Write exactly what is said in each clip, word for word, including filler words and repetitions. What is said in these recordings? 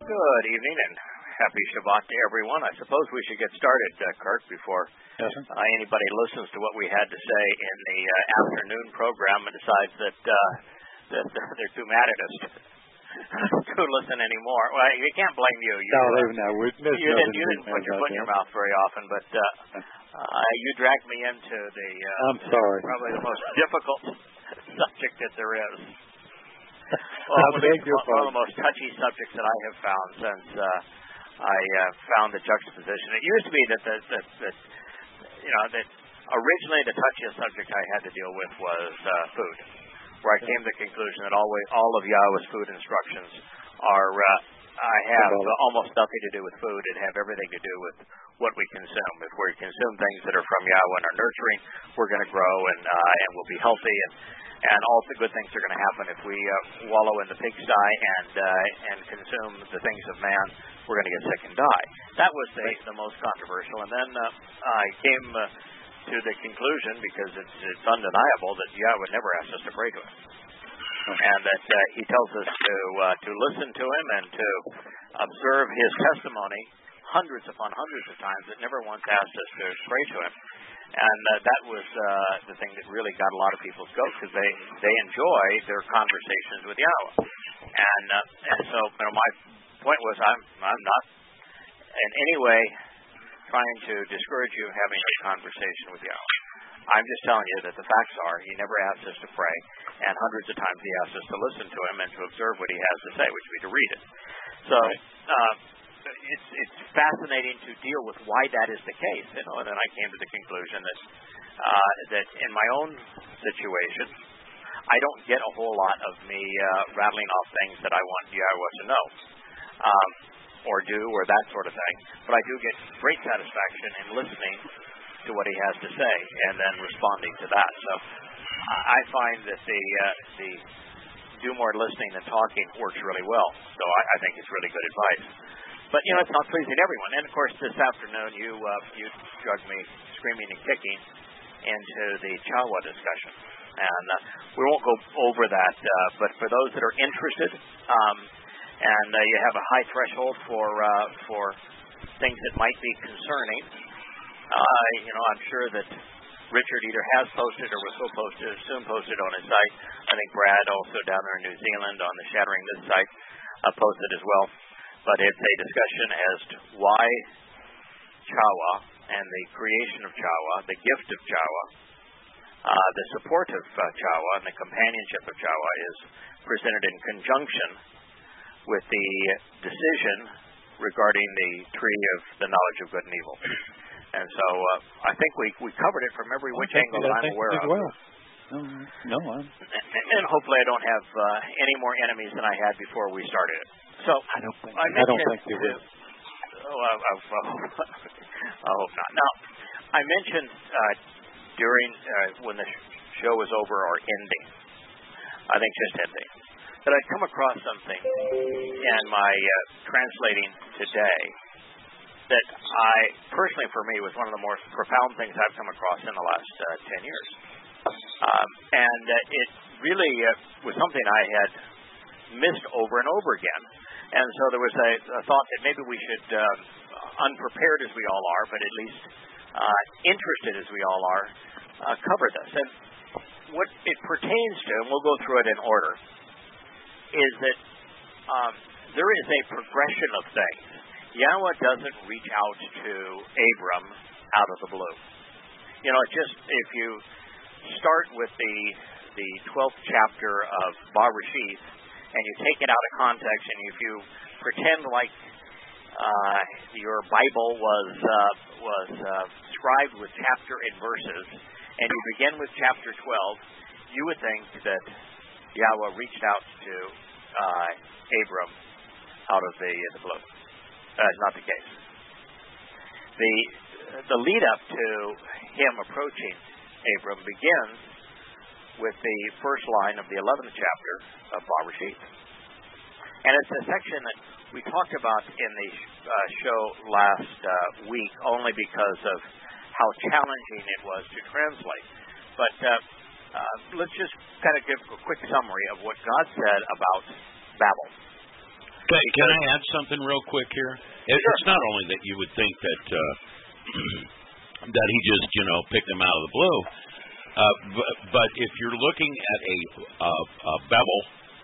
Good evening and happy Shabbat to everyone. I suppose we should get started, uh, Kirk, before yes, uh, anybody listens to what we had to say in the uh, afternoon program and decides that, uh, that they're too mad at us to listen anymore. Well, you can't blame you. You, no, uh, no, we, you didn't, you didn't put your foot in your mouth very often, but uh, uh, you dragged me into the uh, I'm sorry. probably the most difficult subject that there is. Well, one, of the, one of the most touchy subjects that I have found since uh, I uh, found the juxtaposition. It used to be that, the, that, that, you know, that originally the touchiest subject I had to deal with was uh, food, where I came to the conclusion that always, all of Yahweh's food instructions are uh, I have almost nothing to do with food. It have everything to do with what we consume. If we consume things that are from Yahweh and are nurturing, we're going to grow and uh, and we'll be healthy, and and all the good things are going to happen. If we uh, wallow in the pigsty and uh, and consume the things of man, we're going to get sick and die. That was the, the most controversial. And then uh, I came uh, to the conclusion, because it's, it's undeniable, that Yahweh never asked us to pray to him, and that uh, he tells us to uh, to listen to him and to observe his testimony hundreds upon hundreds of times. It never once asked us to pray to him. And uh, that was uh, the thing that really got a lot of people's goat, because they, they enjoy their conversations with Yahweh. And uh, and so you know, my point was I'm I'm not in any way trying to discourage you having a conversation with Yahweh. I'm just telling you that the facts are he never asked us to pray, and hundreds of times he asked us to listen to him and to observe what he has to say, which would be to read it. So uh, it's it's fascinating to deal with why that is the case. You know, and then I came to the conclusion that uh, that in my own situation, I don't get a whole lot of me uh, rattling off things that I want Yahweh to know, um, or do, or that sort of thing. But I do get great satisfaction in listening to what he has to say and then responding to that. So I find that the uh, the do more listening than talking works really well. So I, I think it's really good advice. But you know, it's not pleasing everyone. And of course, this afternoon you uh, you drugged me screaming and kicking into the Chawa discussion, and uh, we won't go over that. Uh, but for those that are interested, um, and uh, you have a high threshold for uh, for things that might be concerning. Uh, you know, I'm sure that Richard either has posted or will post it, soon posted on his site. I think Brad also down there in New Zealand on the Shattering This site uh, posted as well. But it's a discussion as to why Chawa and the creation of Chawa, the gift of Chawa, uh, the support of uh, Chawa and the companionship of Chawa is presented in conjunction with the decision regarding the tree of the knowledge of good and evil. And so uh, I think we, we covered it from every which angle that I'm aware of. Well. No, no, I'm... And, and hopefully I don't have uh, any more enemies than I had before we started it. So I don't think, I, I don't think you will. Oh, I, I, I hope not. Now, I mentioned uh, during uh, when the show was over or ending, I think just ending, that I'd come across something in my uh, translating today that I, personally for me, was one of the more profound things I've come across in the last uh, ten years. Um, and uh, it really uh, was something I had missed over and over again. And so there was a, a thought that maybe we should, uh, unprepared as we all are, but at least uh, interested as we all are, uh, cover this. And what it pertains to, and we'll go through it in order, is that um, there is a progression of things. Yahweh doesn't reach out to Abram out of the blue. You know, just if you start with the the twelfth chapter of Bereshith, and you take it out of context, and if you pretend like uh, your Bible was uh, was uh, scribed with chapter and verses, and you begin with chapter twelve, you would think that Yahweh reached out to uh, Abram out of the, the blue. That's not the case. The the lead up to him approaching Abram begins with the first line of the eleventh chapter of Bereshith. And it's a section that we talked about in the uh, show last uh, week only because of how challenging it was to translate. But uh, uh, let's just kind of give a quick summary of what God said about Babel. Can, can I add something real quick here? It, sure. It's not only that you would think that uh, that he just, you know, picked them out of the blue, uh, but, but if you're looking at a, uh, a bevel,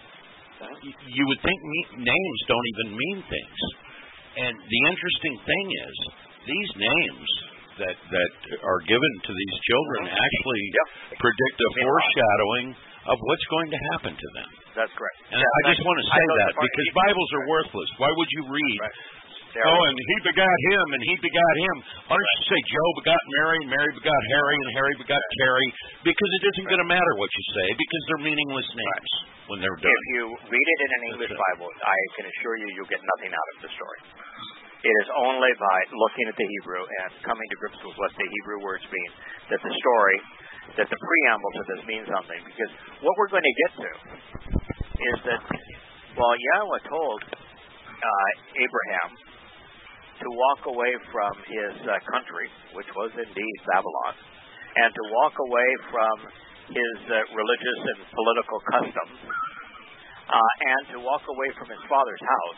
you would think me- names don't even mean things. And the interesting thing is, these names that that are given to these children actually yep. predict a foreshadowing of what's going to happen to them. That's correct. And yeah, I just want to say that because he, Bibles are right. worthless. Why would you read? Right. Oh, and he begot him, and he begot him. Why don't you say Joe begot Mary, and Mary begot Harry, and Harry begot Terry? Because it isn't right. going to matter what you say, because they're meaningless names right. when they're done. If you read it in an English Bible, I can assure you you'll get nothing out of the story. It is only by looking at the Hebrew and coming to grips with what the Hebrew words mean that the story, that the preamble to this means something. Because what we're going to get to is that, well, Yahweh told uh, Abraham to walk away from his uh, country, which was indeed Babylon, and to walk away from his uh, religious and political customs, uh, and to walk away from his father's house.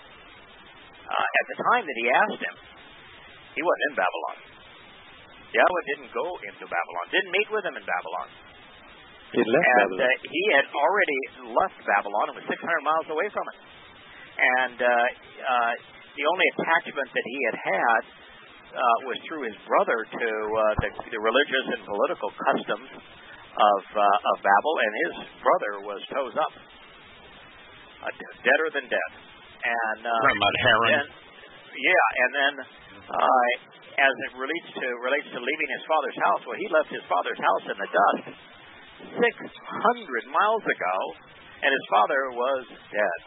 Uh, at the time that he asked him, he wasn't in Babylon. Yahweh didn't go into Babylon, didn't meet with him in Babylon. He left and Babylon. Uh, he had already left Babylon and was six hundred miles away from it. And uh, uh, the only attachment that he had had uh, was through his brother to uh, the, the religious and political customs of uh, of Babel, and his brother was toes up, uh, deader than dead. And uh, talking about Haran. Then, yeah, and then uh, as it relates to relates to leaving his father's house, well, he left his father's house in the dust six hundred miles ago, and his father was dead.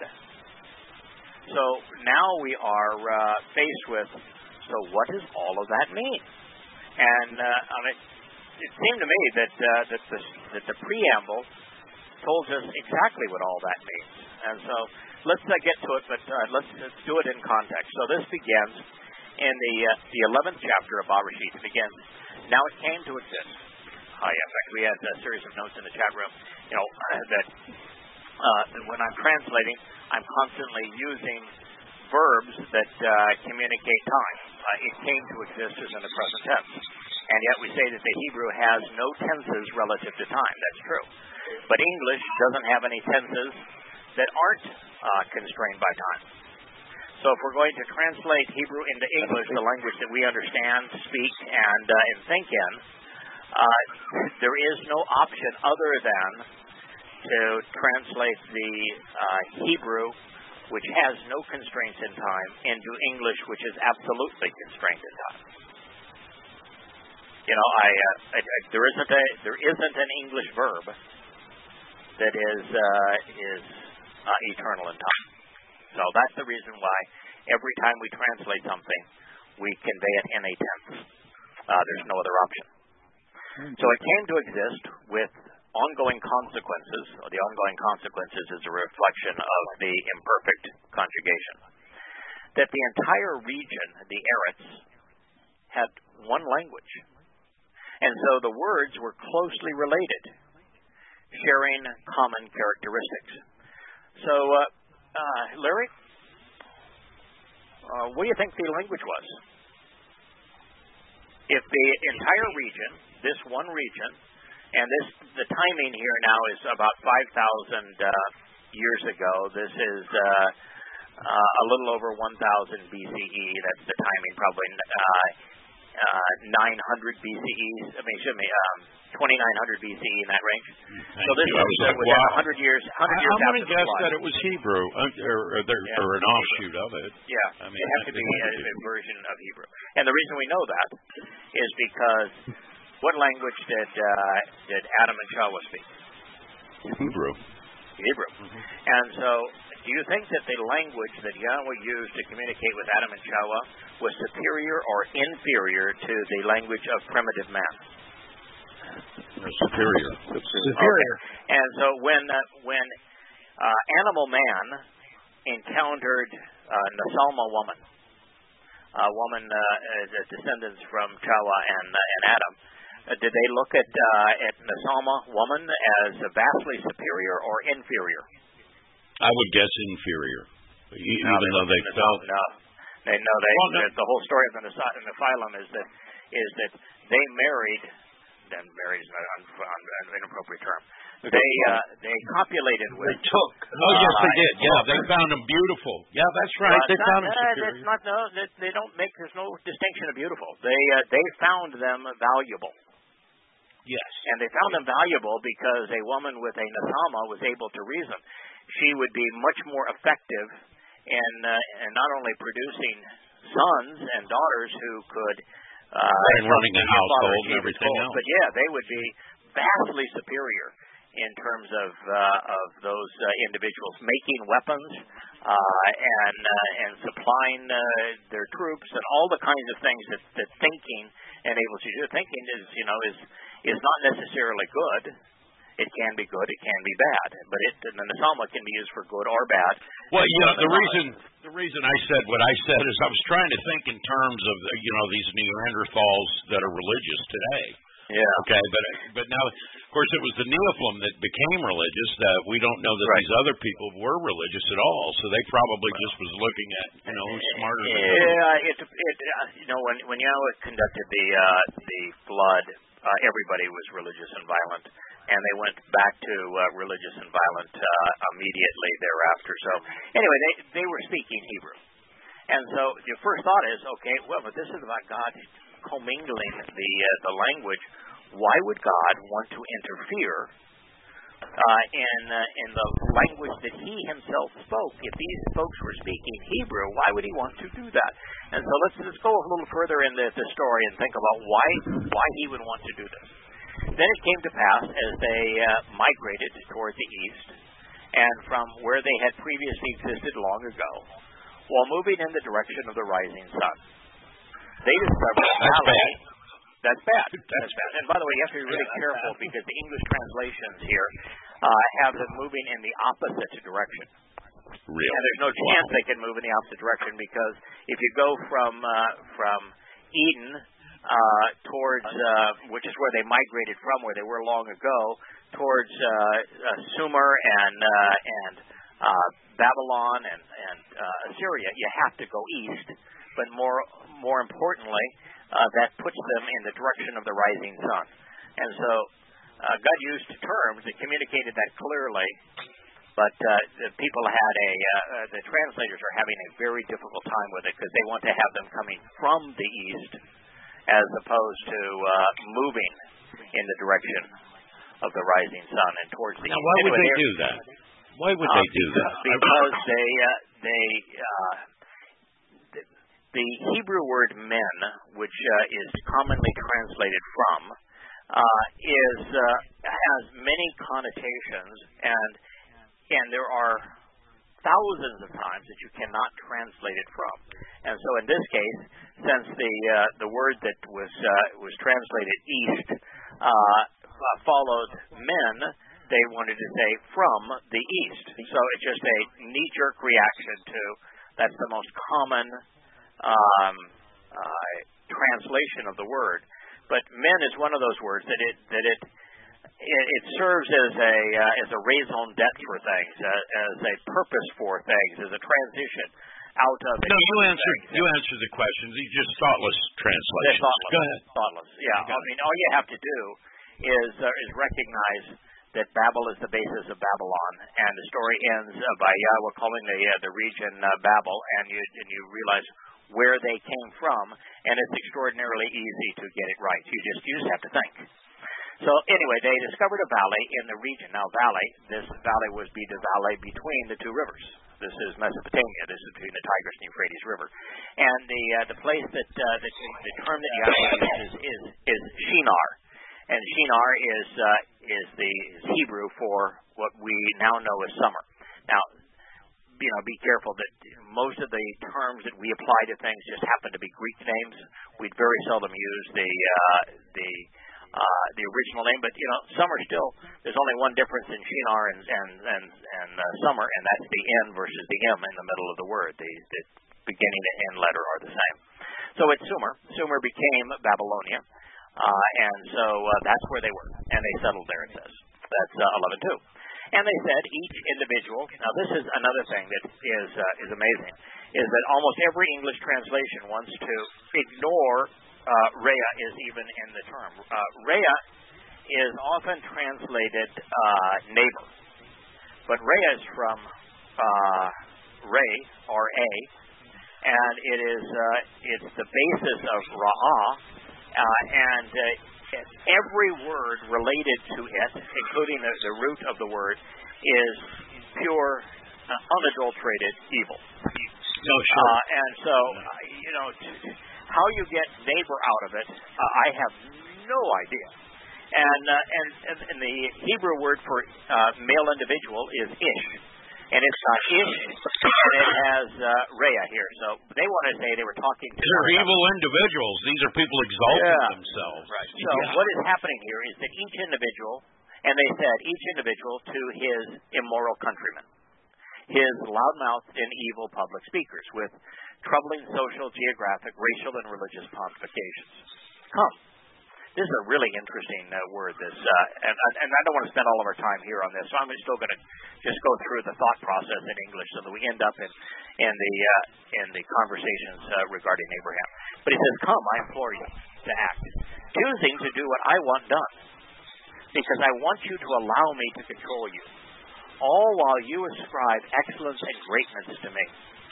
So now we are uh, faced with, so what does all of that mean? And uh, I mean, it seemed to me that uh, that, the, that the preamble told us exactly what all that means. And so let's uh, get to it, but uh, let's, let's do it in context. So this begins in the uh, the eleventh chapter of Bereshit. It begins, now it came to exist. Oh, yeah, in fact, we had a series of notes in the chat room, you know, that, uh, that when I'm translating, I'm constantly using verbs that uh, communicate time. Uh, it came to exist as in the present tense. And yet we say that the Hebrew has no tenses relative to time. That's true. But English doesn't have any tenses that aren't uh, constrained by time. So if we're going to translate Hebrew into English, the language that we understand, speak, and, uh, and think in, uh, there is no option other than to translate the uh, Hebrew, which has no constraints in time, into English, which is absolutely constrained in time. You know, I, uh, I, I there isn't a there isn't an English verb that is uh, is uh, eternal in time. So that's the reason why every time we translate something, we convey it in a tense. Uh, there's no other option. So it came to exist with ongoing consequences. Or the ongoing consequences is a reflection of the imperfect conjugation. That the entire region, the Eretz, had one language. And so the words were closely related, sharing common characteristics. So, uh, uh, Larry, uh, what do you think the language was? If the entire region, this one region, and this the timing here now is about five thousand uh, years ago. This is uh, uh, a little over one thousand B C E. That's the timing, probably uh, uh, nine hundred B C E. I mean, excuse me, um, twenty-nine hundred B C E in that range. Thank so this you. is uh, Like, within wow. one hundred years. one hundred years I'm going to after guess the flood. that it was Hebrew, uh, or, or, there, Yeah. or an offshoot of it. Yeah, I mean, it has to be a, a version of Hebrew. And the reason we know that is because what language did uh, did Adam and Chawah speak? Hebrew. Hebrew. Mm-hmm. And so, do you think that the language that Yahweh used to communicate with Adam and Chawah was superior or inferior to the language of primitive man? Superior. Superior. Okay. And so, when uh, when uh, animal man encountered uh, Nasalma woman, a woman, uh, uh, descendants from Chawah and uh, and Adam. Uh, did they look at uh, at Nasalma woman as vastly superior or inferior? I would guess inferior. even no, though they the felt. No, they know they. Well, no. The, the whole story of the Nephilim is that is that they married. Then married is an, un, an inappropriate term. They uh, they copulated with. They took. Oh yes, they did. Yeah, they found them beautiful. Yeah, that's right. Well, they not, found them uh, superior. That's not no. They, they don't make. There's no distinction of beautiful. They uh, they found them valuable. Yes. And they found them valuable because a woman with a Nathama was able to reason. She would be much more effective in, uh, in not only producing sons and daughters who could uh, and running a household and everything else. But yeah, they would be vastly superior in terms of uh, of those uh, individuals making weapons uh, and uh, and supplying uh, their troops and all the kinds of things that, that thinking and able to do. Thinking is you know is is not necessarily good. It can be good, it can be bad, but it the Nasama can be used for good or bad. Well, you know, the reason the reason I said what I said is I was trying to think in terms of you know these Neanderthals that are religious today. Yeah. Okay, but but now, of course, it was the Nephilim that became religious. That we don't know that right. these other people were religious at all. So they probably just was looking at you know who's smarter. Than yeah, it it uh, you know when when Yahweh conducted the uh, the flood, uh, everybody was religious and violent, and they went back to uh, religious and violent uh, immediately thereafter. So anyway, they they were speaking Hebrew, and so your first thought is okay. Well, but this is about God commingling the uh, the language. Why would God want to interfere uh, in uh, in the language that He Himself spoke? If these folks were speaking Hebrew, why would He want to do that? And so let's let's go a little further in the, the story and think about why why He would want to do this. Then it came to pass as they uh, migrated toward the east, and from where they had previously existed long ago, while moving in the direction of the rising sun. They discovered a valley. That's bad. That's bad. And by the way, you have to be really careful because the English translations here uh, have them moving in the opposite direction. Really? And there's no chance they can move in the opposite direction because if you go from uh, from Eden uh, towards, uh, which is where they migrated from, where they were long ago, towards uh, uh, Sumer and uh, and uh, Babylon and and uh, Assyria, you have to go east. But more more importantly, uh, that puts them in the direction of the rising sun. And so uh, God used terms that communicated that clearly, but uh, the people had a, uh, the translators are having a very difficult time with it because they want to have them coming from the east as opposed to uh, moving in the direction of the rising sun and towards the now, east. Why would anyway, they do that? Why would uh, they do that? Because they, uh, they, uh, the Hebrew word men, which uh, is commonly translated from, uh, is uh, has many connotations, and and there are thousands of times that you cannot translate it from. And so, in this case, since the uh, the word that was uh, was translated east uh, followed men, they wanted to say from the east. So it's just a knee-jerk reaction to that's the most common Um, uh, translation of the word, but men is one of those words that it that it it, it serves as a uh, as a raison d'être for things, uh, as a purpose for things, as a transition out of. No, you answered things. you answered the questions. These just thoughtless translations. Thoughtless. Go ahead. Thoughtless. Yeah. I mean, all you have to do is uh, is recognize that Babel is the basis of Babylon, and the story ends uh, by Yahweh calling the uh, the region uh, Babel, and you and you realize where they came from, and it's extraordinarily easy to get it right. You just you just have to think. So anyway, they discovered a valley in the region. Now, valley, this valley was be the valley between the two rivers. This is Mesopotamia. This is between the Tigris and Euphrates River, and the uh, the place that uh, the, the term that Yahweh uses is is Shinar, and Shinar is uh, is the is Hebrew for what we now know as summer. Now, you know, be careful that most of the terms that we apply to things just happen to be Greek names. We'd very seldom use the uh, the uh, the original name, but you know, summer still. There's only one difference in Shinar and and and, and uh, summer, and that's the N versus the M in the middle of the word. The, the beginning and end letter are the same. So it's Sumer. Sumer became Babylonia, uh, and so uh, that's where they were, and they settled there. It says that's uh, eleven two. And they said each individual. Now, this is another thing that is uh, is amazing, is that almost every English translation wants to ignore uh, Rea is even in the term. Uh, Rea is often translated uh, neighbor, but Rea is from uh, Re or A, and it is uh, it's the basis of Ra'ah, uh, and uh, every word related to it, including the, the root of the word, is pure, uh, unadulterated evil. No, sure. Uh, and so, uh, you know, t- how you get neighbor out of it, uh, I have no idea. And, uh, and and the Hebrew word for uh, male individual is ish, and it's not ish, and it has uh, Rea here. So they want to say they were talking to. They're evil individuals. These are people exalting yeah. themselves. Right. So yeah. what is happening here is that each individual, and they said each individual to his immoral countrymen, his loudmouthed and evil public speakers with troubling social, geographic, racial, and religious pontifications. Come. This is a really interesting uh, word, this, uh, and, and I don't want to spend all of our time here on this, so I'm still going to just go through the thought process in English so that we end up in, in, the, uh, in the conversations uh, regarding Abraham. But he says, come, I implore you to act, choosing to do what I want done, because I want you to allow me to control you, all while you ascribe excellence and greatness to me.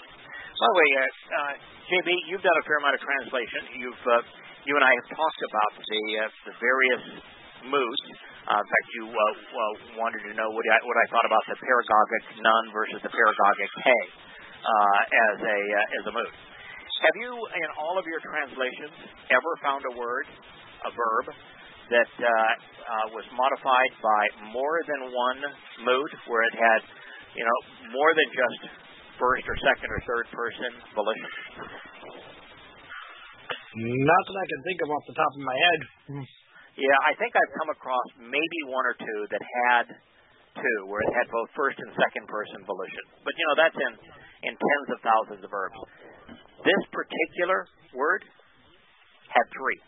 By the way, uh, uh, J B, you've done a fair amount of translation. You've... Uh, You and I have talked about the uh, the various moods. Uh, in fact, you uh, uh, wanted to know what I, what I thought about the paragogic nun versus the paragogic he uh, as a uh, as a mood. Have you, in all of your translations, ever found a word, a verb, that uh, uh, was modified by more than one mood, where it had, you know, more than just first or second or third person volition? Not that I can think of off the top of my head. Yeah, I think I've come across maybe one or two that had two, where it had both first and second person volition. But, you know, that's in, in tens of thousands of verbs. This particular word had three.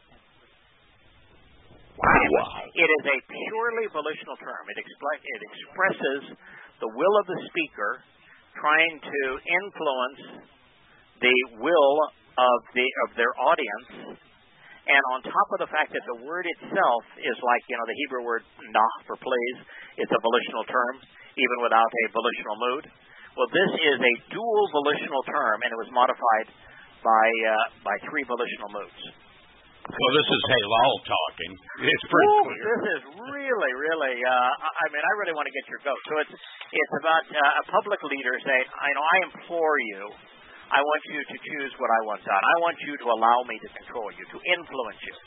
Wow. It is a purely volitional term. It, expl- it expresses the will of the speaker trying to influence the will of the of their audience, and on top of the fact that the word itself is like, you know, the Hebrew word nah for please, it's a volitional term, even without a volitional mood. Well, this is a dual volitional term, and it was modified by uh, by three volitional moods. So this is halal talking. It's pretty Ooh, clear. This is really, really. Uh, I mean, I really want to get your goat. So it's it's about uh, a public leader saying, I know, I implore you. I want you to choose what I want done. I want you to allow me to control you, to influence you.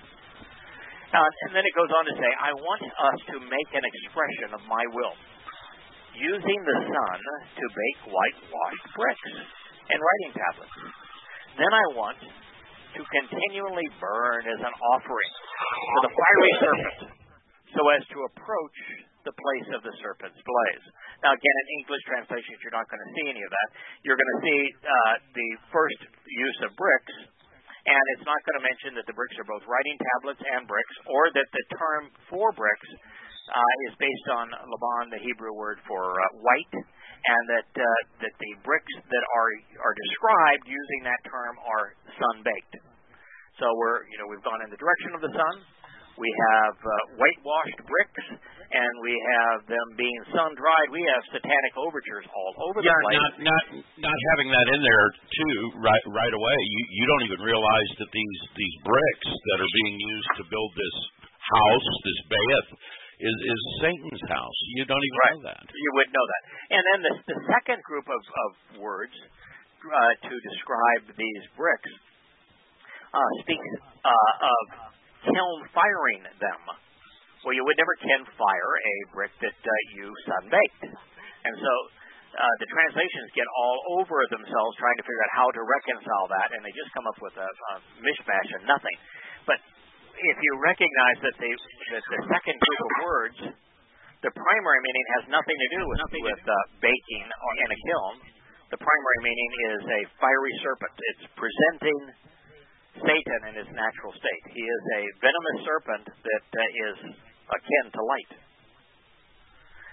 Uh, and then it goes on to say, I want us to make an expression of my will, using the sun to bake whitewashed bricks and writing tablets. Then I want to continually burn as an offering for the fiery serpent, so as to approach the place of the serpent's blaze. Now, again, in English translations, you're not going to see any of that. You're going to see uh, the first use of bricks, and it's not going to mention that the bricks are both writing tablets and bricks, or that the term for bricks uh, is based on Laban, the Hebrew word for uh, white, and that uh, that the bricks that are are described using that term are sun-baked. So we're, you know, we've gone in the direction of the sun. We have uh, whitewashed bricks, and we have them being sun-dried. We have satanic overtures all over yeah, the place. Not, not, not having that in there, too, right right away. You, you don't even realize that these, these bricks that are being used to build this house, this Bayeth, is, is Satan's house. You don't even right. know that. You would know that. And then the, the second group of, of words uh, to describe these bricks uh, speaks uh, of kiln firing them. Well, you would never kiln fire a brick that uh, you sun-baked. And so uh, the translations get all over themselves trying to figure out how to reconcile that, and they just come up with a, a mishmash of nothing. But if you recognize that the, that the second group of words, the primary meaning has nothing to do with, with uh, baking in a kiln. The primary meaning is a fiery serpent. It's presenting Satan in his natural state. He is a venomous serpent that uh, is akin to light.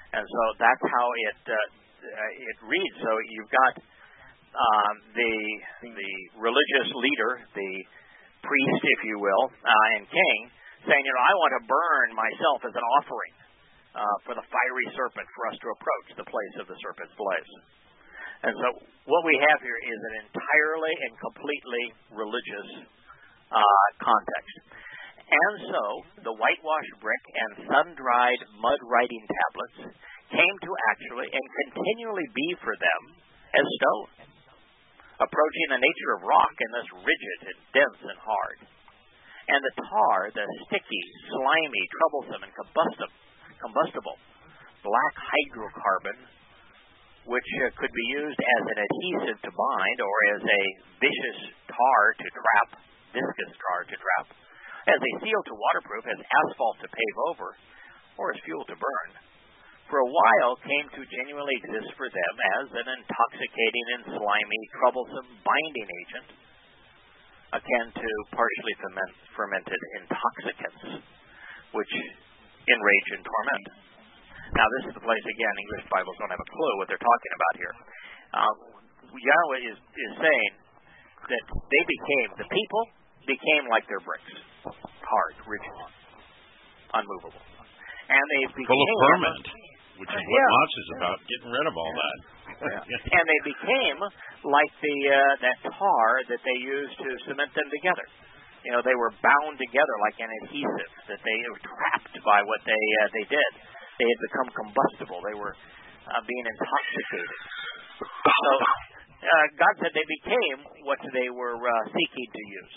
And so that's how it uh, it reads. So you've got um, the the religious leader, the priest, if you will, uh, and king, saying, you know, I want to burn myself as an offering uh, for the fiery serpent, for us to approach the place of the serpent's blaze. And so what we have here is an entirely and completely religious uh, context. And so the whitewashed brick and sun-dried mud writing tablets came to actually and continually be for them as stone, approaching the nature of rock and thus rigid and dense and hard. And the tar, the sticky, slimy, troublesome, and combustible black hydrocarbon, which uh, could be used as an adhesive to bind or as a vicious tar to trap, viscous tar to trap, as a seal to waterproof, as asphalt to pave over, or as fuel to burn, for a while came to genuinely exist for them as an intoxicating and slimy, troublesome binding agent, akin to partially ferment, fermented intoxicants, which enrage and torment. Now, this is the place, again, English Bibles don't have a clue what they're talking about here. Um, Yahweh is, is saying that they became, the people became like their bricks, hard, rigid, unmovable. And they became... Full of ferment, which is what yeah. Moss is about, getting rid of all yeah. that. Yeah. And they became like the uh, that tar that they used to cement them together. You know, they were bound together like an adhesive, that they were trapped by what they uh, they did. They had become combustible. They were uh, being intoxicated. So uh, God said they became what they were uh, seeking to use.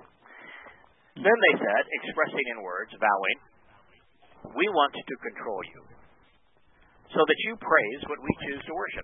Then they said, expressing in words, vowing, we want to control you, so that you praise what we choose to worship.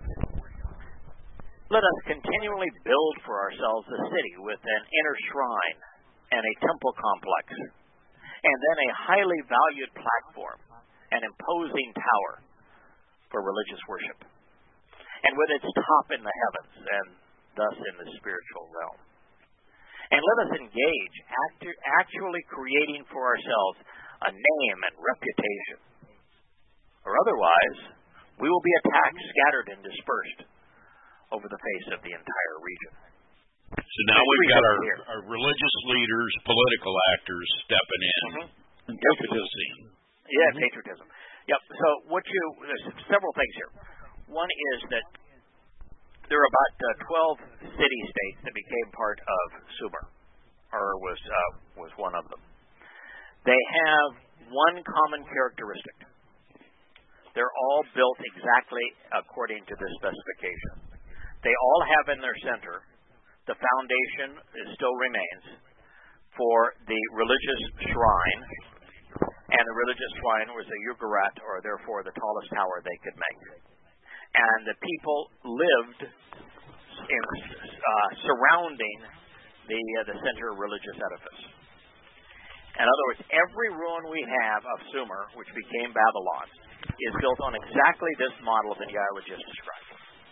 Let us continually build for ourselves a city with an inner shrine and a temple complex, and then a highly valued platform, an imposing tower for religious worship, and with its top in the heavens and thus in the spiritual realm. And let us engage, actu- actually creating for ourselves a name and reputation, or otherwise we will be attacked, scattered, and dispersed over the face of the entire region. So now and we've got our, our religious leaders, political actors stepping in. Mm-hmm. Yep. To the scene. Yeah, mm-hmm. Patriotism. Yep. So what you there's several things here. One is that there are about uh, twelve city-states that became part of Sumer, or was uh, was one of them. They have one common characteristic. They're all built exactly according to this specification. They all have in their center, the foundation is, still remains for the religious shrine, and the religious shrine was a Ugarat, or therefore the tallest tower they could make. And the people lived in, uh, surrounding the uh, the center religious edifice. In other words, every ruin we have of Sumer, which became Babylon, is built on exactly this model that Yahweh just described.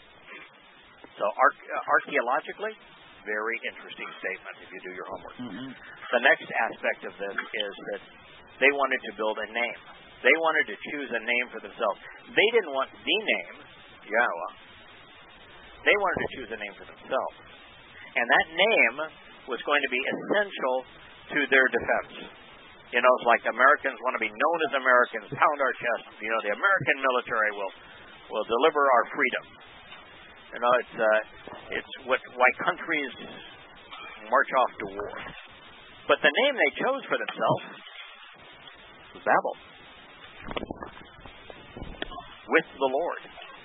So arch- uh, archaeologically, very interesting statement if you do your homework. Mm-hmm. The next aspect of this is that they wanted to build a name. They wanted to choose a name for themselves. They didn't want the name, Yahweh. They wanted to choose a name for themselves. And that name was going to be essential to their defense. You know, it's like Americans want to be known as Americans, pound our chest. You know, the American military will will deliver our freedom. You know, it's uh, it's what why countries march off to war. But the name they chose for themselves was Babel, with the Lord.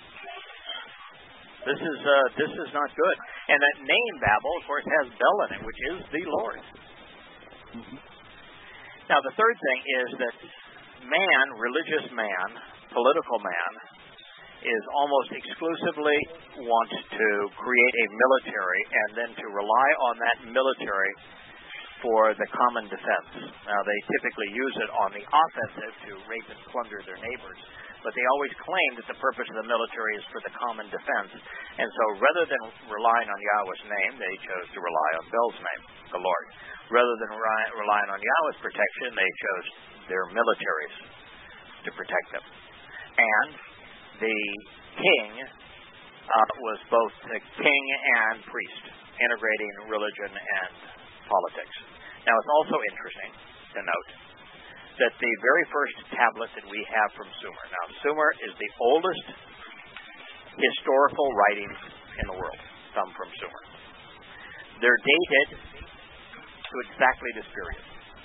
This is uh, this is not good. And that name Babel, of course, has Bel in it, which is the Lord. Mm-hmm. Now, the third thing is that man, religious man, political man, is almost exclusively wants to create a military and then to rely on that military for the common defense. Now, they typically use it on the offensive to rape and plunder their neighbors, but they always claim that the purpose of the military is for the common defense. And so rather than relying on Yahweh's name, they chose to rely on Bel's name, the Lord. Rather than rely, relying on Yahweh's protection, they chose their militaries to protect them. And the king uh, was both a king and priest, integrating religion and politics. Now, it's also interesting to note that the very first tablet that we have from Sumer, now Sumer is the oldest historical writings in the world, come from Sumer. They're dated to exactly this period.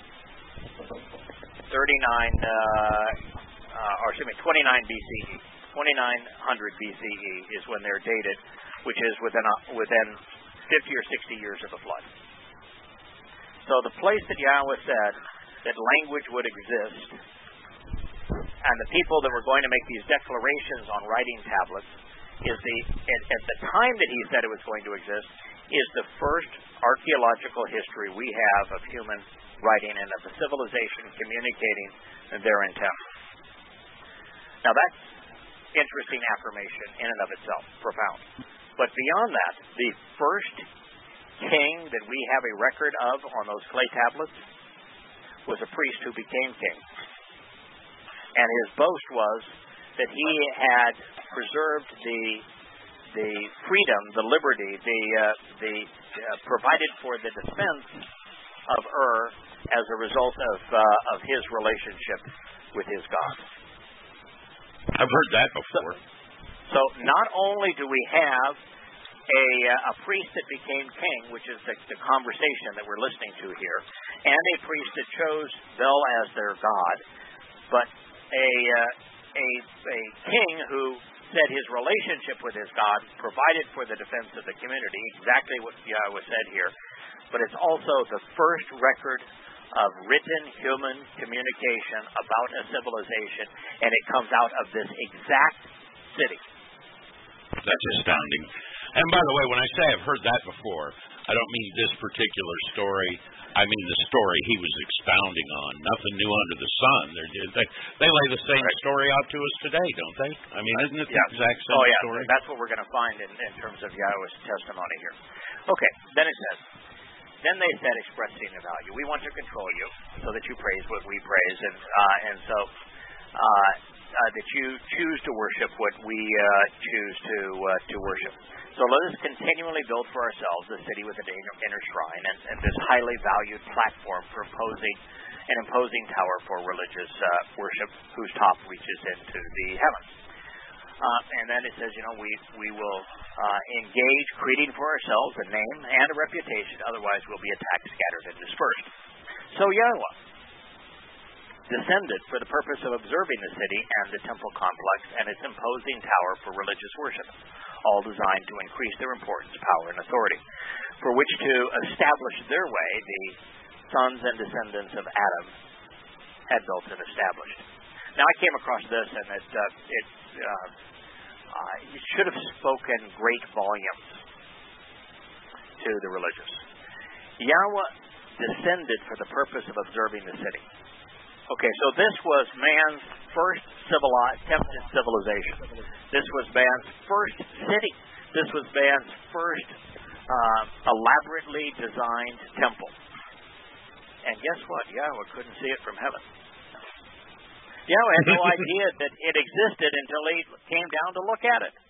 thirty-nine, uh, uh, or excuse me, twenty-nine B C E. twenty-nine hundred B C E is when they're dated, which is within a, within fifty or sixty years of the flood. So the place that Yahweh said that language would exist, and the people that were going to make these declarations on writing tablets, is the at, at the time that he said it was going to exist, is the first archaeological history we have of human writing and of the civilization communicating their intent. Now that's interesting affirmation in and of itself, profound. But beyond that, the first king that we have a record of on those clay tablets was a priest who became king. And his boast was that he had preserved the the freedom, the liberty, the uh, the uh, provided for the defense of Ur as a result of uh, of his relationship with his God. I've heard that before. So, so not only do we have a uh, a priest that became king, which is the, the conversation that we're listening to here, and a priest that chose Bel as their god, but a uh, a a king who said his relationship with his God provided for the defense of the community, exactly what Yahweh said here. But it's also the first record of written human communication about a civilization, and it comes out of this exact city. That's astounding. And by the way, when I say I've heard that before, I don't mean this particular story. I mean the story he was expounding on. Nothing new under the sun. They're, they they lay the same right. story out to us today, don't they? I mean, isn't it the yeah. exact same oh, yeah. story? That's what we're going to find in, in terms of Yahweh's testimony here. Okay, then it says, then they said, expressing a value, we want to control you so that you praise what we praise, and uh, and so uh, uh, that you choose to worship what we uh, choose to uh, to worship. So let us continually build for ourselves a city with an inner shrine and, and this highly valued platform for imposing an imposing tower for religious uh, worship whose top reaches into the heavens. Uh, and then it says, you know, we, we will uh, engage creating for ourselves a name and a reputation, otherwise we'll be attacked, scattered, and dispersed. So Yahweh descended for the purpose of observing the city and the temple complex and its imposing tower for religious worship, all designed to increase their importance, power, and authority, for which to establish their way the sons and descendants of Adam had built and established. Now, I came across this, and it, uh, it, uh, uh, it should have spoken great volumes to the religious. Yahweh descended for the purpose of observing the city. Okay, so this was man's first civilized, attempted civilization. This was man's first city. This was man's first uh, elaborately designed temple. And guess what? Yahweh couldn't see it from heaven. Yahweh had no idea that it existed until he came down to look at it.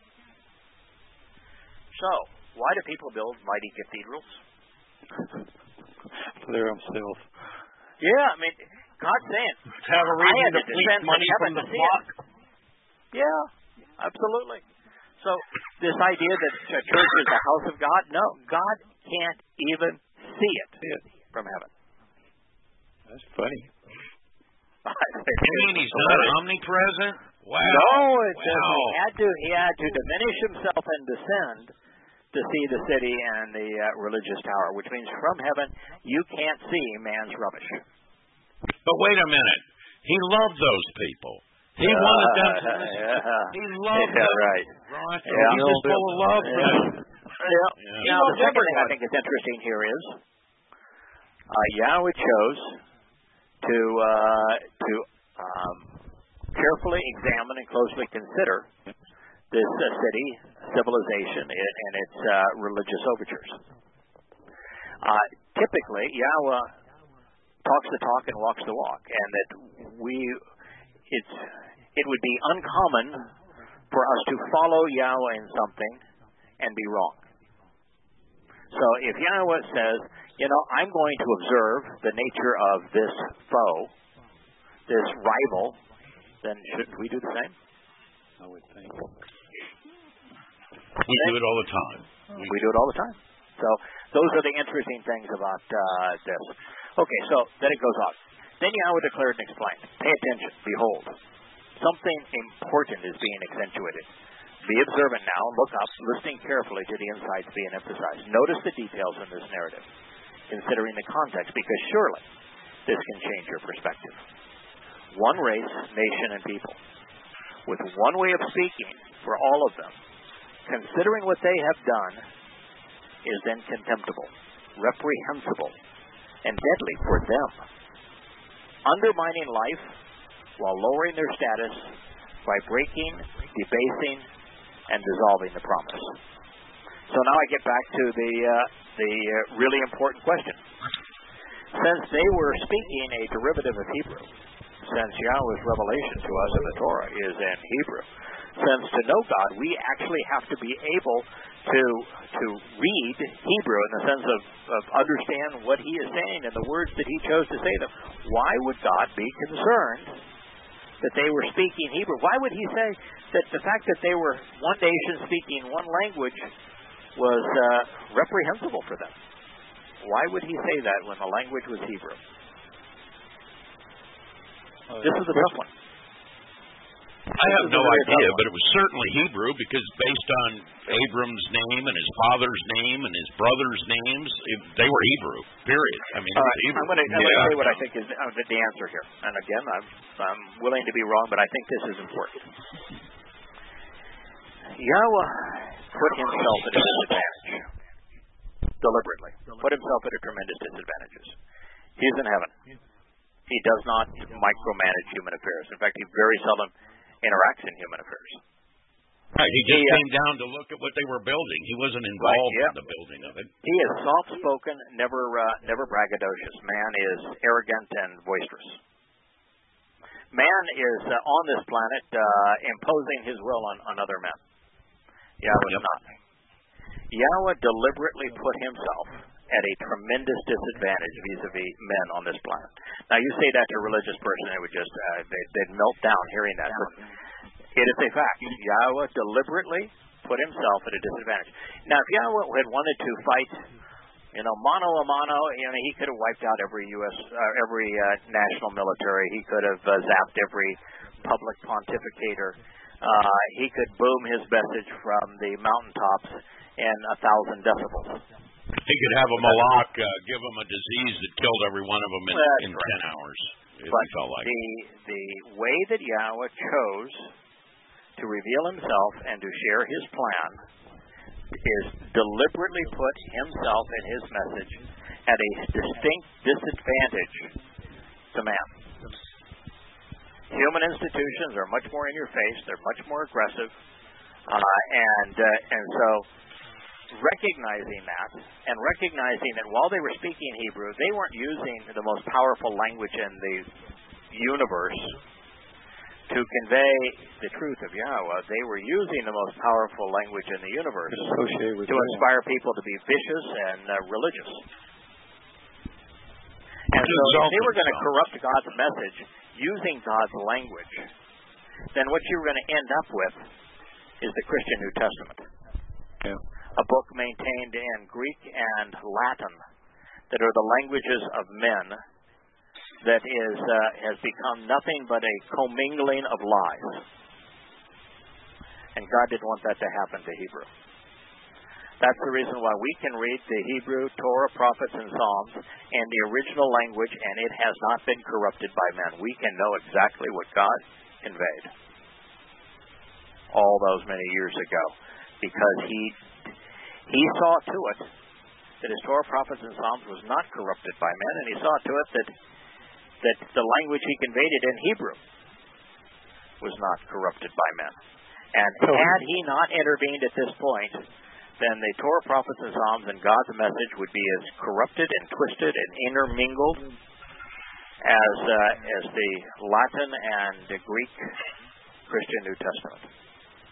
So, why do people build mighty cathedrals? For their own self. Yeah, I mean, God's saying, to have a reason to fleece money from the flock. Yeah, absolutely. So this idea that a church is the house of God, no, God can't even see it from heaven. That's funny. You mean he's not omnipresent? Wow. No, it wow. doesn't. He had to. He had to diminish himself and descend to see the city and the uh, religious tower, which means from heaven you can't see man's rubbish. But wait a minute. He loved those people. He uh, wanted them to listen. Yeah. He loved yeah, them. Right. Right. Yeah. He was full of love for them. Yeah. Yeah. Now, the second thing I think is interesting here is uh, Yahweh chose to uh, to um, carefully examine and closely consider this uh, city, civilization, and, and its uh, religious overtures. Uh, typically, Yahweh talks the talk and walks the walk, and that we, it's, it would be uncommon for us to follow Yahweh in something and be wrong. So if Yahweh says, you know, I'm going to observe the nature of this foe, this rival, then shouldn't we do the same? I would think. We do it all the time. We, we do it all the time. So those are the interesting things about uh, this. Okay, so then it goes on. Then Yahweh declared and explained, pay attention, behold, something important is being accentuated. Be observant now, look up, listening carefully to the insights being emphasized. Notice the details in this narrative, considering the context, because surely this can change your perspective. One race, nation, and people, with one way of speaking for all of them, considering what they have done, is then contemptible, reprehensible, and deadly for them, undermining life while lowering their status by breaking, debasing, and dissolving the promise. So now I get back to the uh, the uh, really important question. Since they were speaking a derivative of Hebrew, since Yahweh's revelation to us in the Torah is in Hebrew, since to know God we actually have to be able to to read Hebrew in the sense of, of understand what He is saying and the words that He chose to say them, why would God be concerned that they were speaking Hebrew? Why would He say that the fact that they were one nation speaking one language was uh, reprehensible for them? Why would He say that when the language was Hebrew? Uh, this is the tough one. I have no idea, but it was certainly Hebrew because based on Abram's name and his father's name and his brother's names, they were Hebrew, period. I mean, All right, Hebrew. I'm going to yeah. say what I think is uh, the answer here. And again, I'm, I'm willing to be wrong, but I think this is important. Yahweh put Himself at a disadvantage, deliberately. Put Himself at a tremendous disadvantage. He's in heaven. He does not micromanage human affairs. In fact, he very seldom interacts in human affairs. Right, he just he, came uh, down to look at what they were building. He wasn't involved right, yeah. in the building of it. He is soft-spoken, never uh, never braggadocious. Man is arrogant and boisterous. Man is uh, on this planet uh, imposing his will on, on other men. Yahweh is yep. not. Yahweh deliberately put Himself at a tremendous disadvantage vis-a-vis men on this planet. Now, you say that to a religious person, they would just uh, they, they'd melt down hearing that. But it is a fact. Yahweh deliberately put Himself at a disadvantage. Now, if Yahweh had wanted to fight, you know, mano a mano, you know, He could have wiped out every U S, uh, every uh, national military. He could have uh, zapped every public pontificator. Uh, he could boom His message from the mountaintops in a thousand decibels. He could have a malak uh, give them a disease that killed every one of them in, in right. ten hours. If but he felt like the the way that Yahweh chose to reveal Himself and to share His plan is deliberately put Himself and His message at a distinct disadvantage to man. Human institutions are much more in your face. They're much more aggressive, uh, and uh, and so. Recognizing that, and recognizing that while they were speaking Hebrew, they weren't using the most powerful language in the universe to convey the truth of Yahweh. They were using the most powerful language in the universe to inspire people to be vicious and uh, religious. And so if they were going to corrupt God's message using God's language, then what you were going to end up with is the Christian New Testament. Yeah. A book maintained in Greek and Latin that are the languages of men that is uh, has become nothing but a commingling of lies. And God didn't want that to happen to Hebrew. That's the reason why we can read the Hebrew, Torah, prophets, and Psalms in the original language, and it has not been corrupted by men. We can know exactly what God conveyed all those many years ago, because He He saw to it that His Torah, prophets, and Psalms was not corrupted by men, and He saw to it that that the language He conveyed it in Hebrew was not corrupted by men. And had He not intervened at this point, then the Torah, prophets, and Psalms and God's message would be as corrupted and twisted and intermingled as uh, as the Latin and the Greek Christian New Testament.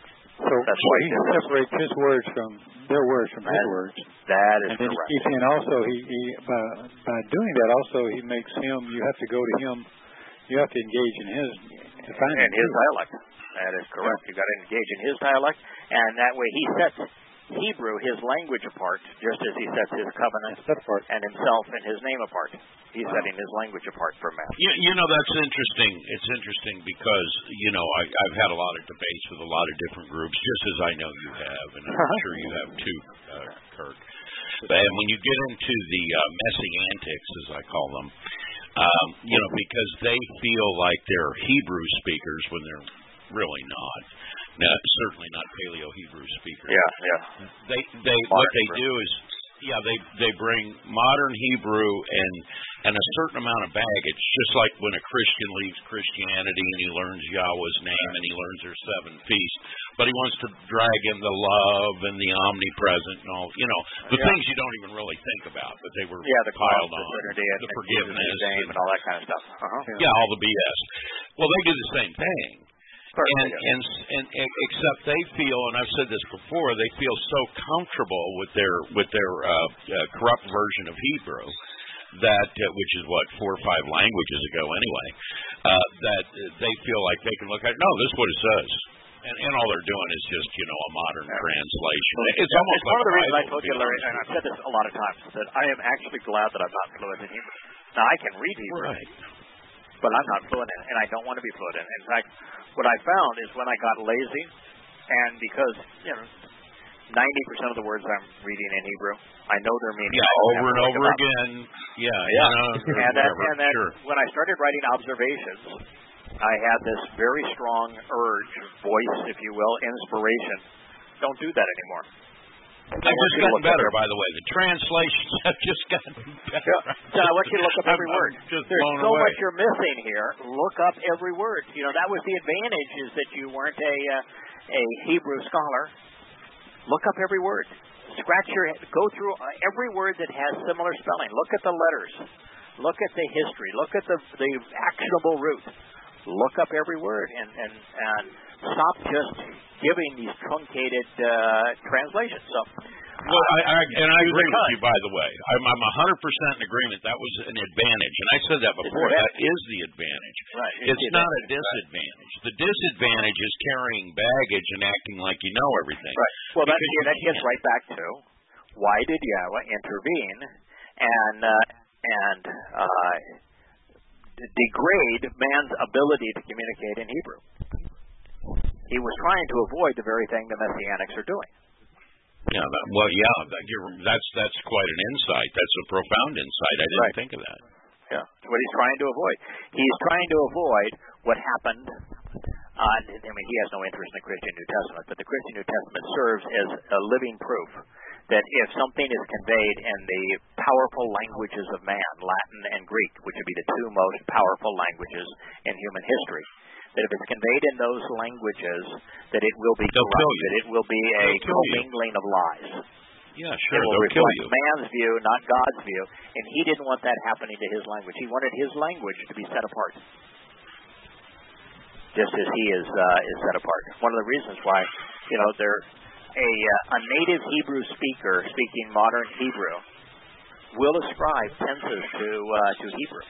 So, That's so why he he did this. separates his words from their words from his That- words. That is And then correct. he keeps in also, he, he by, by doing that also, he makes him, you have to go to him, you have to engage in his, to find In his him. dialect. That is correct. You got to engage in his dialect, and that way he sets Hebrew, his language, apart, just as he sets his covenant That part. and himself and his name apart. He's Wow. setting his language apart from man. You, you know, that's interesting. It's interesting because, you know, I, I've had a lot of debates with a lot of different groups, just as I know you have, and I'm sure you have too, uh, Kirk. And when you get into the uh, messianics, as I call them, um, you know, because they feel like they're Hebrew speakers when they're really not. No, certainly not Paleo Hebrew speakers. Yeah, yeah. They they Modern what they Hebrew. do is yeah they they bring modern Hebrew and and a certain amount of baggage, just like when a Christian leaves Christianity and he learns Yahweh's name and he learns their seven feasts, but he wants to drag in the love and the omnipresent and all, you know, the Yeah. things you don't even really think about, but they were Yeah, the piled cross, on, the Trinity, and the and forgiveness, Jesus' name, and, and all that kind of stuff. Uh-huh. yeah, all the B S. Well, they do the same thing. Perfect. And, and and and except they feel, and I've said this before, they feel so comfortable with their with their uh, uh, corrupt version of Hebrew that, uh, which is what four or five languages ago anyway, uh, that they feel like they can look at. No, this is what it says, and, and all they're doing is just you know a modern translation. It's Yeah, almost it's like one of the a reasons I Bible, told to you, be Larry, honest and with I've said this a lot of times, that I am actually glad that I'm not fluent in Hebrew. Now, I can read you. Hebrew, Right. but I'm not fluent in it, and I don't want to be fluent in it. In fact, what I found is when I got lazy, and because, you know, ninety percent of the words I'm reading in Hebrew, I know their meaning. Yeah, I don't over have and to look over it up. again. Yeah, Yeah. you know, or and that, whatever, and that sure. when I started writing observations, I had this very strong urge, voice, if you will, inspiration. Don't do that anymore. They've just gotten better, by the way. The translations have just gotten better. Yeah. So I want you to look up every I'm, word. I'm just There's blown so away. much you're missing here. Look up every word. You know, that was the advantage, is that you weren't a uh, a Hebrew scholar. Look up every word. Scratch your head. Go through uh, every word that has similar spelling. Look at the letters. Look at the history. Look at the the actionable root. Look up every word and and, and stop just giving these truncated uh, translations. So, Well, I, I, and I agree with time. you, by the way. I'm, I'm one hundred percent in agreement. That was an advantage. And I said that It's before. an That is the advantage. Right. It's not a disadvantage. The disadvantage is carrying baggage and acting like you know everything. Right. Well, that, Because that you gets can't. right back to why did Yahweh intervene and uh, and uh, degrade man's ability to communicate in Hebrew? He was trying to avoid the very thing the Messianics are doing. Yeah. That, well, yeah. That, you're, that's that's quite an insight. That's a profound insight. I didn't Right. think of that. Yeah, that's what he's trying to avoid. He's trying to avoid what happened. Uh, I mean, he has no interest in the Christian New Testament, but the Christian New Testament serves as a living proof that if something is conveyed in the powerful languages of man, Latin and Greek, which would be the two most powerful languages in human history, that if it's conveyed in those languages, that it will be They'll corrupt, kill you. that it will be a They'll kill you. commingling of lies. Yeah, It sure. will They'll kill reflect you. man's view, not God's view, and he didn't want that happening to his language. He wanted his language to be set apart, just as he is uh, is set apart. One of the reasons why, you know, there a uh, a native Hebrew speaker speaking modern Hebrew will ascribe tenses to uh, to Hebrew,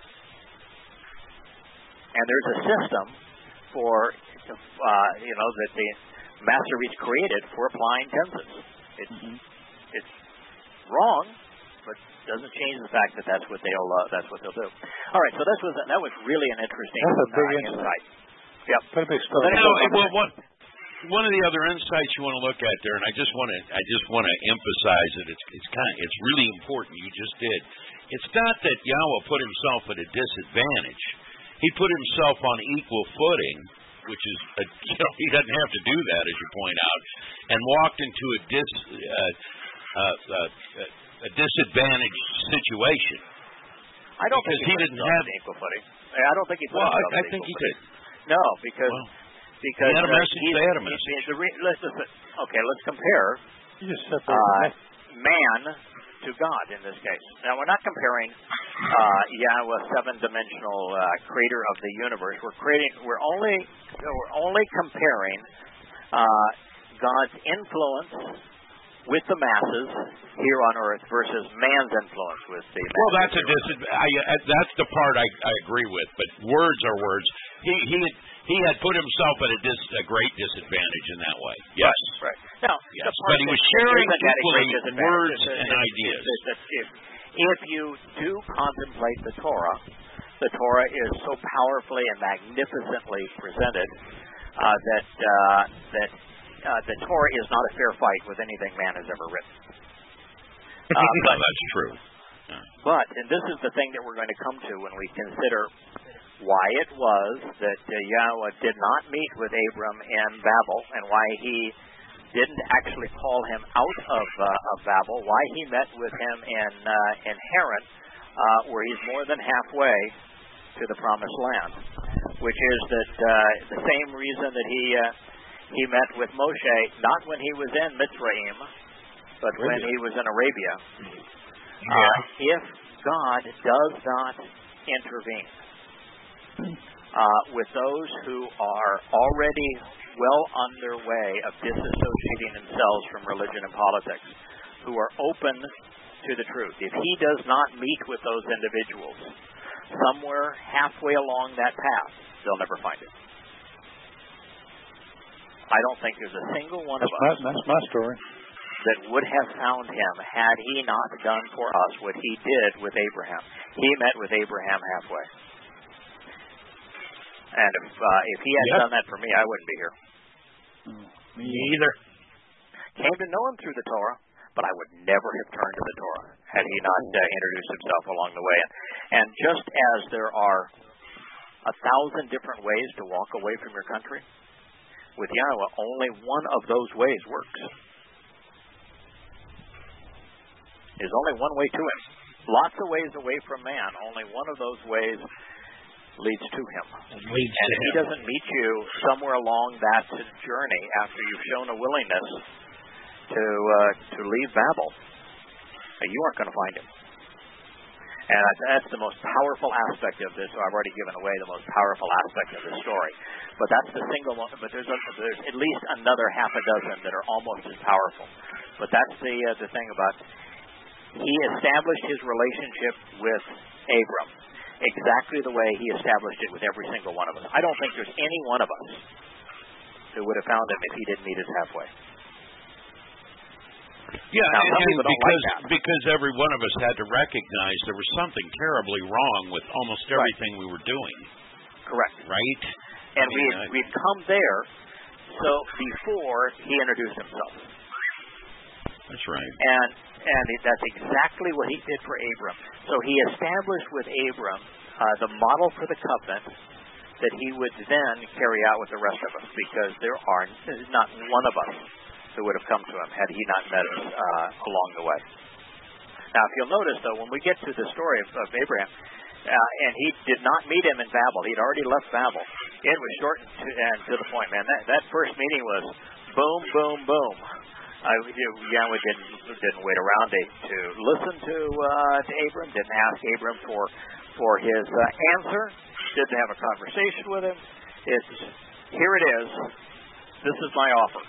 and there's a system for uh, you know that the Masoretes created for applying tenses. It's it's wrong, but doesn't change the fact that that's what they'll uh, that's what they'll do. All right, so this was that was really an interesting That's a big uh, insight. insight. Yep. Put a big Well, then You it know, goes it- on well, to- one one of the other insights you want to look at there, and I just want to I just want to emphasize it. It's it's kind of, it's really important. You just did. It's not that Yahweh put himself at a disadvantage. He put himself on equal footing, which is a, you know he doesn't have to do that, as you point out, and walked into a dis uh, uh, uh, a disadvantaged situation. I don't because think he put didn't himself have- on equal footing. I don't think he put Well, himself I, I on think equal he footing. did. No, because Well, because he had a uh, message, he's- they had a he's- message. The re- let's, let's, okay, let's compare You just separate uh, the man to God in this case. Now, we're not comparing uh, Yahweh, seven-dimensional uh, creator of the universe. We're creating. We're only we're only comparing uh, God's influence with the masses here on earth versus man's influence with the masses. Well, that's a dis- I, uh, that's the part I, I agree with. But words are words. He he had, he had put himself at a, dis- a great disadvantage in that way. Yes, right. right. Now, yes, but he was sharing equally words is, and is, ideas. Is, is, if, if you do contemplate the Torah, the Torah is so powerfully and magnificently presented uh, that uh, that. Uh, the Torah is not a fair fight with anything man has ever written. Uh, but, that's true. Yeah. But, and this is the thing that we're going to come to when we consider why it was that uh, Yahweh did not meet with Abram in Babel, and why he didn't actually call him out of, uh, of Babel, why he met with him in, uh, in Haran, uh, where he's more than halfway to the Promised Land, which is that uh, the same reason that he... Uh, He met with Moshe not when he was in Mitzrayim, but when he was in Arabia. Yeah. Uh, if God does not intervene uh, with those who are already well on their way of disassociating themselves from religion and politics, who are open to the truth, if he does not meet with those individuals somewhere halfway along that path, they'll never find it. I don't think there's a single one that's of us my, that's my story. that would have found him had he not done for us what he did with Abraham. He met with Abraham halfway. And if uh, if he had yep. done that for me, I wouldn't be here. Mm, me either. Came to know him through the Torah, but I would never have turned to the Torah had he not uh, introduced himself along the way. And, and just as there are a thousand different ways to walk away from your country, with Yahweh, only one of those ways works. There's only one way to him. Lots of ways away from man. Only one of those ways leads to him. Leads and to if him. he doesn't meet you somewhere along that journey after you've shown a willingness to uh, to leave Babel, you aren't going to find him. And that's the most powerful aspect of this. So I've already given away the most powerful aspect of this story. But that's the single one. But there's, a, there's at least another half a dozen that are almost as powerful. But that's the uh, the thing about he established his relationship with Abram exactly the way he established it with every single one of us. I don't think there's any one of us who would have found him if he didn't meet us halfway. Yeah, now, and, and because like because every one of us had to recognize there was something terribly wrong with almost everything right. we were doing. Correct. Right? And I mean, we I, we'd come there so before he introduced himself. That's right. And and that's exactly what he did for Abram. So he established with Abram uh, the model for the covenant that he would then carry out with the rest of us, because there are not one of us who would have come to him had he not met us uh, along the way. Now, if you'll notice, though, when we get to the story of, of Abraham, uh, and he did not meet him in Babel, he'd already left Babel. It was short and to, and to the point, man. That, that first meeting was boom, boom, boom. Uh, Yahweh didn't didn't wait around to, to listen to uh, to Abram, didn't ask Abram for for his uh, answer, didn't have a conversation with him. It's here it is. This is my offer.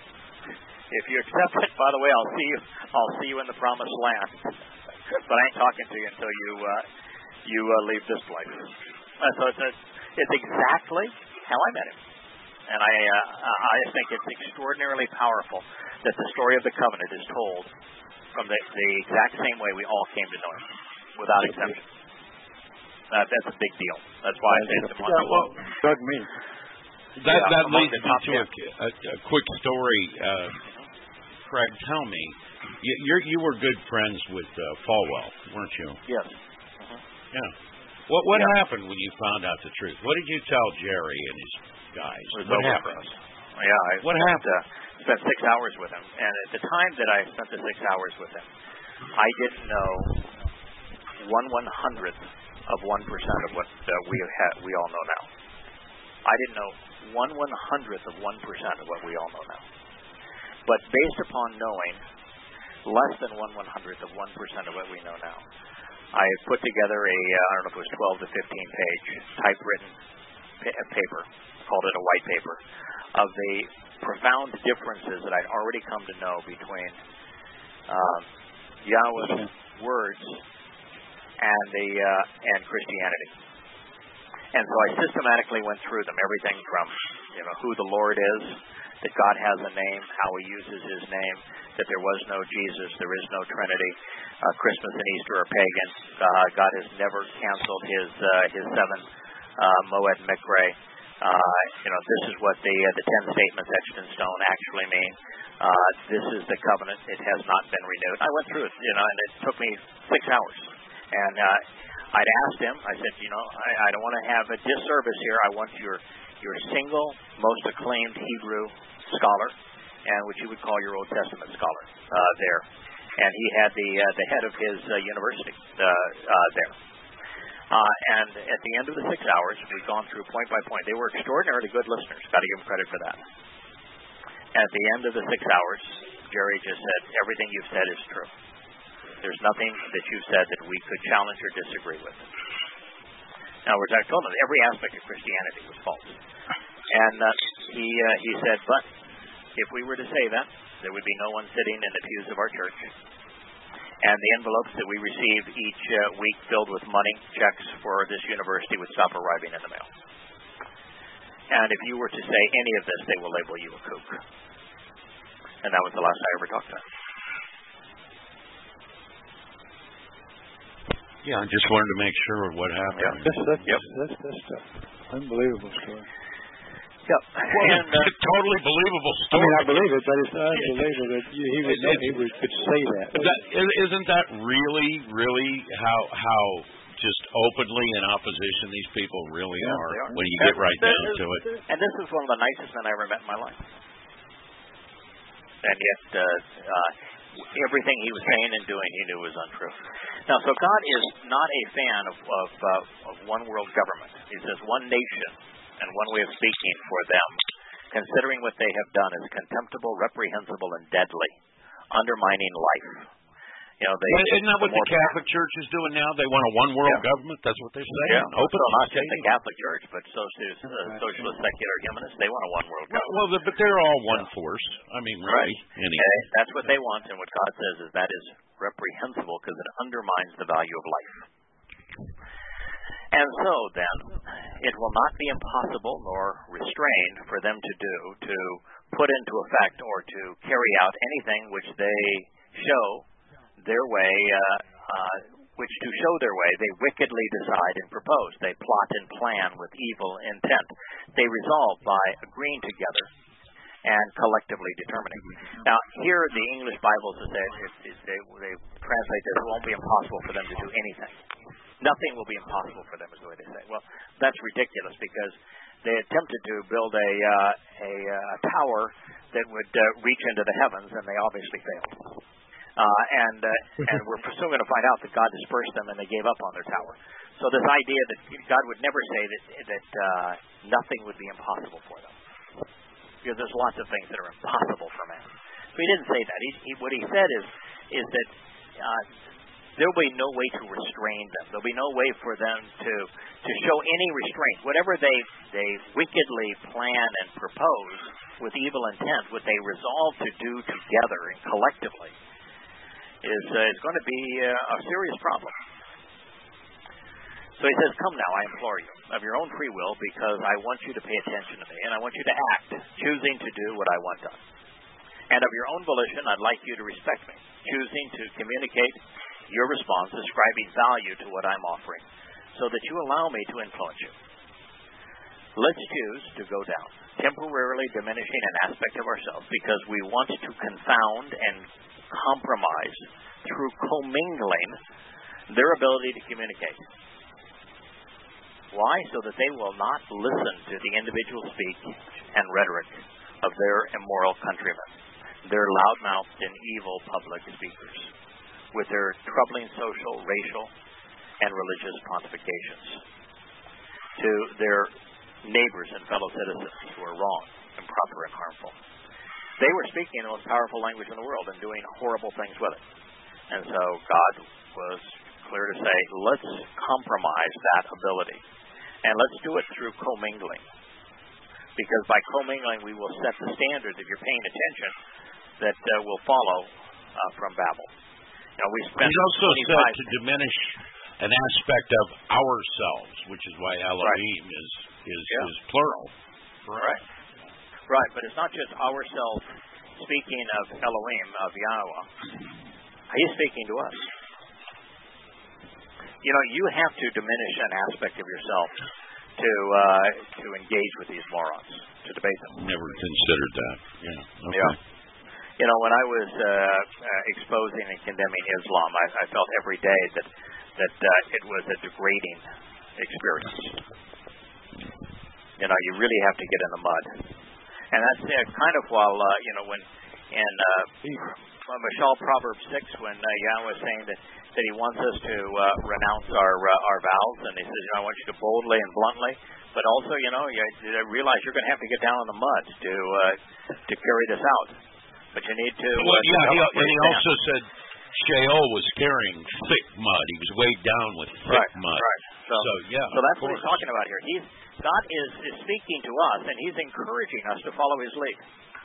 If you accept it, by the way, I'll see you. I'll see you in the promised land. But I ain't talking to you until you uh, you uh, leave this place. Uh, so it's a, it's exactly how I met him, and I uh, I just think it's extraordinarily powerful that the story of the covenant is told from the, the exact same way we all came to know him, without exception. Uh, that's a big deal. That's why I say it's one. Yeah, well, Doug me. That Yeah, that among leads the me top to a, a, a quick story. Uh, Craig, tell me, you you're, you were good friends with uh, Falwell, weren't you? Yes. Mm-hmm. Yeah. What what Yeah. happened when you found out the truth? What did you tell Jerry and his guys? It was What over happened? for us. Yeah, I What spent, happened? Uh, spent six hours with him, and at the time that I spent the six hours with him, I didn't know one one hundredth of one percent of what uh, we had, we all know now. I didn't know one one hundredth of one percent of what we all know now. But based upon knowing less than one one hundredth of one percent of what we know now, I put together a uh, I don't know if it was twelve to fifteen page typewritten pa- paper, called it a white paper, of the profound differences that I'd already come to know between uh, Yahweh's words and the uh, and Christianity. And so I systematically went through them, everything from you know who the Lord is, that God has a name, how He uses His name, that there was no Jesus, there is no Trinity, uh, Christmas and Easter are pagan. Uh, God has never canceled His uh, His seven uh, Moed Mikre. Uh, you know, this is what the uh, the ten statements etched in stone actually mean. Uh, this is the covenant; it has not been renewed. I went through it, you know, and it took me six hours. And uh, I'd asked him. I said, you know, I, I don't want to have a disservice here. I want your your single most acclaimed Hebrew scholar, and what you would call your Old Testament scholar uh, there. And he had the uh, the head of his uh, university uh, uh, there. Uh, and at the end of the six hours, we'd gone through point by point. They were extraordinarily good listeners. Got to give them credit for that. At the end of the six hours, Jerry just said, everything you've said is true. There's nothing that you've said that we could challenge or disagree with. In other words, I told him that every aspect of Christianity was false. And uh, he uh, he said, but if we were to say that, there would be no one sitting in the pews of our church. And the envelopes that we received each uh, week filled with money, checks for this university would stop arriving in the mail. And if you were to say any of this, they will label you a kook. And that was the last I ever talked to him. Yeah, I just wanted to make sure of what happened. Yeah, that's, that's, yep. that's, that's, that's an unbelievable story. Yep. Well, and, uh, totally believable I story. mean, I believe it, but it's unbelievable that you, he would he would could say that. that. Isn't that really, really how how just openly in opposition these people really Yeah, are, are when you and get right this, down to it? And this is one of the nicest men I ever met in my life. And yet, uh, uh, everything he was saying and doing, he knew was untrue. Now, so God is not a fan of of, uh, of one world government. He says one nation and one way of speaking for them, considering what they have done is contemptible, reprehensible, and deadly, undermining life. You know, they, Isn't that what the Catholic Church is doing now? They want a one-world yeah. government. That's what they're saying. Yeah, Open so not just saying. the Catholic Church, but so too uh, socialist, secular humanists. They want a one-world government. Well, well, but they're all one yeah. force. I mean, really. Right. Anyway. Okay, that's what they want, and what God says is that is reprehensible because it undermines the value of life. And so, then, it will not be impossible nor restrained for them to do, to put into effect or to carry out anything which they show their way, uh, uh, which to show their way, they wickedly decide and propose. They plot and plan with evil intent. They resolve by agreeing together and collectively determining. Now, here the English Bible says they, they, they translate this, it won't be impossible for them to do anything. Nothing will be impossible for them, is the way they say. Well, that's ridiculous because they attempted to build a uh, a, uh, tower that would uh, reach into the heavens, and they obviously failed. Uh, and uh, and we're soon going to find out that God dispersed them, and they gave up on their tower. So this idea that God would never say that that uh, nothing would be impossible for them, because there's lots of things that are impossible for man. So he didn't say that. He, he, what he said is is that. Uh, There will be no way to restrain them. There will be no way for them to to show any restraint. Whatever they they wickedly plan and propose with evil intent, what they resolve to do together and collectively, is uh, is going to be uh, a serious problem. So he says, "Come now, I implore you, of your own free will, because I want you to pay attention to me, and I want you to act, choosing to do what I want done. And of your own volition, I'd like you to respect me, choosing to communicate your response, ascribing value to what I'm offering, so that you allow me to influence you. Let's choose to go down, temporarily diminishing an aspect of ourselves, because we want to confound and compromise through commingling their ability to communicate. Why? So that they will not listen to the individual speech and rhetoric of their immoral countrymen, their loudmouthed and evil public speakers, with their troubling social, racial, and religious pontifications, to their neighbors and fellow citizens who are wrong, improper, and harmful. They were speaking the most powerful language in the world and doing horrible things with it. And so God was clear to say, let's compromise that ability, and let's do it through commingling, because by commingling we will set the standard if you're paying attention that uh, will follow uh, from Babel. You know, we spent He's also said to diminish an aspect of ourselves, which is why Elohim right. is is, yeah. is plural. Right. Right, but it's not just ourselves speaking of Elohim, of Yahweh. He's speaking to us. You know, you have to diminish an aspect of yourself to uh, to engage with these morons, to debate them. Never considered that. Yeah. Okay. Yeah. You know, when I was uh, uh, exposing and condemning Islam, I, I felt every day that that uh, it was a degrading experience. You know, you really have to get in the mud, and that's uh, kind of while uh, you know when in uh, Mashal Proverbs six, when uh, Yahweh was saying that, that He wants us to uh, renounce our uh, our vows, and He says, you know, I want you to boldly and bluntly, but also, you know, you, you realize you're going to have to get down in the mud to uh, to carry this out. But you need to. Well, uh, yeah, he, and he stand. also said Sheol was carrying thick mud. He was weighed down with thick right, mud. Right. So, so yeah. So that's what he's talking about here. He's God is, is speaking to us, and He's encouraging us to follow His lead.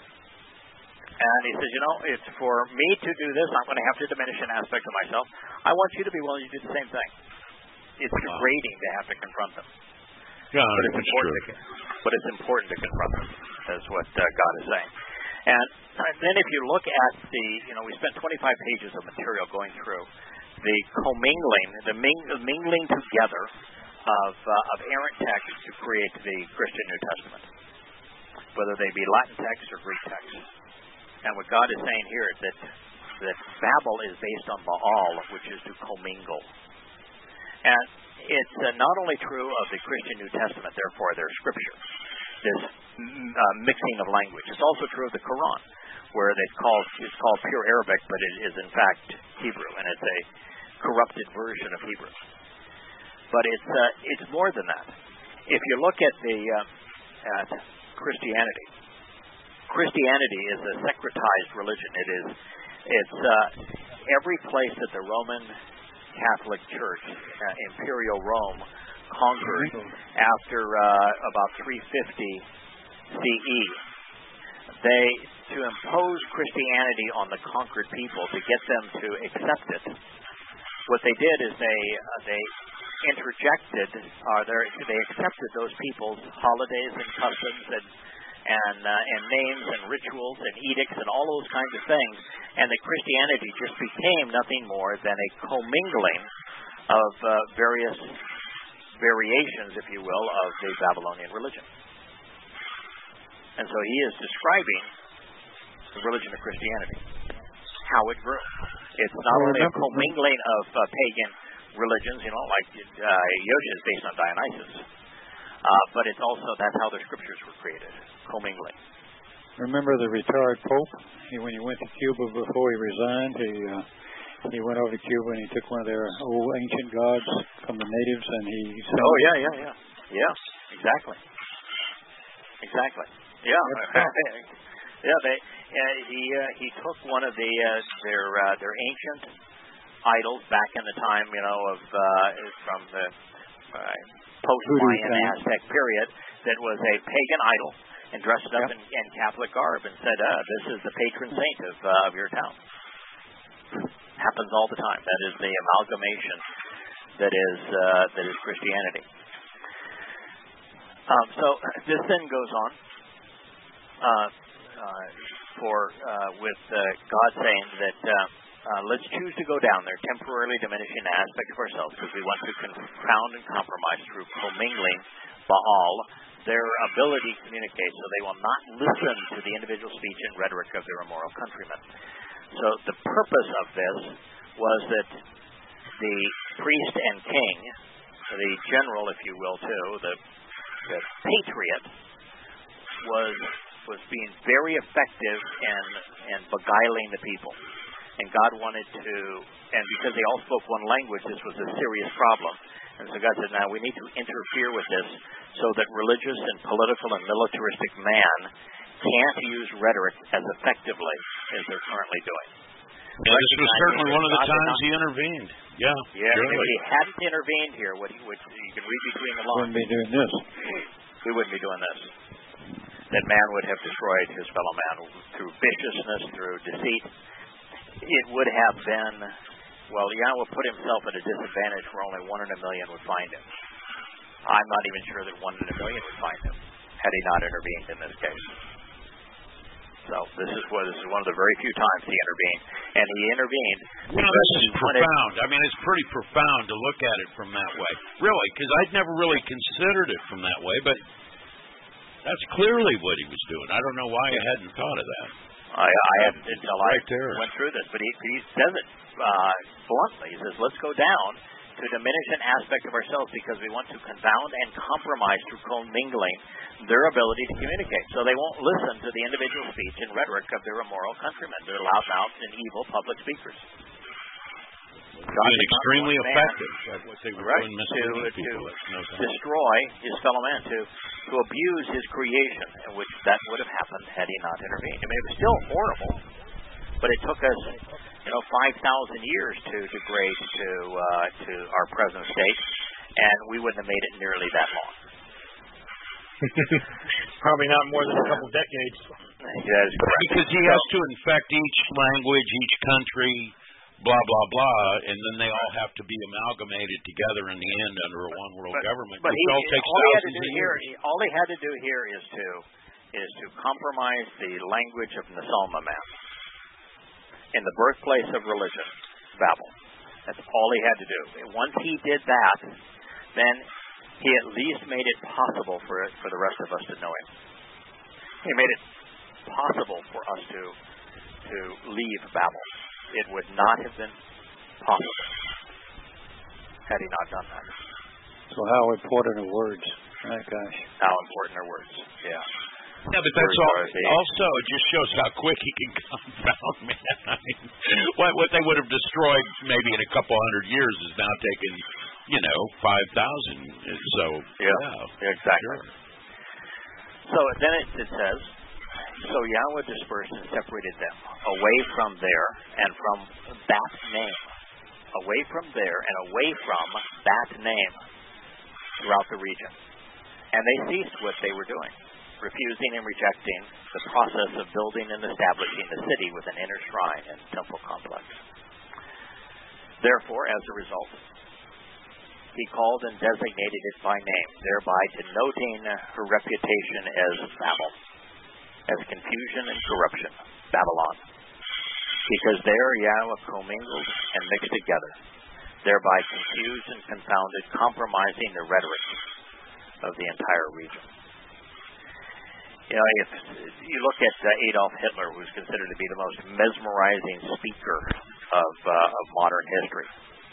And He says, you know, it's for me to do this, I'm going to have to diminish an aspect of myself. I want you to be willing to do the same thing. It's wow. degrading to have to confront them. Yeah, but it's important. true. To, but it's important to confront them. That's what uh, God is saying. And then if you look at the, you know, we spent twenty-five pages of material going through the commingling, the, ming- the mingling together of uh, of errant texts to create the Christian New Testament, whether they be Latin texts or Greek texts. And what God is saying here is that that Babel is based on Baal, which is to commingle. And it's uh, not only true of the Christian New Testament, therefore their scripture, this uh, mixing of language. It's also true of the Quran, where it's called it's called pure Arabic, but it is in fact Hebrew, and it's a corrupted version of Hebrew. But it's uh, it's more than that. If you look at the uh, at Christianity, Christianity is a secretized religion. It is it's uh, every place that the Roman Catholic Church, uh, Imperial Rome, conquered after uh, about three fifty C E. They, to impose Christianity on the conquered people, to get them to accept it, what they did is they uh, they interjected, or they accepted those people's holidays and customs and and uh, and names and rituals and edicts and all those kinds of things, and that Christianity just became nothing more than a commingling of uh, various variations, if you will, of the Babylonian religion. And so he is describing the religion of Christianity, how it grew. It's not only a commingling of uh, pagan religions, you know, like uh, Yosha is based on Dionysus, uh, but it's also, that's how the scriptures were created, commingling. Remember the retired Pope? He, when he went to Cuba before he resigned, he uh, he went over to Cuba and he took one of their old ancient gods from the natives and he... Oh, yeah, yeah, yeah. Yeah, exactly. Exactly. Yeah. yeah, they, uh, he uh, he took one of the uh, their uh, their ancient idols back in the time, you know, of uh, from the uh, post-Mayan Aztec period that was a pagan idol, and dressed it up yep. in, in Catholic garb and said, uh, this is the patron saint of uh, of your town. Happens all the time. That is the amalgamation that is uh, that is Christianity. Um, so this then goes on uh, uh, for uh, with uh, God saying that uh, uh, let's choose to go down there, temporarily diminishing the aspect of ourselves, because we want to confound and compromise through commingling Baal their ability to communicate, so they will not listen to the individual speech and rhetoric of their immoral countrymen. So the purpose of this was that the priest and king, the general, if you will, too, the, the patriot, was was being very effective in, in beguiling the people. And God wanted to, and because they all spoke one language, this was a serious problem. And so God said, now we need to interfere with this so that religious and political and militaristic man can't use rhetoric as effectively as they're currently doing. Yeah, this was certainly one of the times he intervened. Yeah, yeah. surely. If he hadn't intervened here, what he would, you can read between the lines. We wouldn't be doing this. We wouldn't be doing this. that man would have destroyed his fellow man through viciousness, through deceit. It would have been, well, Yahweh put himself at a disadvantage where only one in a million would find him. I'm not even sure that one in a million would find him had he not intervened in this case. So this is what this is one of the very few times he intervened, and he intervened. You know, this is profound. I mean, it's pretty profound to look at it from that way, really, because I'd never really considered it from that way. But that's clearly what he was doing. I don't know why I hadn't thought of that. I, I hadn't until right I there. went through this, but he, he says it uh, bluntly. He says, "Let's go down to diminish an aspect of ourselves because we want to confound and compromise through commingling their ability to communicate." So they won't listen to the individual speech and rhetoric of their immoral countrymen, their loudmouths and evil public speakers. God being extremely effective at what they were right, doing, to, to no destroy his fellow man, to, to abuse his creation, which that would have happened had he not intervened. I mean, it was still horrible, but it took us, you know, five thousand years to degrade to uh, to our present state, and we wouldn't have made it nearly that long. Probably not more than a couple decades. That is correct. Because he has to infect each language, each country, blah, blah, blah, and then they all have to be amalgamated together in the end under a one world but, government. But which he, all takes all he had to thousands do of here, years. all he had to do here is to is to compromise the language of Nesalma man in the birthplace of religion, Babel. That's all he had to do. Once he did that, then he at least made it possible for it, for the rest of us to know him. He made it possible for us to to leave Babel. It would not have been possible had he not done that. So how important are words? My gosh. How important are words? Yeah. Yeah, but that's all, also it just shows how quick he can confound, man. I mean, what what they would have destroyed maybe in a couple hundred years is now taken, you know, five thousand. So yeah, yeah exactly. Sure. So then it, it says, so Yahweh dispersed and separated them away from there and from that name, away from there and away from that name throughout the region, and they ceased what they were doing, refusing and rejecting the process of building and establishing the city with an inner shrine and temple complex. Therefore, as a result, he called and designated it by name, thereby denoting her reputation as Babel, as confusion and corruption, Babylon. Because there Yahweh commingled and mixed together, thereby confused and confounded, compromising the rhetoric of the entire region. You know, if you look at uh, Adolf Hitler, who's considered to be the most mesmerizing speaker of, uh, of modern history,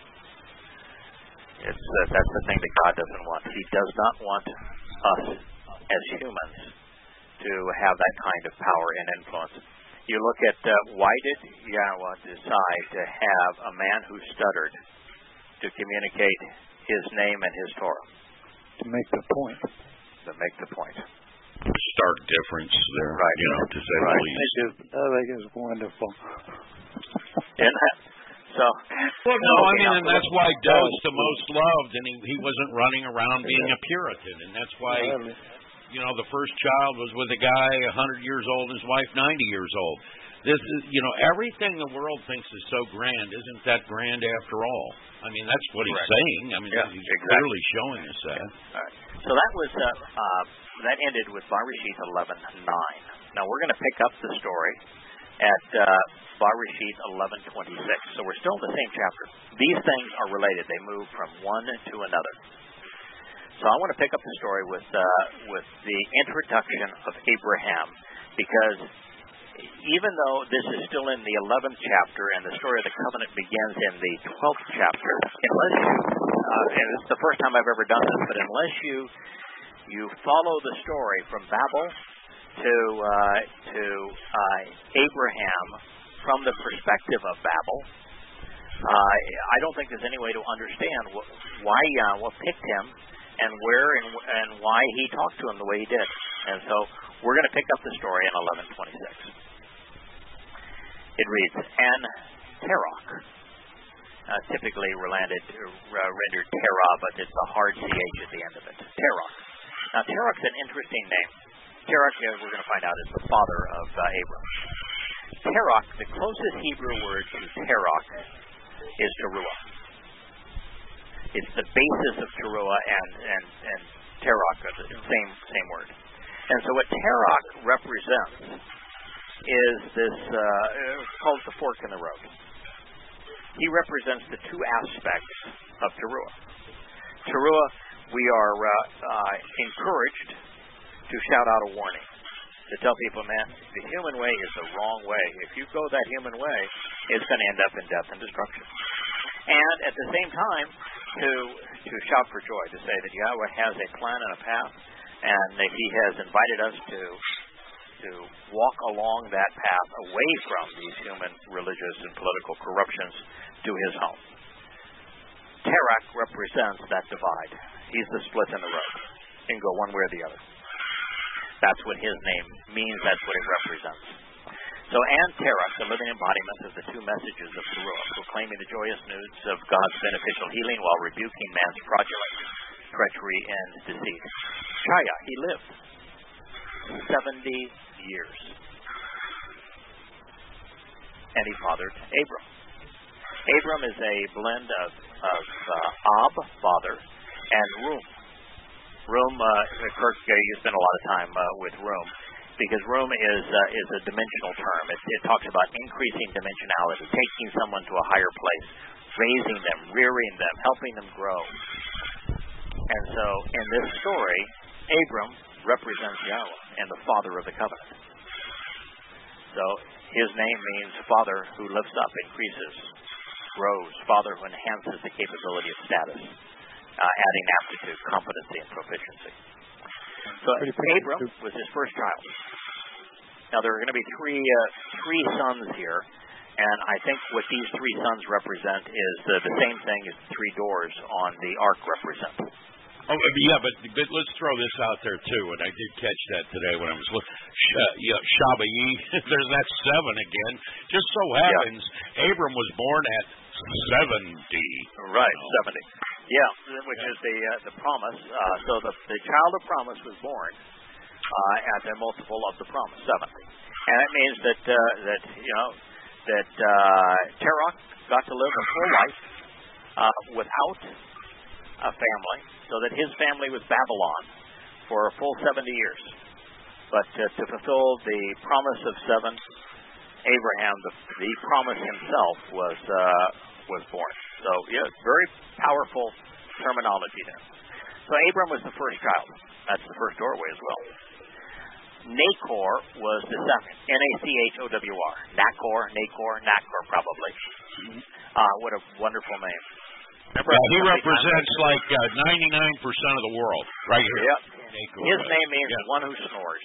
it's uh, that's the thing that God doesn't want. He does not want us as humans to have that kind of power and influence. You look at uh, why did Yahweh decide to have a man who stuttered to communicate his name and his Torah? To make the point. To make the point. Stark difference there, right? You know, to say right. the least. I think, I think it's wonderful. Isn't it? So, well, no, I mean, and that's why Doe's the most loved, and he, he wasn't running around being a Puritan, and that's why, you know, the first child was with a guy a hundred years old, and his wife ninety years old. This is, you know, everything the world thinks is so grand isn't that grand after all. I mean, that's what he's Correct. saying. I mean, yeah, he's exactly. clearly showing us that. All right. So that was uh, uh, that ended with Barishit eleven nine. Now we're going to pick up the story at uh, Barishit eleven twenty-six. So we're still in the same chapter. These things are related. They move from one to another. So I want to pick up the story with uh, with the introduction of Abraham, because even though this is still in the eleventh chapter and the story of the covenant begins in the twelfth chapter, unless you, uh, and it's the first time I've ever done this, but unless you you follow the story from Babel to uh, to uh, Abraham from the perspective of Babel, uh, I don't think there's any way to understand wh- why Yahweh picked him and where and, and why he talked to him the way he did. And so we're going to pick up the story in eleven twenty-six. It reads, and Terach, uh, typically rendered, uh, rendered Terah, but it's a hard C H at the end of it. Terach. Now, Terach's an interesting name. Terach, uh, we're going to find out, is the father of uh, Abram. Terach, the closest Hebrew word to Terach is teruah. It's the basis of teruah and and and Terach are the same same word. And so what Terach represents is this uh, it's called the fork in the road. He represents the two aspects of teruah. Teruah, we are uh, uh, encouraged to shout out a warning, to tell people, man, the human way is the wrong way. If you go that human way, it's going to end up in death and destruction. And at the same time, to to shout for joy, to say that Yahweh has a plan and a path, and that He has invited us to to walk along that path away from these human religious and political corruptions to His home. Terach represents that divide. He's the split in the road. You can go one way or the other. That's what his name means. That's what it represents. So, and Terach, the living embodiment of the two messages of teruah, proclaiming the joyous news of God's beneficial healing while rebuking man's fraudulent treachery and deceit. Shaya, he lived seventy years. And he fathered Abram. Abram is a blend of, of uh, Ab, father, and Rum. Rum, uh, Kirk, uh, you spend a lot of time uh, with Rum, because Rum is uh, is a dimensional term. It, it talks about increasing dimensionality, taking someone to a higher place, raising them, rearing them, helping them grow. And so, in this story, Abram represents Yahweh and the father of the covenant. So, his name means father who lifts up, increases, grows, father who enhances the capability of status, uh, adding aptitude, competency, and proficiency. So, Abram was his first child. Now, there are going to be three uh, three sons here, and I think what these three sons represent is uh, the same thing as the three doors on the ark represent. Oh, yeah, but, but let's throw this out there, too, and I did catch that today when I was looking. Uh, yeah, Shabbai, there's that seven again. Just so happens, yeah. Abram was born at seventy. Right, oh. seventy. Yeah, which yeah. is the uh, the promise. Uh, so the, the child of promise was born uh, at the multiple of the promise, seventy. And it means that, uh, that you know, that uh, Terach got to live a full life uh, without a family, so that his family was Babylon for a full seventy years. But uh, to fulfill the promise of seven, Abraham, the, the promise himself, was uh, was born. So, yeah, very powerful terminology there. So Abram was the first child. That's the first doorway as well. Nachor was the second. N A C H O W R. Nachor, Nachor, Nachor, probably. Uh, what a wonderful name. Remember, yeah, he represents like uh, ninety-nine percent of the world, right here. Yep. His name means yeah. one who snores.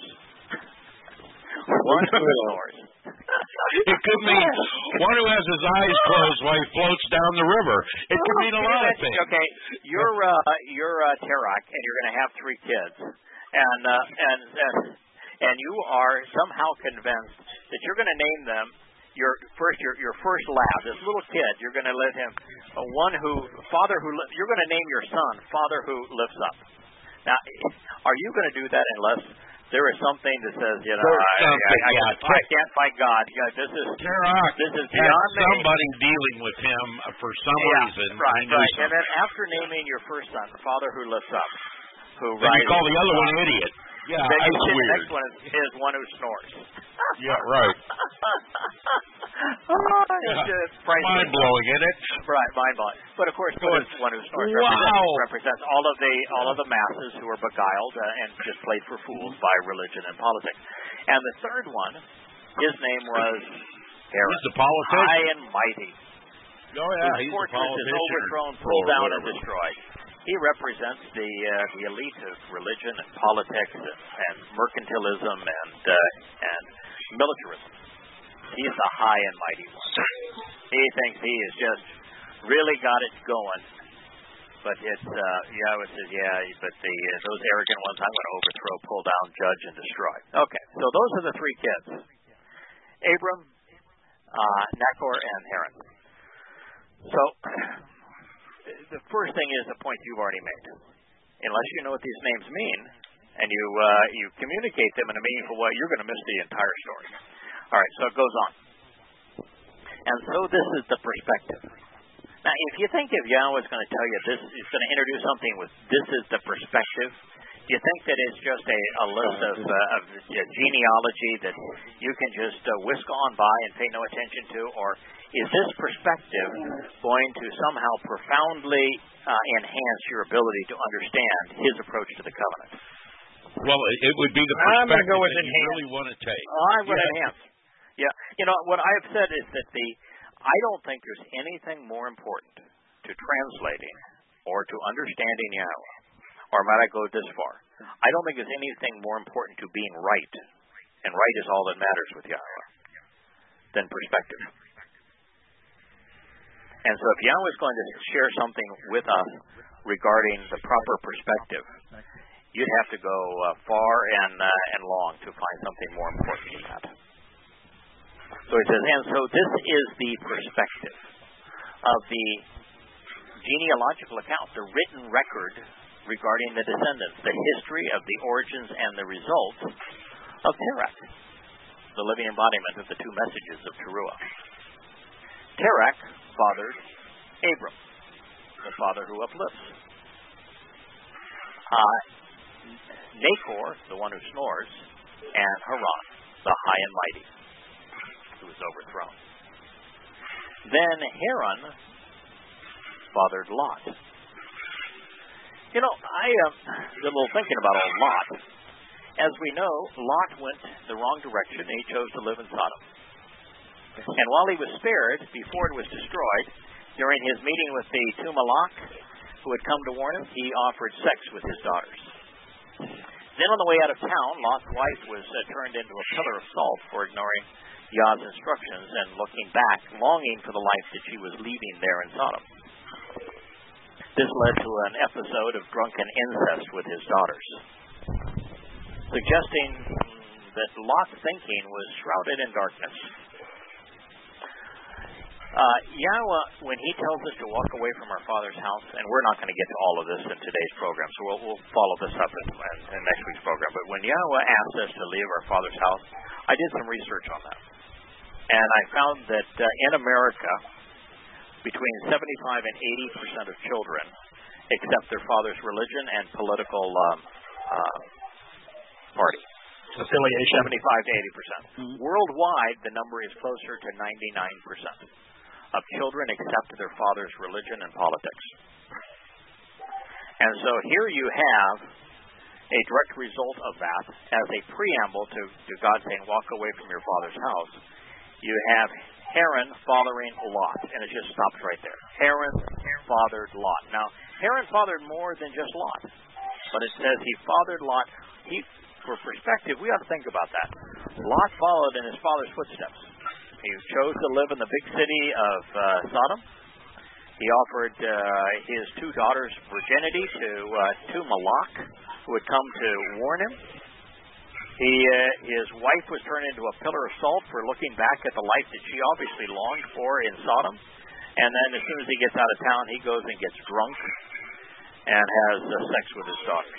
One who snores. It could mean one who has his eyes closed while he floats down the river. It could mean a lot of things. Okay, you're uh, you're uh, Terach, and you're going to have three kids, and uh, and and and you are somehow convinced that you're going to name them. Your first, your your first lad, this little kid, you're going to let him, uh, one who, father who, you're going to name your son, father who lifts up. Now, are you going to do that unless there is something that says, you know, I, I, I, I, I can't fight God. Yeah, this is Terach, this is beyond me. Somebody dealing with him for some yeah, reason. Right, right. And then after naming your first son, father who lifts up, who then you call the other one an idiot. Yeah, then that's the weird. next one is, is one who snores. Yeah, right. oh, it's just mind blowing, isn't it? Right, mind blowing. But of course, one, is, one who snores wow. represents, represents all of the all of the masses who are beguiled uh, and just played for fools by religion and politics. And the third one, his name was Aaron. He's the politician. High and mighty. Oh yeah, His he's fortress the politician. is overthrown, pulled down, and destroyed. He represents the uh, the elite of religion and politics and, and mercantilism and uh, and militarism. He's the high and mighty one. He thinks he has just really got it going. But it's uh, Yahweh says, yeah, but the uh, those arrogant ones I'm going to overthrow, pull down, judge, and destroy. Okay, so those are the three kids: Abram, uh, Nachor, and Haran. So. The first thing is the point you've already made. Unless you know what these names mean, and you uh, you communicate them in a meaningful way, you're going to miss the entire story. All right, so it goes on. And so this is the perspective. Now, if you think if Yahweh is going to tell you this, is going to introduce something with this is the perspective, do you think that it's just a, a list of, uh, of genealogy that you can just uh, whisk on by and pay no attention to? Or is this perspective going to somehow profoundly uh, enhance your ability to understand his approach to the covenant? Well, it would be the I'm perspective go with that you really want to take. Oh, I would yeah. enhance. Yeah. You know, what I've said is that the I don't think there's anything more important to translating or to understanding Yahweh. Or might I go this far? I don't think there's anything more important to being right, and right is all that matters with Yahweh, than perspective. And so if Yahweh is going to share something with us regarding the proper perspective, you'd have to go uh, far and uh, and long to find something more important than that. So he says, and so this is the perspective of the genealogical account, the written record regarding the descendants, the history of the origins and the results of Terach, the living embodiment of the two messages of Teruah. Terach fathered Abram, the father who uplifts. Uh, Nahor, the one who snores, and Haran, the high and mighty, who was overthrown. Then Haran fathered Lot. You know, I uh, did a little thinking about old Lot. As we know, Lot went the wrong direction, and he chose to live in Sodom. And while he was spared before it was destroyed, during his meeting with the two Malach, who had come to warn him, he offered sex with his daughters. Then on the way out of town, Lot's wife was uh, turned into a pillar of salt for ignoring Yah's instructions and looking back, longing for the life that she was leaving there in Sodom. This led to an episode of drunken incest with his daughters, suggesting that Lot's thinking was shrouded in darkness. Uh, Yahweh, when he tells us to walk away from our Father's house, and we're not going to get to all of this in today's program, so we'll, we'll follow this up in, in, in next week's program, but when Yahweh asks us to leave our Father's house, I did some research on that. And I found that uh, in America, between seventy-five and eighty percent of children accept their father's religion and political um, uh, party. Affiliation. seventy-five to eighty percent. Mm-hmm. Worldwide, the number is closer to ninety-nine percent of children accept their father's religion and politics. And so here you have a direct result of that as a preamble to, to God saying, walk away from your father's house. You have Haran fathering Lot, and it just stops right there. Haran fathered Lot. Now, Haran fathered more than just Lot, but it says he fathered Lot. He, for perspective, we ought to think about that. Lot followed in his father's footsteps. He chose to live in the big city of uh, Sodom. He offered uh, his two daughters virginity to uh, two Malach, who had come to warn him. He, uh, his wife was turned into a pillar of salt for looking back at the life that she obviously longed for in Sodom. And then as soon as he gets out of town, he goes and gets drunk and has uh, sex with his daughters.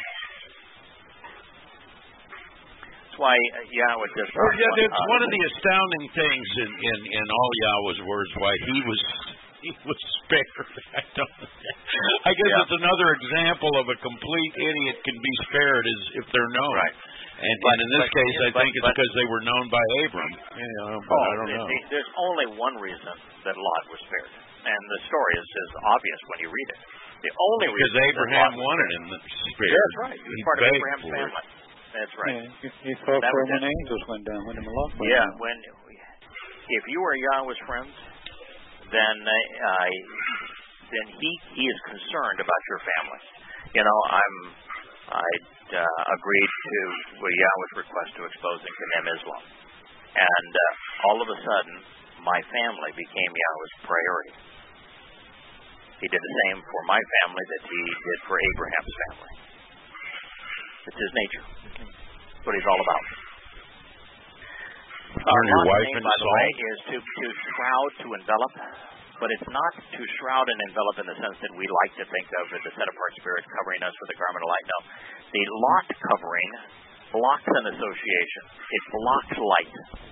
That's why uh, Yahweh just... Oh, yeah, it's one of the astounding things in, in, in all Yahweh's words, why he was... He was spared. I don't. I guess yeah. It's another example of a complete idiot can be spared is if they're known. Right. And, but, and in this but, case, I but, think it's but, because they were known by Abram. You know, but oh, I don't know. There's only one reason that Lot was spared, and the story is, is obvious when you read it. The only because reason Abraham that wanted him spared. That's right. He was he part of Abraham's family. It. That's right. Yeah, he, he fought that for when the angels went down, when the Malach went yeah, down. when if you are Yahweh's friends, then uh, then he he is concerned about your family. You know, I'm I uh, agreed to well, Yahweh's request to expose and condemn Islam, and uh, all of a sudden, my family became Yahweh's priority. He did the same for my family that he did for Abraham's family. It's his nature. That's what he's all about. Our your wife name, and by the salt. way, is to to shroud, to envelop. but it's not to shroud and envelop in the sense that we like to think of as the set-apart spirit covering us with a garment of light. No. The lot covering blocks an association. It blocks light.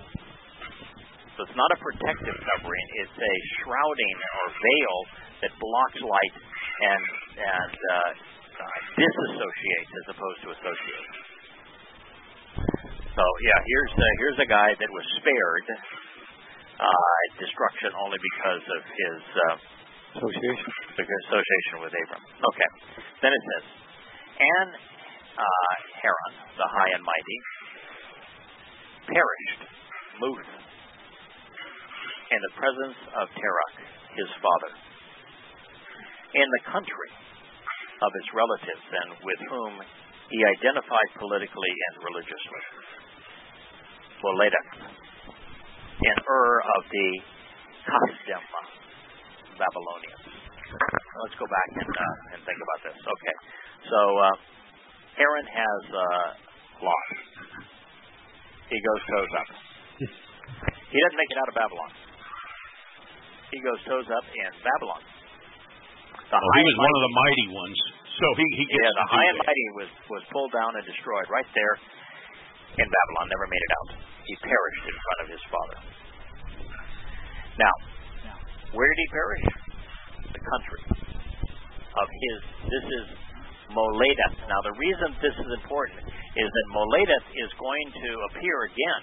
So it's not a protective covering. It's a shrouding or veil that blocks light and, and uh, uh, disassociates as opposed to associates. So, yeah, here's, uh, here's a guy that was spared Uh, destruction only because of his uh, association. association with Abram. Okay. Then it says, and uh, Haran, the high and mighty, perished, Muth, in the presence of Terach, his father, in the country of his relatives and with whom he identified politically and religiously. Moledek, in Ur of the Kasdim Babylonians. Let's go back and uh, and think about this. Okay, so uh, Haran has uh, Lot. He goes toes up. He doesn't make it out of Babylon. He goes toes up in Babylon. The well, he was one of the mighty ones, so he he gets yeah. The to high do and that. mighty was was pulled down and destroyed right there in Babylon. Never made it out. He perished in front of his father. Now, where did he perish? The country of his. This is Moledeth. Now, the reason this is important is that Moledeth is going to appear again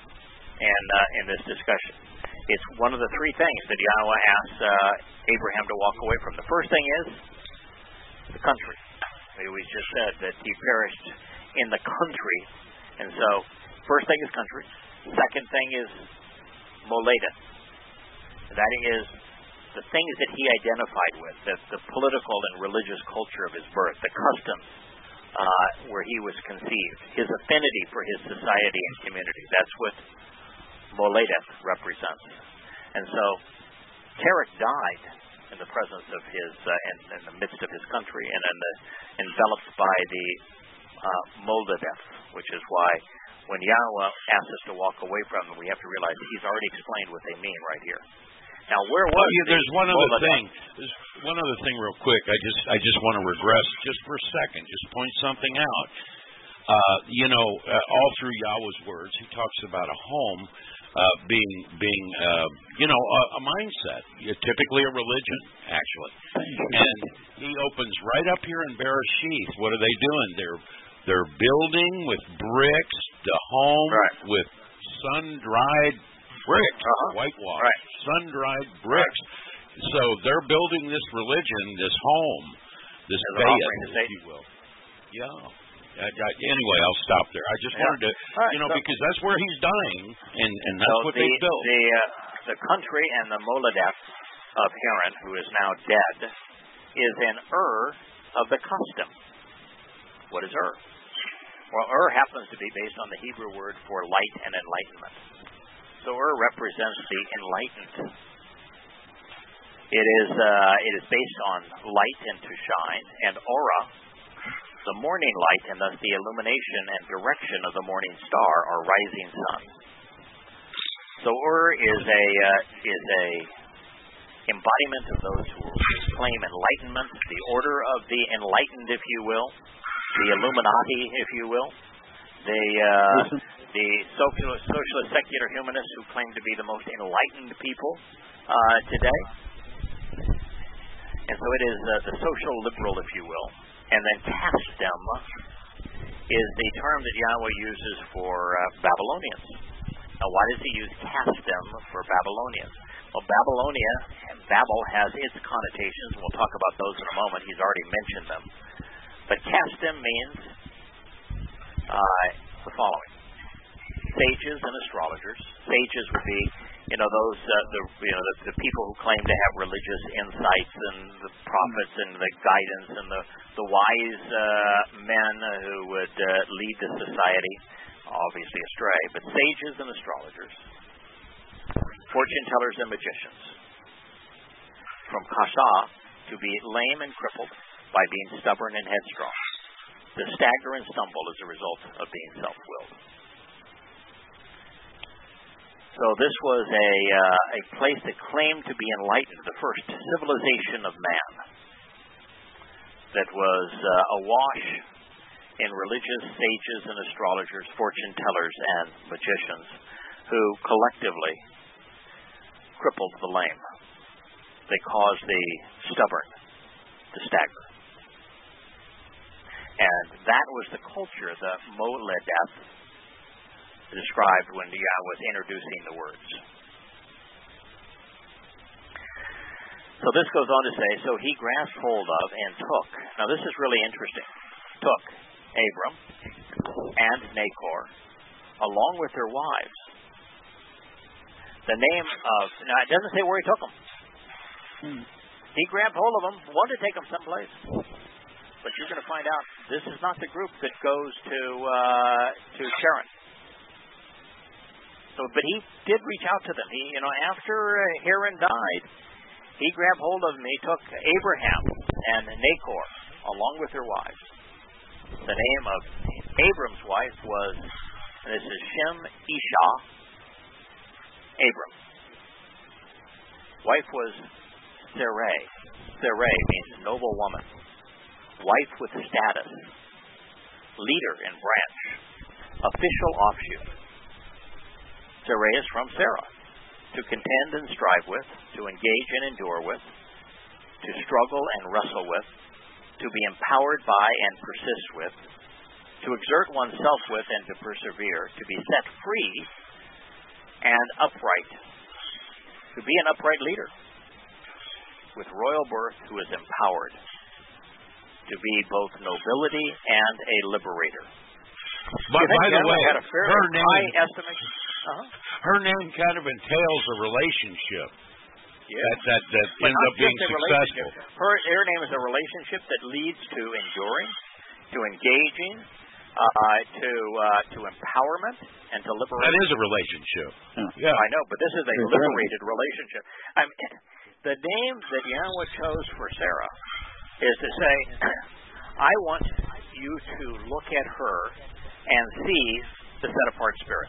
and uh, in this discussion. It's one of the three things that Yahweh asks uh, Abraham to walk away from. The first thing is the country. We just said that he perished in the country. And so, first thing is country. Second thing is Moledeth. That is the things that he identified with, the, the political and religious culture of his birth, the customs uh, where he was conceived, his affinity for his society and community. That's what Moledeth represents. And so Terach died in the presence of his, uh, in, in the midst of his country, and in the, enveloped by the uh, Moledeth, which is why when Yahweh asks us to walk away from them, we have to realize he's already explained what they mean right here. Now, where was well, yeah, there's one other Moledeth? thing. There's one other thing, real quick. I just, I just want to regress just for a second, just point something out. Uh, you know, uh, all through Yahweh's words, he talks about a home uh, being, being, uh, you know, a, a mindset, typically a religion, actually. And he opens right up here in Bereshith. What are they doing? They're, they're building with bricks the home right. with sun-dried bricks, uh-huh. whitewash, right. sun-dried bricks. Right. So they're building this religion, this home, this bayit, if you will. Yeah. I, I, anyway, I'll stop there. I just yeah. wanted to, right, you know, so, because that's where he's dying, and, and that's so what the, they built. The, uh, the country and the Moledeth of Haran, who is now dead, is in Ur of the custom. What is Ur? Well, Ur happens to be based on the Hebrew word for light and enlightenment. So Ur represents the enlightened. It is uh, it is based on light and to shine, and Aura, the morning light, and thus the illumination and direction of the morning star or rising sun. So Ur is a uh, is a embodiment of those who claim enlightenment, the order of the enlightened, if you will, the Illuminati, if you will, the uh, the socialist, socialist secular humanists who claim to be the most enlightened people uh, today. And so it is uh, the social liberal, if you will. And then Kasdim is the term that Yahweh uses for uh, Babylonians. Now, why does he use Kasdim for Babylonians? Well, Babylonia, Babel has its connotations, and we'll talk about those in a moment. He's already mentioned them. But Kasdim means uh, the following. Sages and astrologers. Sages would be, you know, those uh, the you know the, the people who claim to have religious insights, and the prophets and the guidance, and the the wise uh, men who would uh, lead the society, obviously astray. But sages and astrologers, fortune tellers and magicians, from kasha, to be lame and crippled by being stubborn and headstrong, to stagger and stumble as a result of being self-willed. So this was a uh, a place that claimed to be enlightened, the first civilization of man, that was uh, awash in religious sages and astrologers, fortune tellers, and magicians who collectively crippled the lame. They caused the stubborn to stagger. And that was the culture that Moledeth described when Yah was introducing the words. So this goes on to say, so he grasped hold of and took. Now this is really interesting. Took Abram and Nahor along with their wives. The name of, now it doesn't say where he took them. Hmm. He grabbed hold of them, wanted to take them someplace. But you're going to find out this is not the group that goes to uh, to Sharon. So, but he did reach out to them. He, you know, after uh, Haran died, he grabbed hold of them. He took Abraham and Nahor along with their wives. The name of Abram's wife was, and this is Shem Isha, Abram. Wife was Sarai. Sarai means noble woman. Wife with status. Leader in branch. Official offshoot. Sarai is from Sarah. To contend and strive with. To engage and endure with. To struggle and wrestle with. To be empowered by and persist with. To exert oneself with and to persevere. To be set free and upright. To be an upright leader. With royal birth, who is empowered to be both nobility and a liberator. But by the way, had a fairly her name, high estimation. Uh-huh. Her name kind of entails a relationship. Yeah. That that, that ends up being successful. Her, her name is a relationship that leads to enduring, to engaging, uh, to uh, to empowerment, and to liberation. That is a relationship. Yeah, I know, but this is a liberated relationship. I mean, the name that Yahweh chose for Sarah is to say, I want you to look at her and see the set-apart spirit.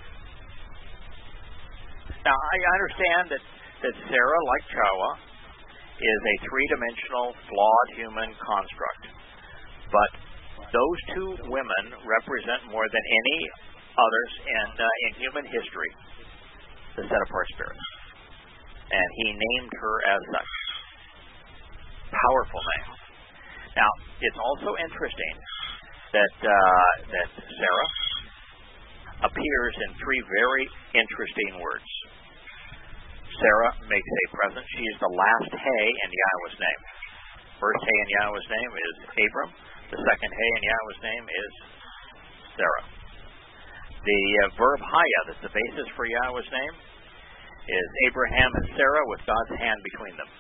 Now, I understand that, that Sarah, like Chawa, is a three-dimensional, flawed human construct. But those two women represent more than any others in, uh, in human history the set-apart spirit. And he named her as such. Powerful name. Now, it's also interesting that uh, that Sarah appears in three very interesting words. Sarah makes a present. She is the last hay in Yahweh's name. First hay in Yahweh's name is Abram. The second hay in Yahweh's name is Sarah. The uh, verb haya, that's the basis for Yahweh's name, is Abraham and Sarah with God's hand between them.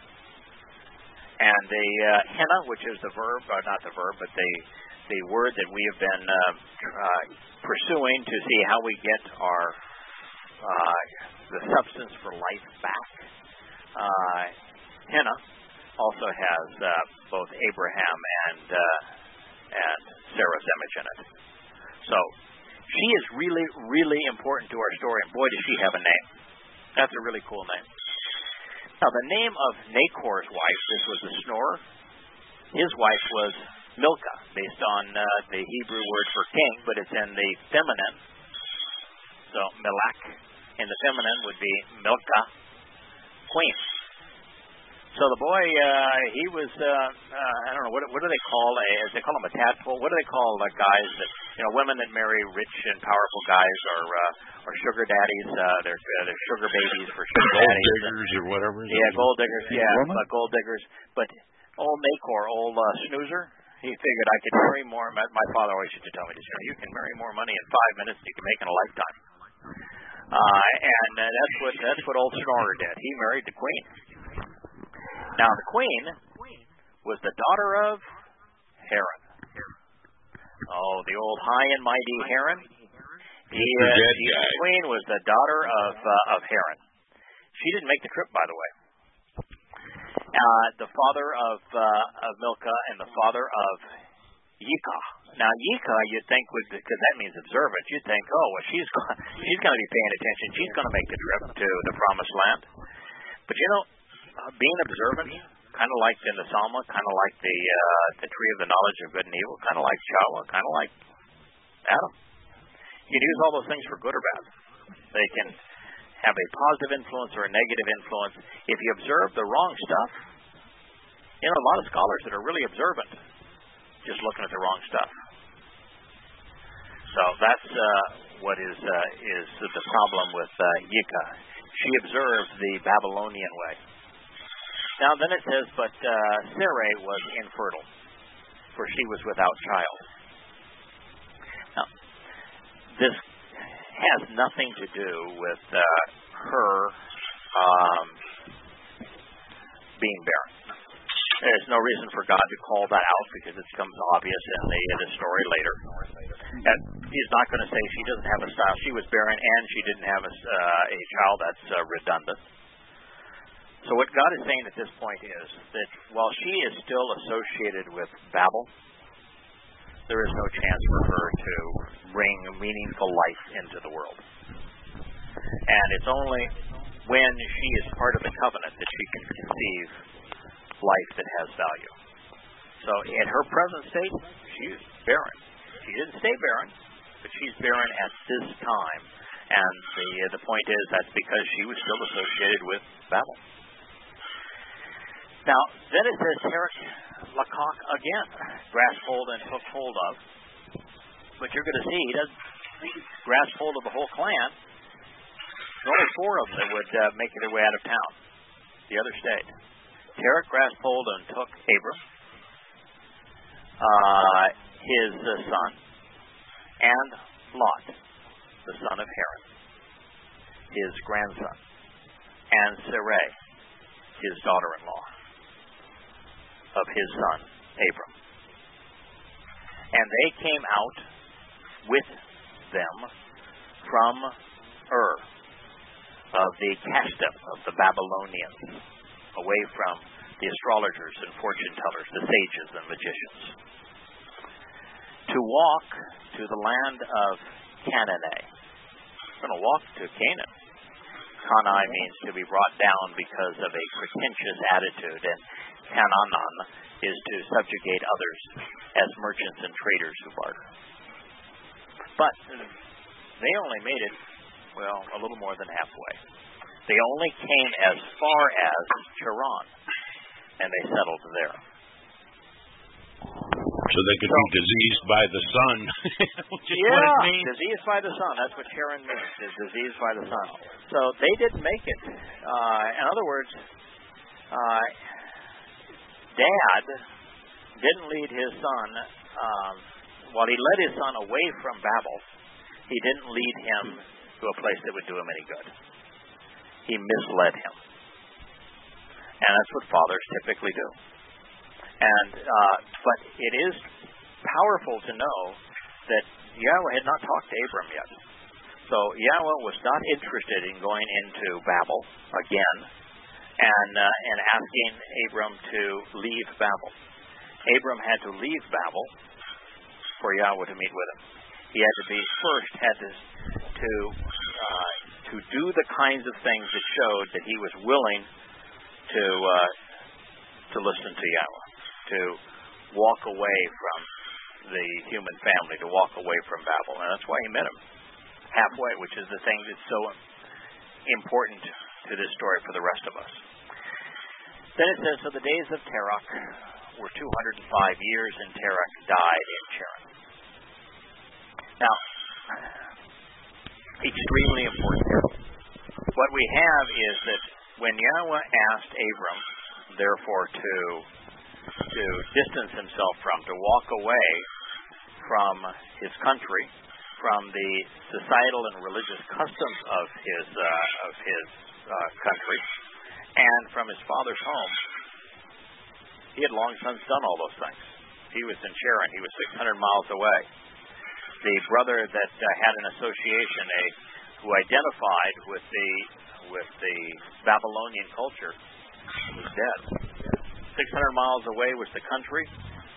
And the uh, henna, which is the verb, or not the verb, but the the word that we have been uh, uh, pursuing to see how we get our uh, the substance for life back. Uh, henna also has uh, both Abraham and uh, and Sarah's image in it. So she is really, really important to our story, and boy, does she have a name. That's a really cool name. Now, the name of Nahor's wife, this was the snorer. His wife was Milcah, based on uh, the Hebrew word for king, but it's in the feminine. So, Melech in the feminine would be Milcah, queen. So the boy, uh, he was, uh, uh, I don't know, what, what do they call, a, they call them a tadpole? What do they call uh, guys that, you know, women that marry rich and powerful guys are, uh, are sugar daddies, uh, they're, uh, they're sugar babies for sugar gold daddies. Gold diggers or whatever. Yeah, gold diggers, yeah, uh, gold diggers. But old Nahor, old uh, snoozer, he figured I could marry more. My, my father always used to tell me this, you know, you can marry more money in five minutes than you can make in a lifetime. Uh, and uh, that's what that's what old Snorer did. He married the queen. Now, the queen was the daughter of Haran. Oh, the old high and mighty Haran. He, uh, the queen was the daughter of uh, of Haran. She didn't make the trip, by the way. Uh, the father of uh, of Milcah and the father of Yikah. Now, Yika, you'd think, would because that means observant, you'd think, oh, well, she's she's going to be paying attention. She's going to make the trip to the Promised Land. But, you know, uh, being observant, kind of like in the Psalma, kind of like the uh, the tree of the knowledge of good and evil, kind of like Jawa, kind of like Adam. You can use all those things for good or bad. They can have a positive influence or a negative influence. If you observe the wrong stuff, you know, a lot of scholars that are really observant, just looking at the wrong stuff. So that's uh, what is uh, is the problem with uh, Yika. She observed the Babylonian way. Now then it says, but uh, Sarai was infertile, for she was without child. Now, this has nothing to do with uh, her um, being barren. There's no reason for God to call that out because it becomes obvious in the, in the story later. And he's not going to say she doesn't have a child. She was barren and she didn't have a, uh, a child. That's uh, redundant. So what God is saying at this point is that while she is still associated with Babel, there is no chance for her to bring meaningful life into the world. And it's only when she is part of the covenant that she can conceive life that has value. So in her present state, she's barren. She didn't stay barren, but she's barren at this time. And the uh, the point is that's because she was still associated with Babel. Now, then it says, Terach Lakach again, grasped hold and took hold of. But you're going to see, he doesn't grasp hold of the whole clan. There's only four of them that would uh, make their way out of town. The other stayed. Terach grasped hold and took Abram, uh, his uh, son, and Lot, the son of Haran, his grandson, and Sarai, his daughter-in-law, of his son, Abram. And they came out with them from Ur, of the Kasdim, of the Babylonians, away from the astrologers and fortune tellers, the sages and magicians, to walk to the land of Canaanai. We're going to walk to Canaan. Kanai means to be brought down because of a pretentious attitude, and Kananan is to subjugate others as merchants and traders who barter. But they only made it, well, a little more than halfway. They only came as far as Charan, and they settled there. So they could so, be diseased by the sun. Yeah, diseased by the sun. That's what Charan means, is diseased by the sun. So they didn't make it. Uh, in other words, uh, Dad didn't lead his son, um, while he led his son away from Babel, he didn't lead him to a place that would do him any good. He misled him. And that's what fathers typically do. And uh, but it is powerful to know that Yahweh had not talked to Abram yet. So Yahweh was not interested in going into Babel again and uh, and asking Abram to leave Babel. Abram had to leave Babel for Yahweh to meet with him. He had to be first had to to uh, to do the kinds of things that showed that he was willing to uh, to listen to Yahweh, to walk away from the human family, to walk away from Babel. And that's why he met him halfway, which is the thing that's so important to this story for the rest of us. Then it says, so the days of Terach were two hundred five years, and Terach died in Charan. Now, extremely important. What we have is that when Yahweh asked Abram, therefore, to to distance himself from, to walk away from his country, from the societal and religious customs of his uh, of his uh, country, and from his father's home, he had long since done all those things. He was in Charan. He was six hundred miles away. The brother that uh, had an association, a who identified with the with the Babylonian culture, was dead. six hundred miles away was the country.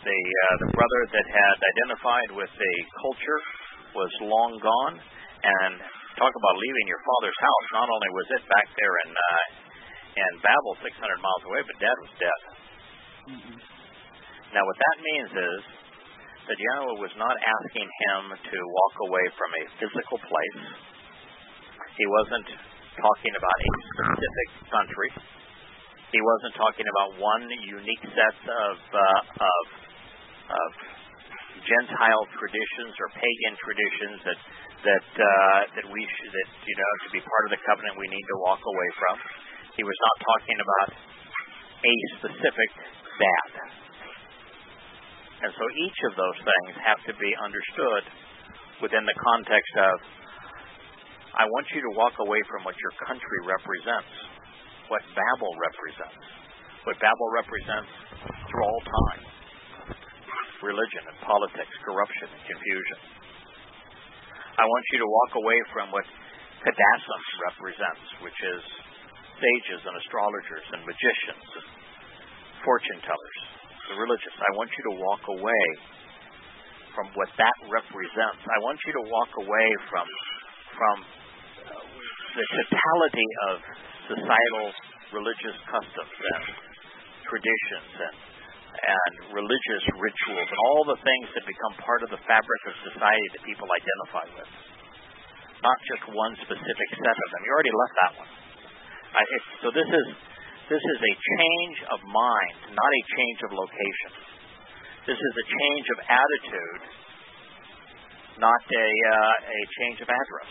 the uh, the brother that had identified with the culture was long gone, and talk about leaving your father's house. Not only was it back there in uh, in Babel, six hundred miles away, but Dad was dead. Mm-hmm. Now, what that means is that Yahweh was not asking him to walk away from a physical place. He wasn't talking about a specific country. He wasn't talking about one unique set of uh, of, of Gentile traditions or pagan traditions that that uh, that we should, that you know to be part of the covenant we need to walk away from. He was not talking about a specific dad. And so each of those things have to be understood within the context of, I want you to walk away from what your country represents, what Babel represents, what Babel represents through all time, religion and politics, corruption and confusion. I want you to walk away from what Kadassim represents, which is sages and astrologers and magicians and fortune tellers, the religious. I want you to walk away from what that represents. I want you to walk away from from the totality of societal religious customs and traditions and and religious rituals and all the things that become part of the fabric of society that people identify with. Not just one specific set of them. You already left that one. I, it, so this is this is a change of mind, not a change of location. This is a change of attitude, not a uh, a change of address.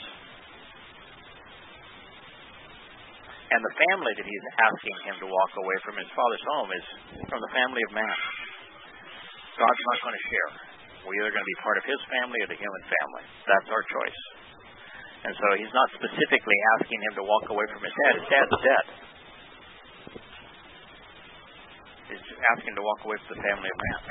And the family that he's asking him to walk away from his father's home is from the family of man. God's not going to share. We're either going to be part of his family or the human family. That's our choice. And so he's not specifically asking him to walk away from his dad. His dad's dead. He's asking him to walk away from the family of man.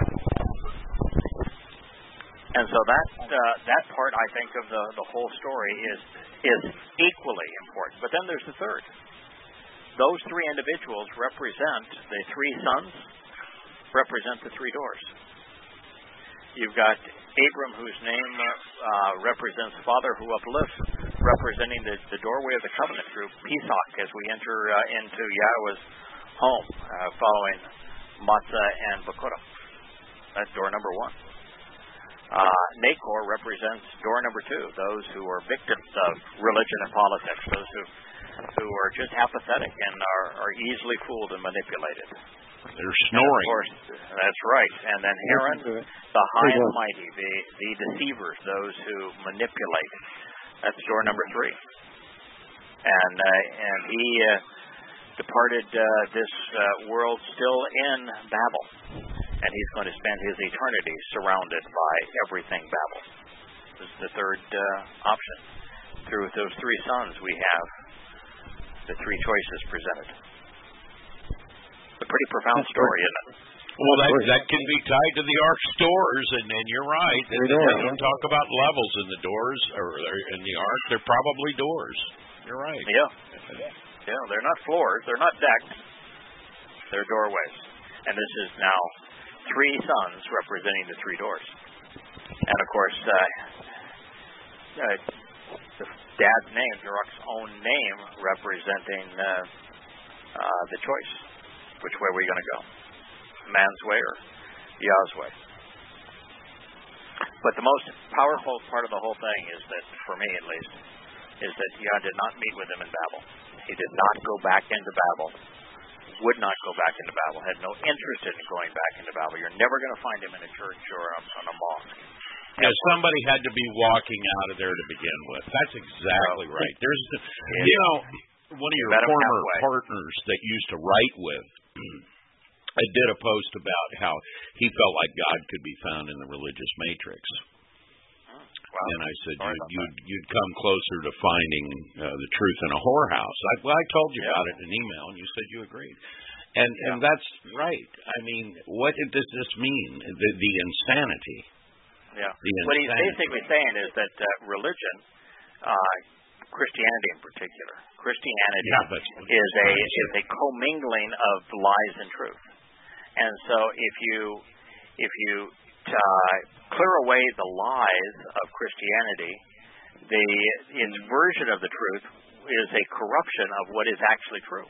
And so that uh, that part, I think, of the, the whole story is is equally important. But then there's the third. Those three individuals represent, the three sons represent the three doors. You've got Abram, whose name uh, represents Father who uplifts, representing the, the doorway of the covenant through Pesach as we enter uh, into Yahweh's home, uh, following Matzah and Bakura. That's door number one. Uh, Nahor represents door number two, those who are victims of religion and politics, those who who are just apathetic and are, are easily fooled and manipulated. They're snoring. And of course, that's right. And then Haran, the high and mighty, the, the deceivers, those who manipulate. That's door number three. And uh, and he uh, departed uh, this uh, world still in Babel. And he's going to spend his eternity surrounded by everything Babel. This is the third uh, option. Through those three sons we have the three choices presented. A pretty profound story, isn't it? Well, that that can be tied to the Ark's doors, and, and you're right. It doesn't talk about levels in the doors or in the Ark. They're probably doors. You're right. Yeah. Yeah, they're not floors. They're not decks. They're doorways. And this is now three sons representing the three doors. And, of course, uh, uh, the dad's name, Barak's own name, representing uh, uh, the choice. Which way are we going to go? Man's way or Yah's way? But the most powerful part of the whole thing is that, for me at least, is that Yah did not meet with him in Babel. He did not go back into Babel, would not go back into Babel, had no interest in going back into Babel. You're never going to find him in a church or a, on a mosque. Yeah, somebody had to be walking out of there to begin with. That's exactly so, right. There's, yeah. you know, one of your former partners that used to write with, I did a post about how he felt like God could be found in the religious matrix. Wow. And I said you'd, you'd, you'd come closer to finding uh, the truth in a whorehouse. I, well, I told you yeah. about it in an email, and you said you agreed. And yeah. and that's right. I mean, what does this mean? The, the insanity. Yeah. What he's basically saying is that uh, religion, uh, Christianity in particular, Christianity yeah, is a is a commingling of lies and truth. And so if you if you uh, clear away the lies of Christianity, the its version of the truth is a corruption of what is actually true.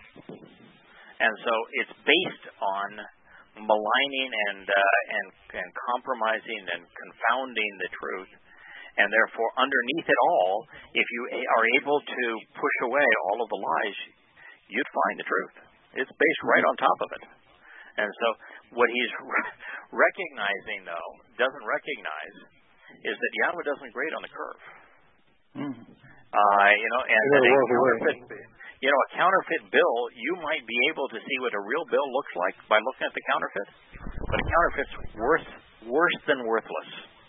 And so it's based on maligning and uh, and and compromising and confounding the truth, and therefore underneath it all, if you are able to push away all of the lies, you'd find the truth. It's based right on top of it. And so what he's re- recognizing, though, doesn't recognize is that Yahweh doesn't grade on the curve. Mm. Uh, you know, and that a counterfeit, you know, a counterfeit bill, you might be able to see what a real bill looks like by looking at the counterfeit, but a counterfeit's worth worse than worthless.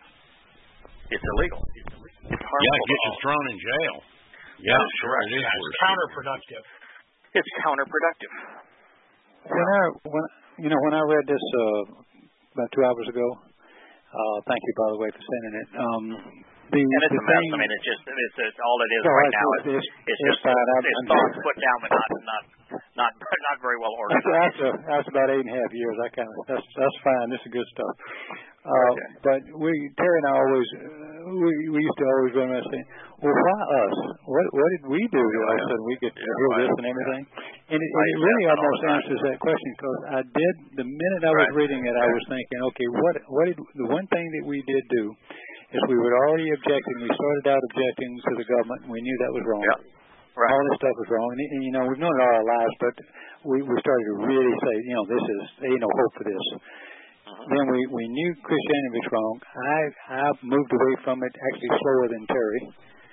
It's illegal. It's harmful. Yeah, it gets you thrown in jail. Yeah, sure it is. Yeah, it's counterproductive. It's counterproductive. When I when you know when I read this uh, about two hours ago, uh, thank you by the way for sending it. Um, the, and it's the a mess. thing, I mean, it's just it's, it's all it is no, right it's, now. It's, It's, it's, it's it's just fine. it's, I'm, it's thoughts put down, but not not not not very well organized. After, after about eight and a half years, I kind of that's that's fine. This is good stuff. Uh, okay. But we Terry and I always uh, we we used to always run around saying, well, why us? What what did we do that all of a sudden we get to yeah, hear right. this and everything? And it, and it really almost answers that question, because I did the minute I was right. reading it, I was thinking, okay, what what did the one thing that we did do is we were already objecting. We started out objecting to the government, and we knew that was wrong. Yeah. Right. All this stuff was wrong, and, and you know we've known it all our lives, but we we started to really say, you know, this is ain't no hope for this. Uh-huh. Then we, we knew Christianity was wrong. I I moved away from it actually slower than Terry,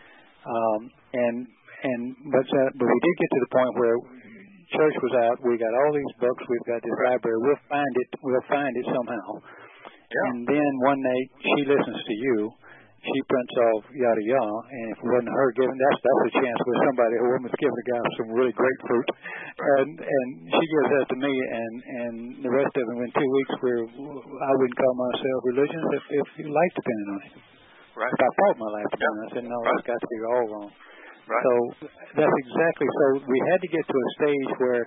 um, and and but uh, but we did get to the point where church was out. We got all these books. We've got this right. library. We'll find it. We'll find it somehow. Yeah. And then one night she listens to you. She prints off yada yada, and if it wasn't her giving, that's that's a chance where somebody, a woman's giving a guy some really great fruit, and and she gives that to me, and and the rest of them in two weeks, where I wouldn't call myself religious if if your life depended on it. Right. If I thought my life depended on it, I said no, right. it's got to be all wrong. Right. So that's exactly. So we had to get to a stage where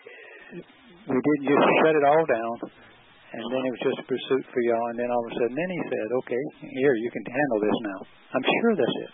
we didn't just shut it all down. And then it was just a pursuit for y'all, and then all of a sudden, then he said, okay, here, you can handle this now. I'm sure that's it.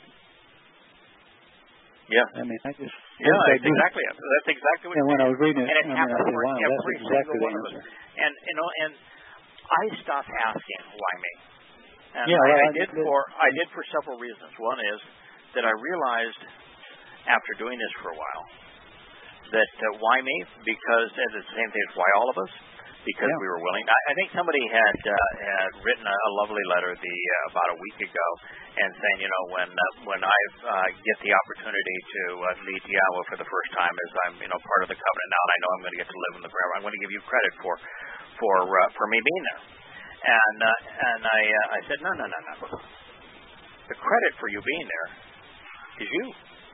Yeah. I mean, I just... Yeah, that's exactly it. That's exactly what And when I was reading it, and it I mean, I said, for wow, that's exactly the answer. And, you know, and I stopped asking, why me? And yeah, I, well, I, did I, for, I did for several reasons. One is that I realized, after doing this for a while, that uh, why me? Because, and it's the same thing as why all of us? Because yeah. we were willing. I, I think somebody had uh, had written a, a lovely letter the uh, about a week ago, and saying, you know, when uh, when I uh, get the opportunity to uh, lead Yahweh for the first time, as I'm you know part of the covenant now, and I know I'm going to get to live in the forever, I'm going to give you credit for for uh, for me being there. And uh, and I uh, I said, no no no no. The credit for you being there is you.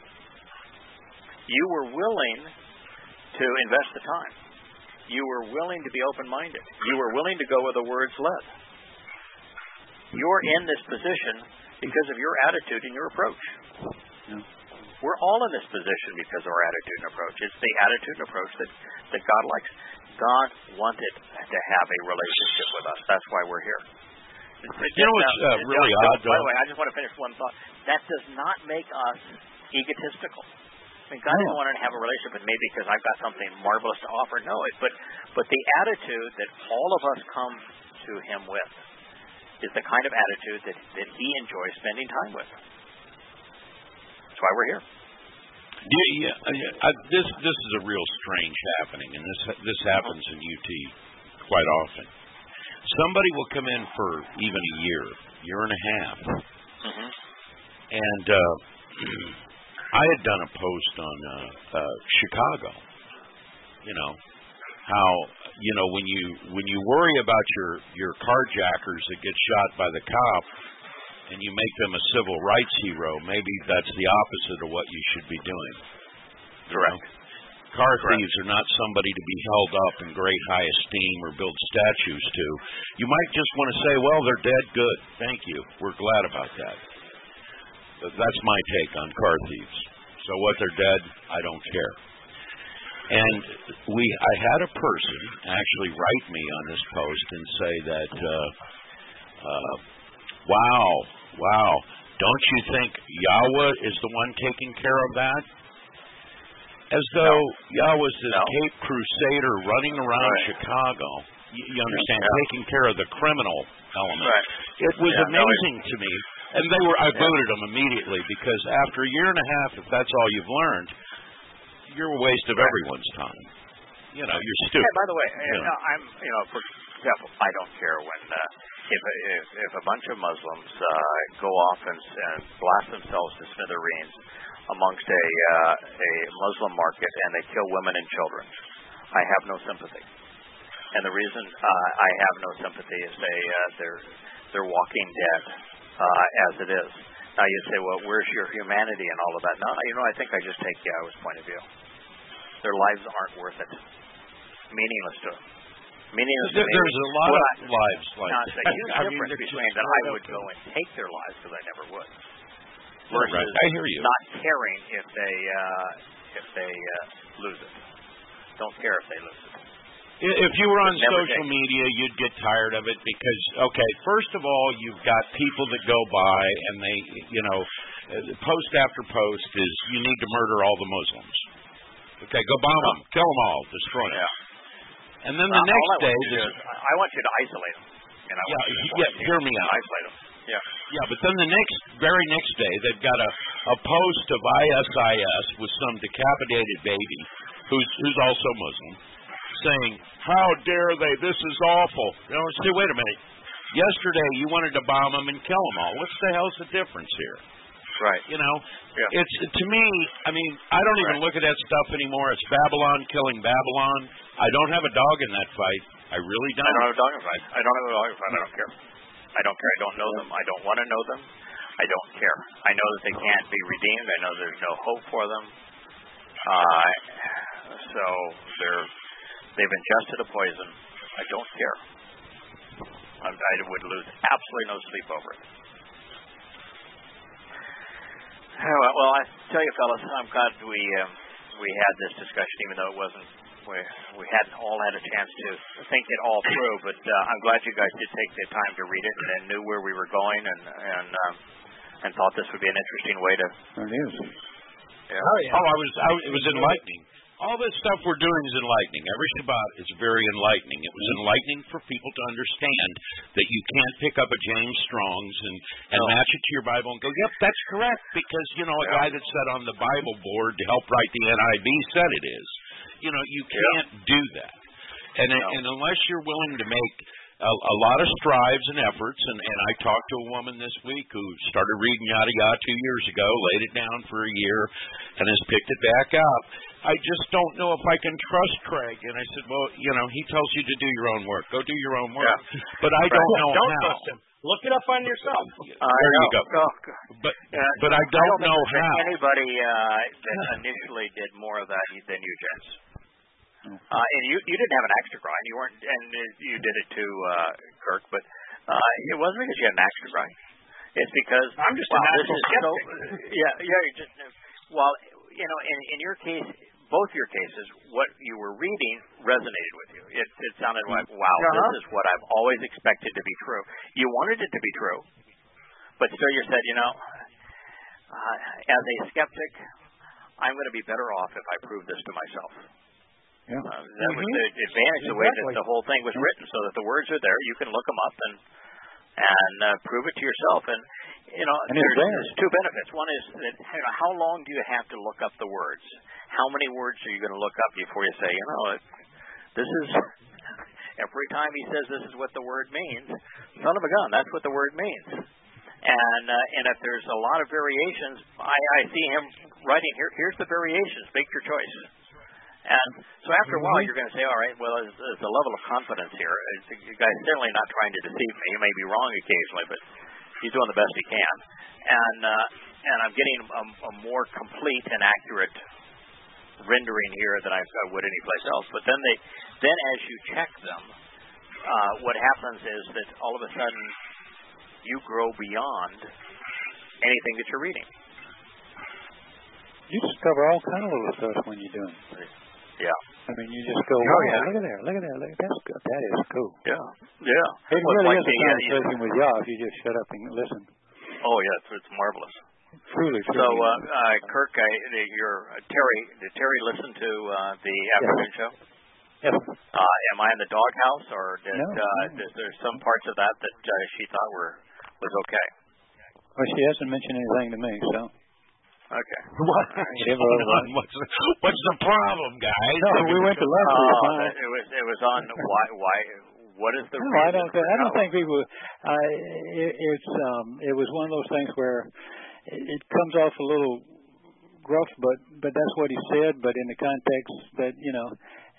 You were willing to invest the time. You were willing to be open-minded. You were willing to go where the words led. You're in this position because of your attitude and your approach. Yeah. We're all in this position because of our attitude and approach. It's the attitude and approach that, that God likes. God wanted to have a relationship with us. That's why we're here. You know what's uh, really odd, though? By the way, I just want to finish one thought. That does not make us egotistical. I mean, God didn't want to have a relationship with me because I've got something marvelous to offer. No, it, but but the attitude that all of us come to Him with is the kind of attitude that, that He enjoys spending time with. That's why we're here. Yeah, yeah. I, this this is a real strange happening, and this this happens in U T quite often. Somebody will come in for even a year, year and a half, mm-hmm. and. Uh, I had done a post on uh, uh, Chicago. You know how you know when you when you worry about your your carjackers that get shot by the cop, and you make them a civil rights hero. Maybe that's the opposite of what you should be doing. Correct. Car thieves are not somebody to be held up in great high esteem or build statues to. You might just want to say, well, they're dead. Good. Thank you. We're glad about that. That's my take on car thieves. So what they're dead, I don't care. And we, I had a person actually write me on this post and say that, uh, uh, wow, wow, don't you think Yahweh is the one taking care of that? As though no. Yahweh's this no. Cape Crusader running around right. Chicago, you, you understand, yeah. taking care of the criminal element. Right. It was yeah, amazing no, to me. And they were, I yeah. voted them immediately because after a year and a half, if that's all you've learned, you're a waste of right. everyone's time. You know, you're stupid. Hey, by the way, you know. I'm, you know, for example, I don't care when uh, if, if if a bunch of Muslims uh, go off and, and blast themselves to smithereens amongst a uh, a Muslim market and they kill women and children. I have no sympathy, and the reason uh, I have no sympathy is they uh, they're they're walking dead uh, as it is. Now you say, well, where's your humanity and all of that? No, you know, I think I just take Yahweh's point of view. Their lives aren't worth it. Meaningless to them. Meaningless there, to me. There's a lot well, of I, lives like now, that. There's a huge I difference mean, between that I would go and take their lives because I never would. Versus right. I hear you. not caring if they uh, if they uh, lose it. Don't care if they lose it. If you were on Never social take. media, you'd get tired of it because, okay, first of all, you've got people that go by and they, you know, post after post is you need to murder all the Muslims. Okay, go bomb them, kill them all, destroy them. Yeah. And then the uh, next day, this, is, I want you to isolate them. And I yeah, want you to yeah, hear me out. Isolate them. Yeah. Yeah, but then the next, very next day, they've got a, a post of I S I S with some decapitated baby who's who's also Muslim, saying, "How dare they? This is awful." You know, say, wait a minute. Yesterday you wanted to bomb them and kill them all. What's the hell's the difference here? Right. You know, yeah. it's to me. I mean, I don't even right. look at that stuff anymore. It's Babylon killing Babylon. I don't have a dog in that fight. I really don't. I don't have a dog in the fight. I don't have a dog in the fight. I don't care. I don't care. I don't know them. I don't want to know them. I don't care. I know that they can't be redeemed. I know there's no hope for them. Uh, so they're they've ingested a poison. I don't care. I, I would lose absolutely no sleep over it. Well, well, I tell you, fellas, I'm glad we um, we had this discussion, even though it wasn't we we hadn't all had a chance to think it all through. But uh, I'm glad you guys did take the time to read it and, and knew where we were going, and and um, and thought this would be an interesting way to. It is. Yeah. Oh, yeah. oh, I was, I, it was enlightening. All this stuff we're doing is enlightening. Every Shabbat is very enlightening. It was enlightening for people to understand that you can't pick up a James Strong's and, and no. match it to your Bible and go, yep, that's correct, because, you know, a yeah. guy that sat on the Bible board to help write the N I V said it is. You know, you can't yeah. do that. And, no. and unless you're willing to make a, a lot of strives and efforts, and, and I talked to a woman this week who started reading Yada Yada two years ago, laid it down for a year, and has picked it back up. I just don't know if I can trust Craig. And I said, well, you know, he tells you to do your own work. Go do your own work. Yeah. But I don't right. know don't how. Trust him. Look it up on yourself. Uh, there you go. Oh, but uh, but I don't, I don't know think how. Anybody uh, that initially did more of that than you, James. Uh, and you you didn't have an axe to grind. You weren't, and you did it too, uh, Kirk. But uh, it wasn't because you had an axe to grind. It's because I'm just wow, a this is so. Yeah, yeah. You're just well, you know, in in your case, both your cases, what you were reading resonated with you. It it sounded like, wow, uh-huh. this is what I've always expected to be true. You wanted it to be true, but still, you said, you know, uh, as a skeptic, I'm going to be better off if I prove this to myself. Yeah. Uh, that mm-hmm. was the advantage, the exactly. way that the whole thing was written, so that the words are there. You can look them up and and uh, prove it to yourself. And you know, and there's, there. there's two benefits. One is that you know, how long do you have to look up the words? How many words are you going to look up before you say, you know, this is every time he says this is what the word means. Son of a gun, that's what the word means. And uh, and if there's a lot of variations, I, I see him writing here. Here's the variations. Make your choice. And so after a while, you're going to say, all right, well, there's, there's a level of confidence here. The guy's certainly not trying to deceive me. He may be wrong occasionally, but he's doing the best he can. And uh, and I'm getting a, a more complete and accurate rendering here than I, I would anyplace else. But then they, then as you check them, uh, what happens is that all of a sudden you grow beyond anything that you're reading. You discover all kind of little stuff when you're doing it. Yeah. I mean, you just go, oh, wow, yeah. look at there, look at there, look at that's good. That is cool. Yeah, yeah. It well, really like is a the, conversation uh, with y'all if you just shut up and listen. Oh yeah, it's, it's marvelous. Truly, truly. So, uh, uh, Kirk, I, your uh, Terry, did Terry listen to uh, the afternoon yes. show? Yes. Uh, am I in the doghouse, or did, no, uh, no. did there some parts of that that uh, she thought were was okay? Well, she hasn't mentioned anything to me, so. Okay. What? What's, what's the problem, guys? No, we went to lunch. Oh, it was it was on why why what is the no, reason I don't. for I don't no? think people. I it, it's um. It was one of those things where it, it comes off a little gruff, but but that's what he said. But in the context that you know,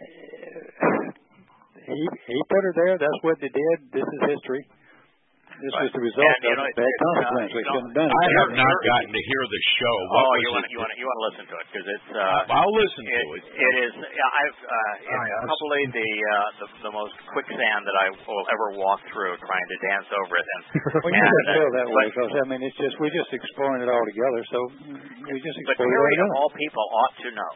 he he put her there. That's what they did. This is history. This right. was the result and, you of know, a bad consequence. Uh, we know, shouldn't have done it. I have not gotten to hear the show. What oh, was you want it? you want you want to listen to it because it's. Uh, I'll listen it, to it. It is. I've. Uh, it's right, probably the, uh, the the most quicksand that I will ever walk through trying to dance over it. And, well, you and, should feel uh, that way because I mean it's just we're just exploring it all together. So we just but explore Terry, it of all people, ought to know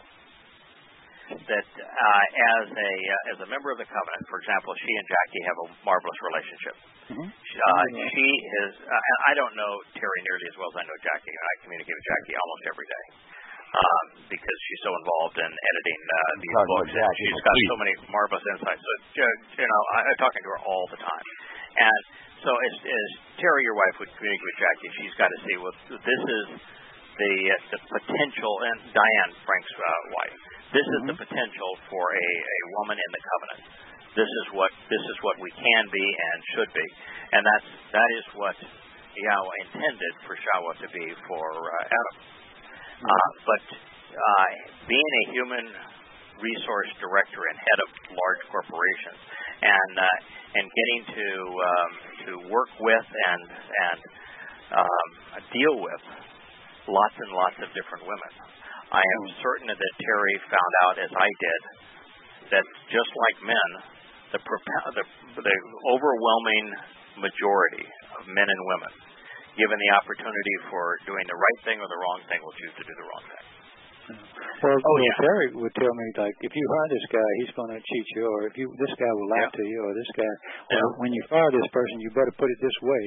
that uh, as a uh, as a member of the covenant, for example, she and Jackie have a marvelous relationship. Mm-hmm. Uh, she is. Uh, I don't know Terry nearly as well as I know Jackie. I communicate with Jackie almost every day um, because she's so involved in editing uh, these books. And she's got so many marvelous insights. So you know, I, I'm talking to her all the time. And so as, as Terry, your wife, would communicate with Jackie, she's got to see well, this is the uh, the potential. And Diane, Frank's uh, wife. This is mm-hmm. the potential for a, a woman in the covenant. This is what this is what we can be and should be, and that's that is what Yahweh intended for Shawa to be for uh, Adam. Mm-hmm. Uh, but uh, being a human resource director and head of large corporations, and uh, and getting to um, to work with and and um, deal with lots and lots of different women. I am certain that Terry found out, as I did, that just like men, the, the, the overwhelming majority of men and women, given the opportunity for doing the right thing or the wrong thing, will choose to do the wrong thing. Well, oh, yeah. Terry would tell me, like, if you hire this guy, he's going to cheat you, or if you this guy will lie yeah. to you, or this guy, yeah. or when you fire this person, you better put it this way.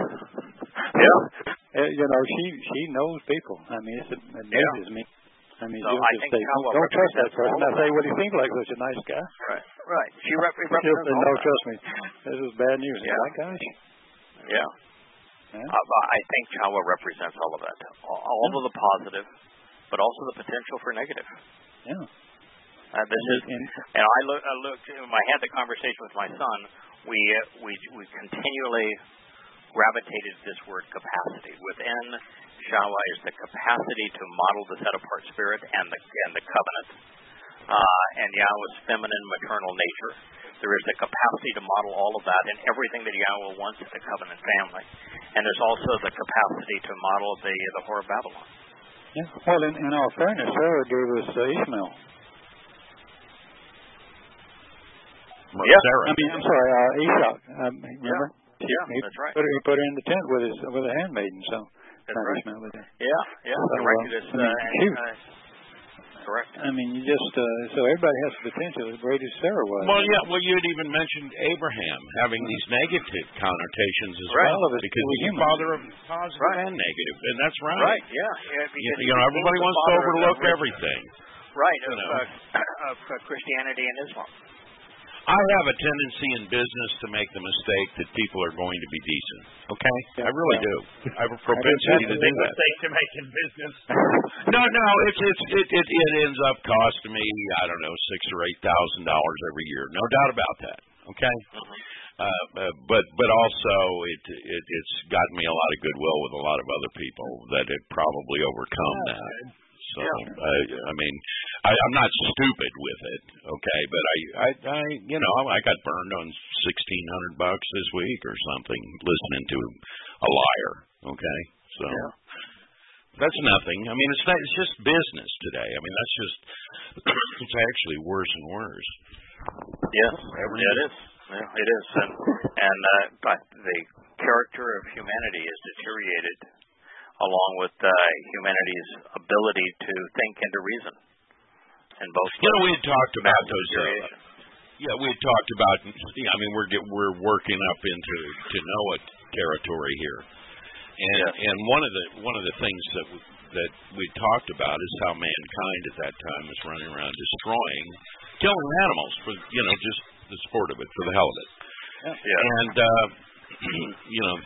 Yeah. uh, you know, she she knows people. I mean, it's, it amazes yeah. me. I mean, so you I just think say, don't, don't trust that person. I say, well, he seems like such a nice guy. Right, right. She rep- represents say, all no, that. trust me. This is bad news. Yeah. My gosh. Yeah. yeah. Uh, I think Chawa represents all of that. All, all yeah. of the positive, but also the potential for negative. Yeah. Uh, this is, and I look. I looked. I had the conversation with my son. We uh, we we continually gravitated to this word capacity. Within Shawa is the capacity to model the set-apart spirit and the and the covenant, uh, and Yahweh's feminine maternal nature. There is the capacity to model all of that and everything that Yahweh wants in the covenant family, and there's also the capacity to model the the whore of Babylon. Yeah. Well, in, in all fairness, Sarah gave us uh, Ishmael. Well, yeah. Sarah. I mean, I'm sorry, uh, Esau. Um, remember? Yeah, yeah he, that's right. Put her, he put her in the tent with his with a handmaiden. So. That's right. Ishmael, yeah, yeah. So, directed us. I mean, uh, uh, correct. I mean, you just uh, so everybody has the potential as great as Sarah was. Well, yeah. Well, you'd even mentioned Abraham having these negative connotations as right. well, because he's the father of positive right. and negative, and that's right. Right. Yeah. yeah you, you know, everybody wants to overlook everything. Right. Of, you know. uh, of uh, Christianity and Islam. I have a tendency in business to make the mistake that people are going to be decent. Okay, yeah, I really yeah. do. I have a propensity to do that. Mistake to make in business. no, no, it's it's it, it it ends up costing me I don't know six or eight thousand dollars every year. No doubt about that. Okay, mm-hmm. uh, uh, but but also it it it's gotten me a lot of goodwill with a lot of other people that have probably overcome yeah. that. So yeah. I, I mean, I, I'm not stupid with it, okay? But I, I, I, you know, I got burned on sixteen hundred bucks this week or something listening to a liar, okay? So yeah. that's nothing. I mean, it's not, it's just business today. I mean, that's just it's actually worse and worse. Yes, yeah, it is. Yeah, it is, and and uh, but the character of humanity is deteriorated, along with uh, humanity's ability to think and to reason. in both. You know, we had talked about those. Uh, yeah, we had talked about. I mean, we're get, we're working up into to Noah territory here, and yes. and one of the one of the things that we, that we talked about is how mankind at that time was running around destroying, killing animals for you know just the sport of it, for the hell of it. Yeah. yeah. And uh, you know.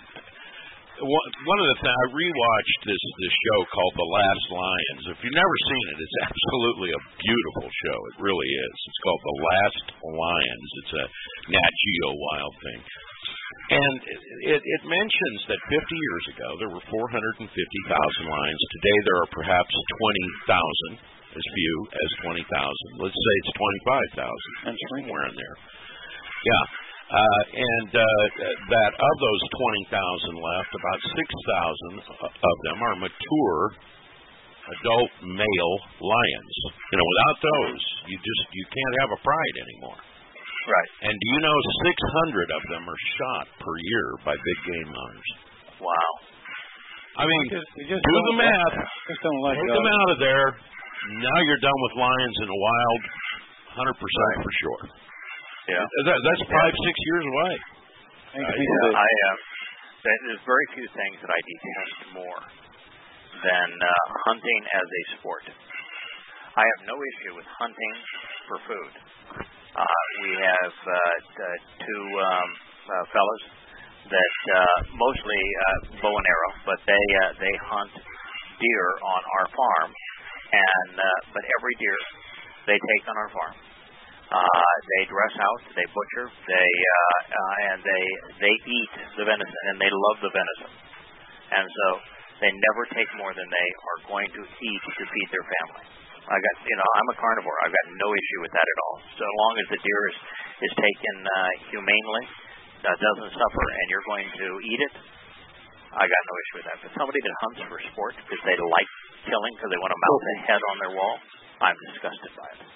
One of the things, I rewatched this this show called The Last Lions. If you've never seen it, it's absolutely a beautiful show. It really is. It's called The Last Lions. It's a Nat Geo Wild thing. And it, it mentions that fifty years ago there were four hundred fifty thousand lions. Today there are perhaps twenty thousand, as few as twenty thousand. Let's say it's twenty-five thousand, somewhere in there. Yeah. Uh, and uh, that of those twenty thousand left, about six thousand of them are mature adult male lions. You know, without those, you just you can't have a pride anymore. Right. And do you know six hundred of them are shot per year by big game hunters? Wow. I mean, we just, we just do the math. Just don't like Take them out of there. Now you're done with lions in the wild, one hundred percent right. for sure. Yeah, that, that's five, yeah. six years away. Uh, yeah, I uh, there's very few things that I detest more than uh, hunting as a sport. I have no issue with hunting for food. Uh, we have uh, t- two um, uh, fellows that uh, mostly uh, bow and arrow, but they uh, they hunt deer on our farm, and uh, but every deer they take on our farm. Uh, they dress out, they butcher, they uh, uh, and they they eat the venison, and they love the venison, and so they never take more than they are going to eat to feed their family. I got, you know, I'm a carnivore. I've got no issue with that at all. So long as the deer is is taken uh, humanely, uh, doesn't suffer, and you're going to eat it, I got no issue with that. But somebody that hunts for sport because they like killing, because they want to mount a head on their wall, I'm disgusted by it.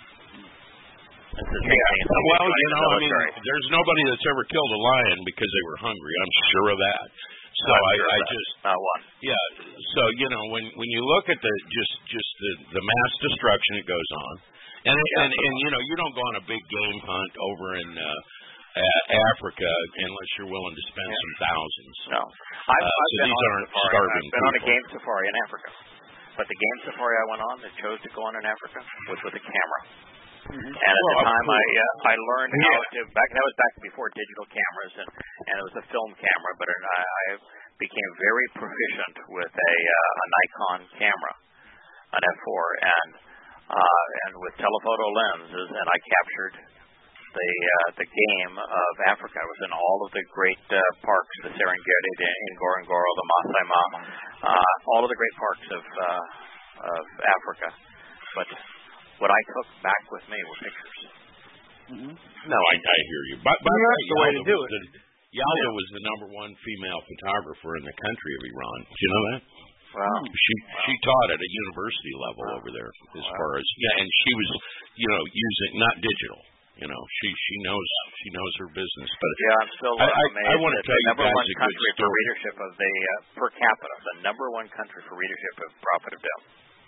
Yeah. Well, you know, I mean, there's nobody that's ever killed a lion because they were hungry. I'm sure of that. So I'm I, sure I that. just, not one. Yeah. So you know, when when you look at the just just the the mass destruction that goes on, and yeah. and and you know, you don't go on a big game hunt over in uh, uh, Africa unless you're willing to spend yeah. some thousands. No, I've, uh, I've so been these on aren't safari. starving I've been people. on a game safari in Africa, but the game safari I went on that chose to go on in Africa was with a camera. Mm-hmm. And at well, the time, I uh, I learned yeah. how to back. That was back before digital cameras, and, and it was a film camera. But I, I became very proficient with a, uh, a Nikon camera, an F four, and uh, and with telephoto lenses, and I captured the uh, the game of Africa. I was in all of the great uh, parks, the Serengeti, the Ngorongoro, the Masai Mara, uh, all of the great parks of uh, of Africa, but what I took back with me were pictures. Mm-hmm. No, I, I hear you. But, but that's the way to do it. The, Yalda was the number one female photographer in the country of Iran. Did you know that? Wow. She wow. she taught at a university level wow. over there, as wow. far as yeah, and she was, you know, using not digital. You know, she she knows she knows her business. But yeah, I'm still I, I, amazed I want to that tell the you number guys one a country good for story. readership of the uh, per capita, the number one country for readership of Prophet of Death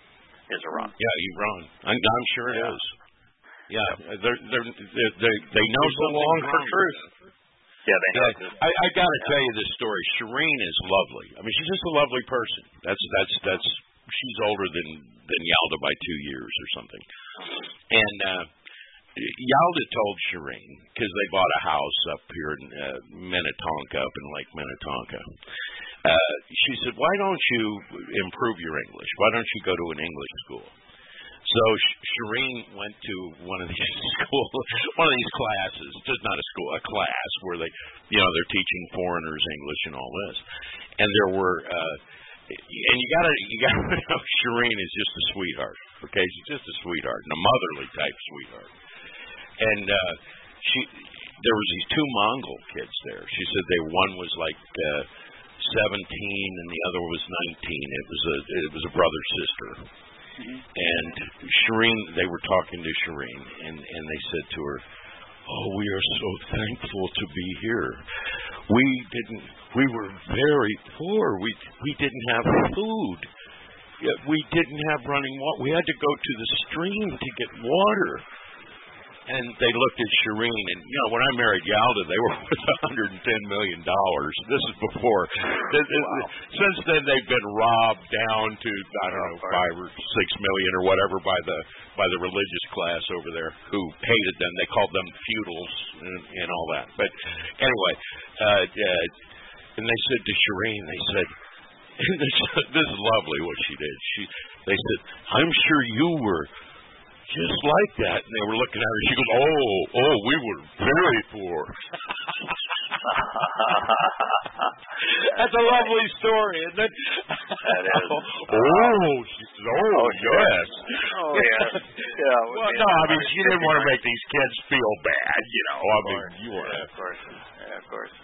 is Iran. Yeah, Iran. I'm, I'm sure it yeah. is. Yeah, they're, they're, they're, they they know so long for truth. Yeah, they know. Yeah, I, I got to yeah. tell you this story. Shireen is lovely. I mean, she's just a lovely person. That's that's that's. She's older than than Yalda by two years or something. And uh, Yalda told Shireen, because they bought a house up here in uh, Minnetonka, up in Lake Minnetonka. Uh, she said, "Why don't you improve your English? Why don't you go to an English school?" So Shireen went to one of these school, one of these classes, just not a school, a class where they, you know, they're teaching foreigners English and all this. And there were, uh, and you gotta, you gotta know, Shireen is just a sweetheart. Okay, she's just a sweetheart, and a motherly type sweetheart. And uh, she, there was these two Mongol kids there. She said they one was like uh, seventeen and the other was nineteen. It was a, it was a brother sister. Mm-hmm. And Shireen, they were talking to Shireen, and, and they said to her, "Oh, we are so thankful to be here. We didn't, we were very poor. We we didn't have food, we didn't have running water. We had to go to the stream to get water. And they looked at Shireen, and, you know, when I married Yalda, they were worth one hundred ten million dollars. This is before. Wow. Since then, they've been robbed down to, I don't know, five or six million or whatever by the by the religious class over there who hated them. They called them feudals and, and all that. But anyway, uh, uh, and they said to Shireen, they said, this is lovely what she did. She, they said, I'm sure you were just like that. And they were looking at her. She goes, oh, oh, we were very poor. That's a lovely story, isn't it? That is. Oh, she says, oh, oh yes. Oh, yes. Yeah. Well, no, I mean, she didn't want to make these kids feel bad, you know. I mean, you were. Yeah, of course. Yeah, of course.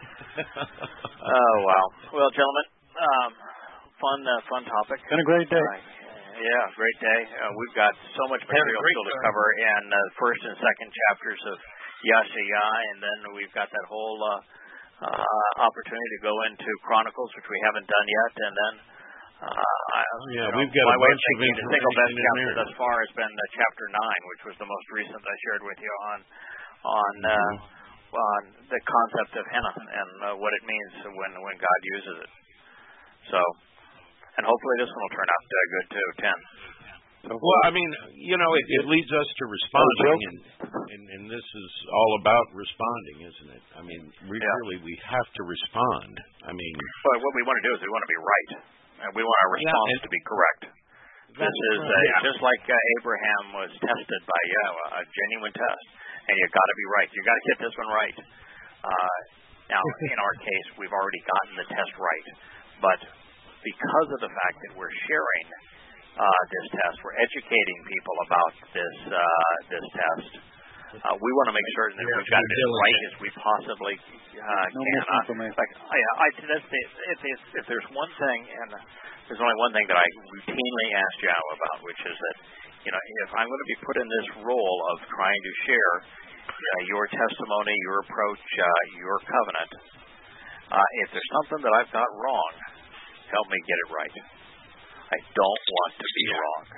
Oh, wow. Well, gentlemen, um, fun, uh, fun topic. Been a great day. Right. Yeah, great day. Uh, we've got so much material still to cover in the uh, first and second chapters of Yashaya, and then we've got that whole uh, uh, opportunity to go into Chronicles, which we haven't done yet, and then uh, I, yeah, you know, we've got my a way bunch of thinking of the single best information chapter in there. thus far has been uh, chapter nine, which was the most recent I shared with you on on uh, mm-hmm. on the concept of henna and uh, what it means when when God uses it. So. And hopefully this one will turn out uh, good too, ten. Well, I mean, you know, it, it leads us to responding, and, and and this is all about responding, isn't it? I mean, we yeah. really we have to respond. I mean, but what we want to do is we want to be right, and we want our response yeah, to be correct. This is uh, yeah. just like uh, Abraham was tested by Yahweh, a genuine test, and you got to be right. You got to get this one right. Uh, now, in our case, we've already gotten the test right, but because of the fact that we're sharing uh, this test, we're educating people about this uh, this test. Uh, we want to make certain that yeah, we've got it as right as we possibly uh, no can. Uh, like, I, I, that's the, if, if, if there's one thing, and there's only one thing that I routinely ask Yahweh about, which is that, you know, if I'm going to be put in this role of trying to share uh, your testimony, your approach, uh, your covenant, uh, if there's something that I've got wrong, help me get it right. I don't want to be yeah. wrong.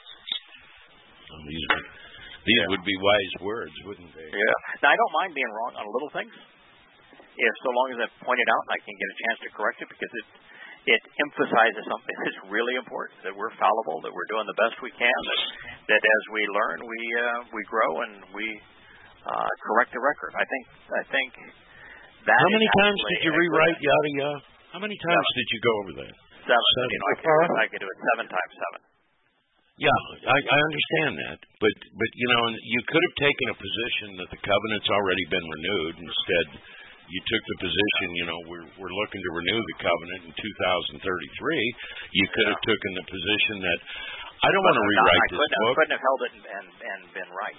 Well, these would, these yeah. would be wise words, wouldn't they? Yeah. Now, I don't mind being wrong on little things, if so long as I point it out and I can get a chance to correct it, because it it emphasizes something that's really important, that we're fallible, that we're doing the best we can, that, that as we learn, we uh, we grow and we uh, correct the record. I think I think that. How many times did you rewrite yada yada? How many times seven. did you go over that? Seven. seven. You know, I could, do it, I could do it seven times seven. Yeah, I, I understand that, but but you know, you could have taken a position that the covenant's already been renewed. Instead, you took the position, you know, we're we're looking to renew the covenant in two thousand thirty-three. You could have taken the position that I don't want to rewrite I this couldn't, book. I couldn't have held it and and, and been right.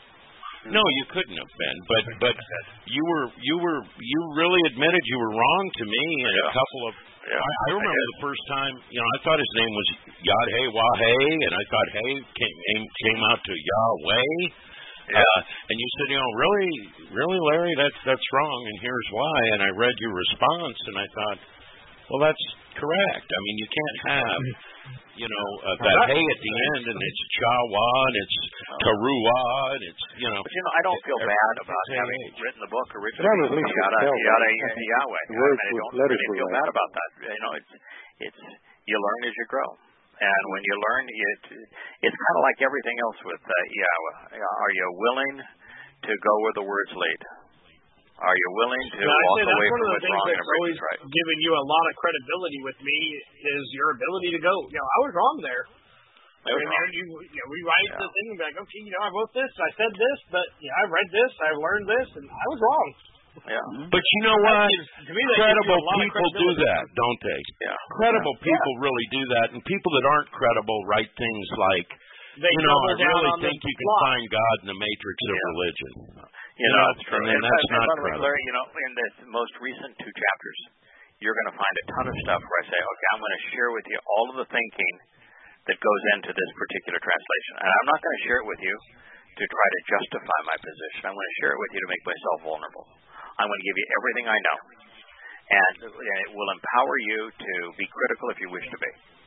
No, you couldn't have been, but but you were you were you really admitted you were wrong to me and yeah. a couple of. Yeah, I, I remember I the first time, you know, I thought his name was Yad-Hey Wah-Hey, and I thought Hey came came out to Yahweh. Yeah. Uh, and you said, you know, really, really, Larry, that's that's wrong, and here's why. And I read your response, and I thought, well, that's correct. I mean, you can't have, you know, uh, that hey at the end, and it's Chawa, and it's Teruah, and it's, you know. But, you know, I don't feel bad about having written the book originally. Well, at least yada, yada, yada, Yahweh. I, mean, I don't really feel bad about that. You know, it's, it's you learn as you grow. And when you learn, it, it's kind of like everything else with uh, Yahweh. Are you willing to go where the words lead? Are you willing to yeah, walk away from what's wrong and embrace what's right? Given you a lot of credibility with me is your ability to go, you know, I was wrong there. I mean, wrong. You, you know, we write yeah. the thing and be like, okay, you know, I wrote this, I said this, but you know, I read this, I learned this, and I was wrong. Yeah. But you know what? To me, credible people do that, don't they? Yeah. Credible yeah. people yeah. really do that, and people that aren't credible write things like, they you know, I really think you can plot. find God in the matrix of yeah. religion. You know, that's true. And then that's and, not and credible. Larry, you know, in the most recent two chapters, you're going to find a ton of stuff where I say, okay, I'm going to share with you all of the thinking that goes into this particular translation. And I'm not going to share it with you to try to justify my position. I'm going to share it with you to make myself vulnerable. I'm going to give you everything I know. And it will empower you to be critical if you wish to be.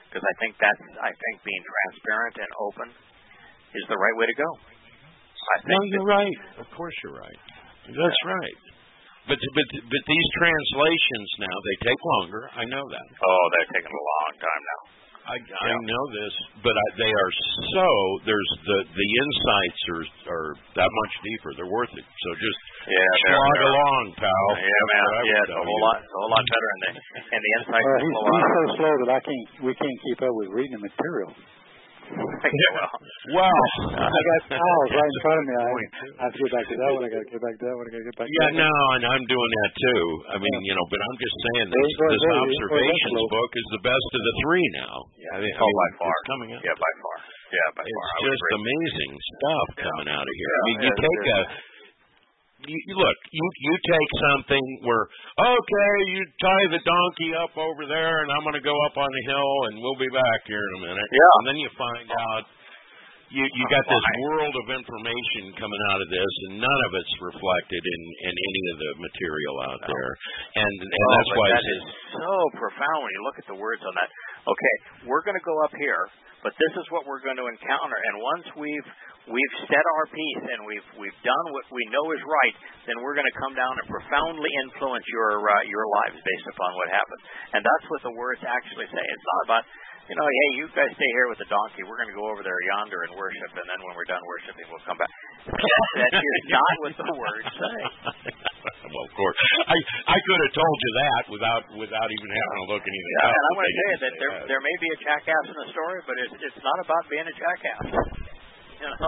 because I think that's I think being transparent and open is the right way to go. I think no, you're right. Of course, you're right. That's yeah. right. But but but these translations now they take longer. I know that. Oh, they're taking a long time now. I, I yeah. know this, but I, they are so. There's the the insights are are that much deeper. They're worth it. So just yeah, slog along, pal. Yeah, man. Yeah, it's a whole lot, it's a whole lot better, and the and the insights. Uh, he's, he's so slow that I can't. We can't keep up with reading the material. Yeah, well, well, I got files right in front of me. I, I have to get back to that one. I got to get back to that one. I got to get back. Yeah, to that no, and I'm doing that too. I mean, you know, but I'm just saying this, this observations book is the best of the three now. Yeah, I mean, oh, by far. It's coming out. Yeah, by far. Yeah, by it's far. It's just amazing stuff yeah. coming out of here. Yeah, I mean, you yeah, take yeah. a. You, you look, you you take something where okay, you tie the donkey up over there, and I'm going to go up on the hill, and we'll be back here in a minute. Yeah. And then you find out. You you got this world of information coming out of this, and none of it's reflected in, in any of the material out no. there, and, and oh, that's why that is so profound when you look at the words on that. Okay, we're going to go up here, but this is what we're going to encounter, and once we've we've said our piece and we've we've done what we know is right, then we're going to come down and profoundly influence your uh, your lives based upon what happens, and that's what the words actually say. It's not about. You know, hey, you guys stay here with the donkey. We're going to go over there yonder and worship, and then when we're done worshiping, we'll come back. That is not what the words say. Well, of course, I I could have told you that without without even having to look anything yeah, up. And I want to tell you that there that. there may be a jackass in the story, but it's it's not about being a jackass. You know.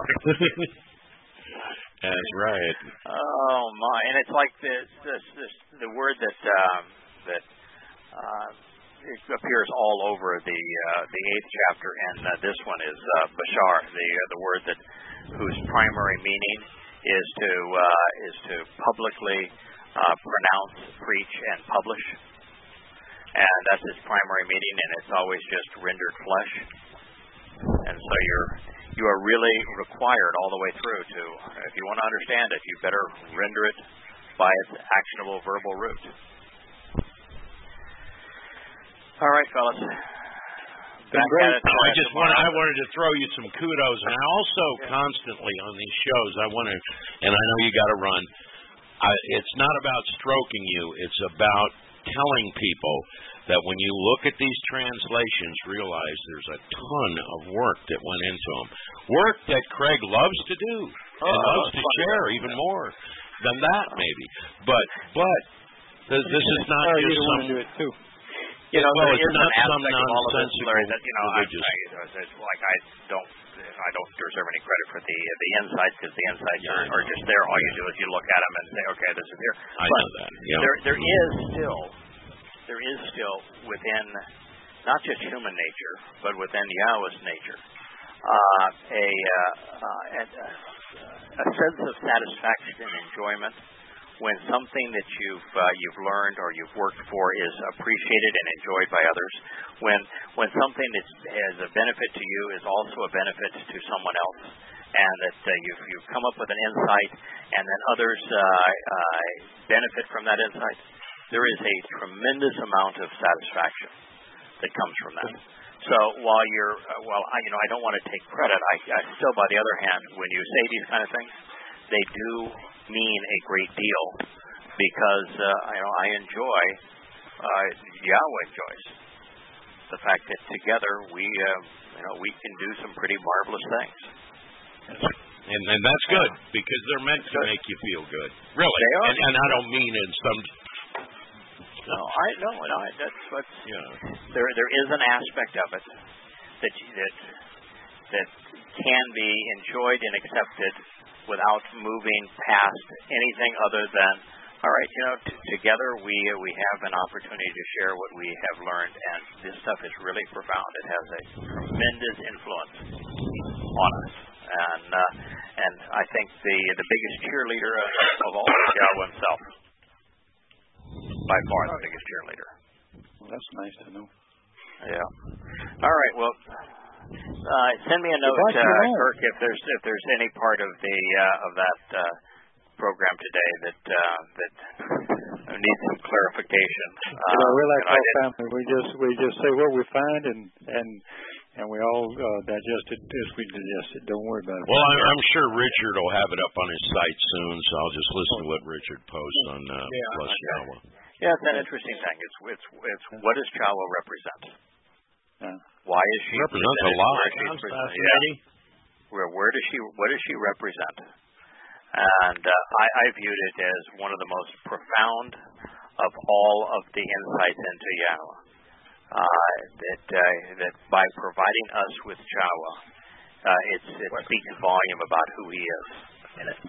That's right. Oh my! And it's like this this, this the word that um, that. Uh, It appears all over the uh, the eighth chapter, and uh, this one is uh, Bashar, the uh, the word that whose primary meaning is to uh, is to publicly uh, pronounce, preach, and publish, and that's its primary meaning, and it's always just rendered flesh, and so you're you are really required all the way through to, if you want to understand it, you better render it by its actionable verbal root. All right, fellas. Been great. I just want I wanted to throw you some kudos, and I also yeah. constantly on these shows I want to, and I know you got to run. I, it's not about stroking you; it's about telling people that when you look at these translations, realize there's a ton of work that went into them. Work that Craig loves to do and oh, loves to share even more than that, maybe. But but this is not oh, just you some. Want to do it too. You know, well, there it's is not an some aspect of all of this, Larry, that, you know, I, I, it's like I don't, I don't deserve any credit for the the insights, because the insights yeah, are, are just there. All you do is you look at them and say, okay, this is here. I but know that. Yeah. There, there is still, there is still within not just human nature, but within Yahweh's nature, uh, a, uh, a a sense of satisfaction and enjoyment when something that you've uh, you've learned or you've worked for is appreciated and enjoyed by others, when when something that is a benefit to you is also a benefit to someone else, and that uh, you've you've come up with an insight, and then others uh, uh, benefit from that insight, there is a tremendous amount of satisfaction that comes from that. So while you're uh, while I you know I don't want to take credit, I, I still, by the other hand, when you say these kind of things, they do mean a great deal, because uh, you know I enjoy, uh, Yahweh enjoys the fact that together we uh, you know we can do some pretty marvelous things. And, and that's good, because they're meant to make you feel good, really. They are. And, and I don't mean in some. No, I no, no. That's what's. Yeah. There, there is an aspect of it that that that can be enjoyed and accepted without moving past anything other than, all right, you know, t- together we uh, we have an opportunity to share what we have learned, and this stuff is really profound. It has a tremendous influence on us, and uh, and I think the the biggest cheerleader of, of all is Yahweh himself, by far the biggest cheerleader. Well, that's nice to know. Yeah. All right. Well. Uh, send me a note, uh, Kirk, if there's if there's any part of the uh, of that uh, program today that uh, that needs some clarification. You know, we're like uh, our family. We just we just say what we find, and and and we all uh, digest it as we digest it. Don't worry about it. Well, I'm, I'm sure Richard will have it up on his site soon, so I'll just listen to what Richard posts on uh, yeah, Plus okay. Chawa. Yeah, it's an interesting thing. It's it's it's what does Chawa represent? Yeah. Why is she represents a lot? Sounds fascinating. Yeah. Where where does she what does she represent? And uh, I, I viewed it as one of the most profound of all of the insights into Yahweh. Uh, that uh, that by providing us with Chawa, uh, it's, it speaks volume about who He is. In it,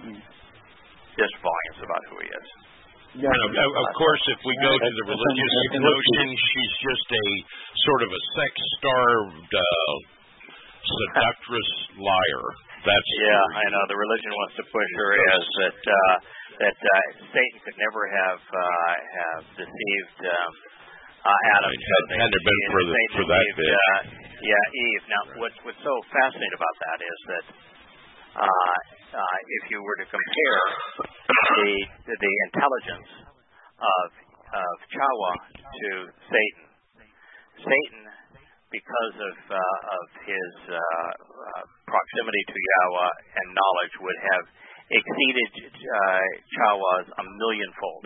just volumes about who He is. Yeah. And of, of course, if we go to the religious notion, she's just a sort of a sex-starved, uh, seductress liar. That's yeah, I know. The religion wants to push her as that uh, that uh, Satan could never have uh, have deceived um, uh, Adam. Right. Had, had it been for, the, for that deceived, bit. Uh, yeah, Eve. Now, what's what's so fascinating about that is that uh, uh, if you were to compare the the intelligence of of Chawa to Satan, Satan, because of uh, of his uh, uh, proximity to Yahweh and knowledge, would have exceeded uh, Chawa's a millionfold.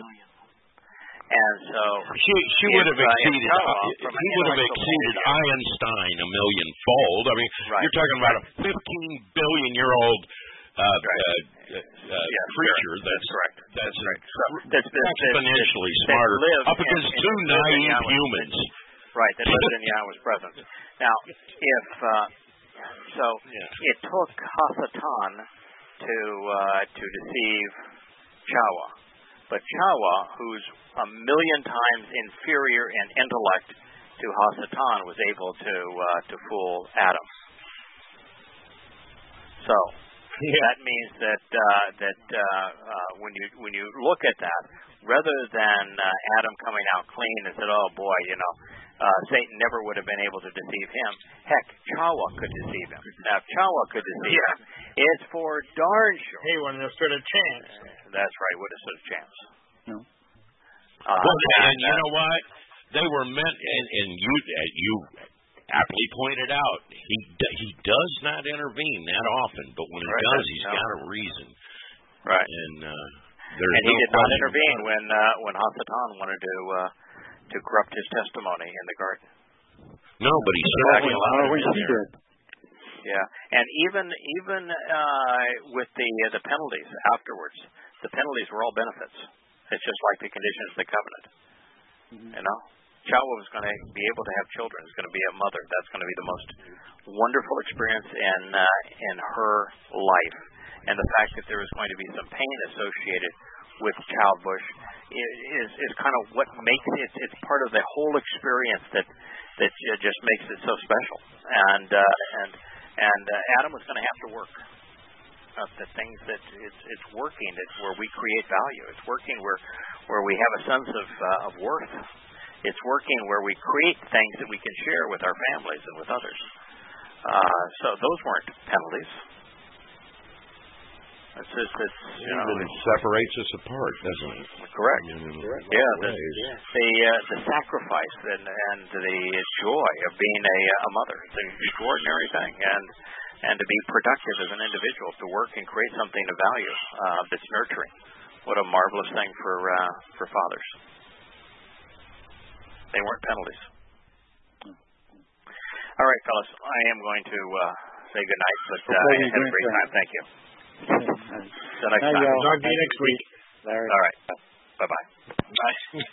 And so she she if, would have uh, exceeded Chawa, uh, he would have exceeded Einstein a millionfold. I mean, right. you're talking about a fifteen billion year old uh, right. uh, uh, yeah, creature. Sure. That's, that's correct. That's, that's right. So that's, that's exponentially that, smarter that up against in, two in naive humans. Right, that lives in Yahweh's presence. Now, if uh, so, yeah. it took Hasatan to uh, to deceive Chawa, but Chawa, who's a million times inferior in intellect to Hasatan, was able to uh, to fool Adam. So yeah. that means that uh, that uh, uh, when you when you look at that, rather than uh, Adam coming out clean and said, "Oh boy, you know, uh, Satan never would have been able to deceive him," heck, Chawa could deceive him. Now, if Chawa could deceive him, it's for darn sure. He wouldn't have stood a chance. That's right, would have stood a chance. No. Uh, well, and, and you know what? They were meant, and, and you uh, you aptly pointed out, he he does not intervene that often, but when he right, does, he's no. got a reason. Right. And uh, and he no did not intervene when uh, when Hasatan wanted to uh, to corrupt his testimony in the garden. No, but he certainly allowed him in there. Yeah, and even even uh, with the uh, the penalties afterwards, the penalties were all benefits. It's just like the conditions of the covenant. Mm-hmm. You know, Chawa was going to be able to have children. Is going to be a mother. That's going to be the most wonderful experience in uh, in her life. And the fact that there is going to be some pain associated with childbush is is kind of what makes it. It's part of the whole experience that that just makes it so special. And uh, and and uh, Adam was going to have to work. Uh, the things that it's it's working. It's where we create value. It's working where where we have a sense of uh, of worth. It's working where we create things that we can share with our families and with others. Uh, so those weren't penalties. It's just it's you know it separates us apart, doesn't it? Correct. I mean, yeah, the the, uh, the sacrifice and and the joy of being a a mother. It's an extraordinary thing, and and to be productive as an individual, to work and create something of value uh, that's nurturing. What a marvelous thing for uh, for fathers. They weren't penalties. All right, fellas, I am going to uh, say good night, but uh, I had a great time. Thank you. Till next time. Talk to you next week. All right. Bye-bye. Bye.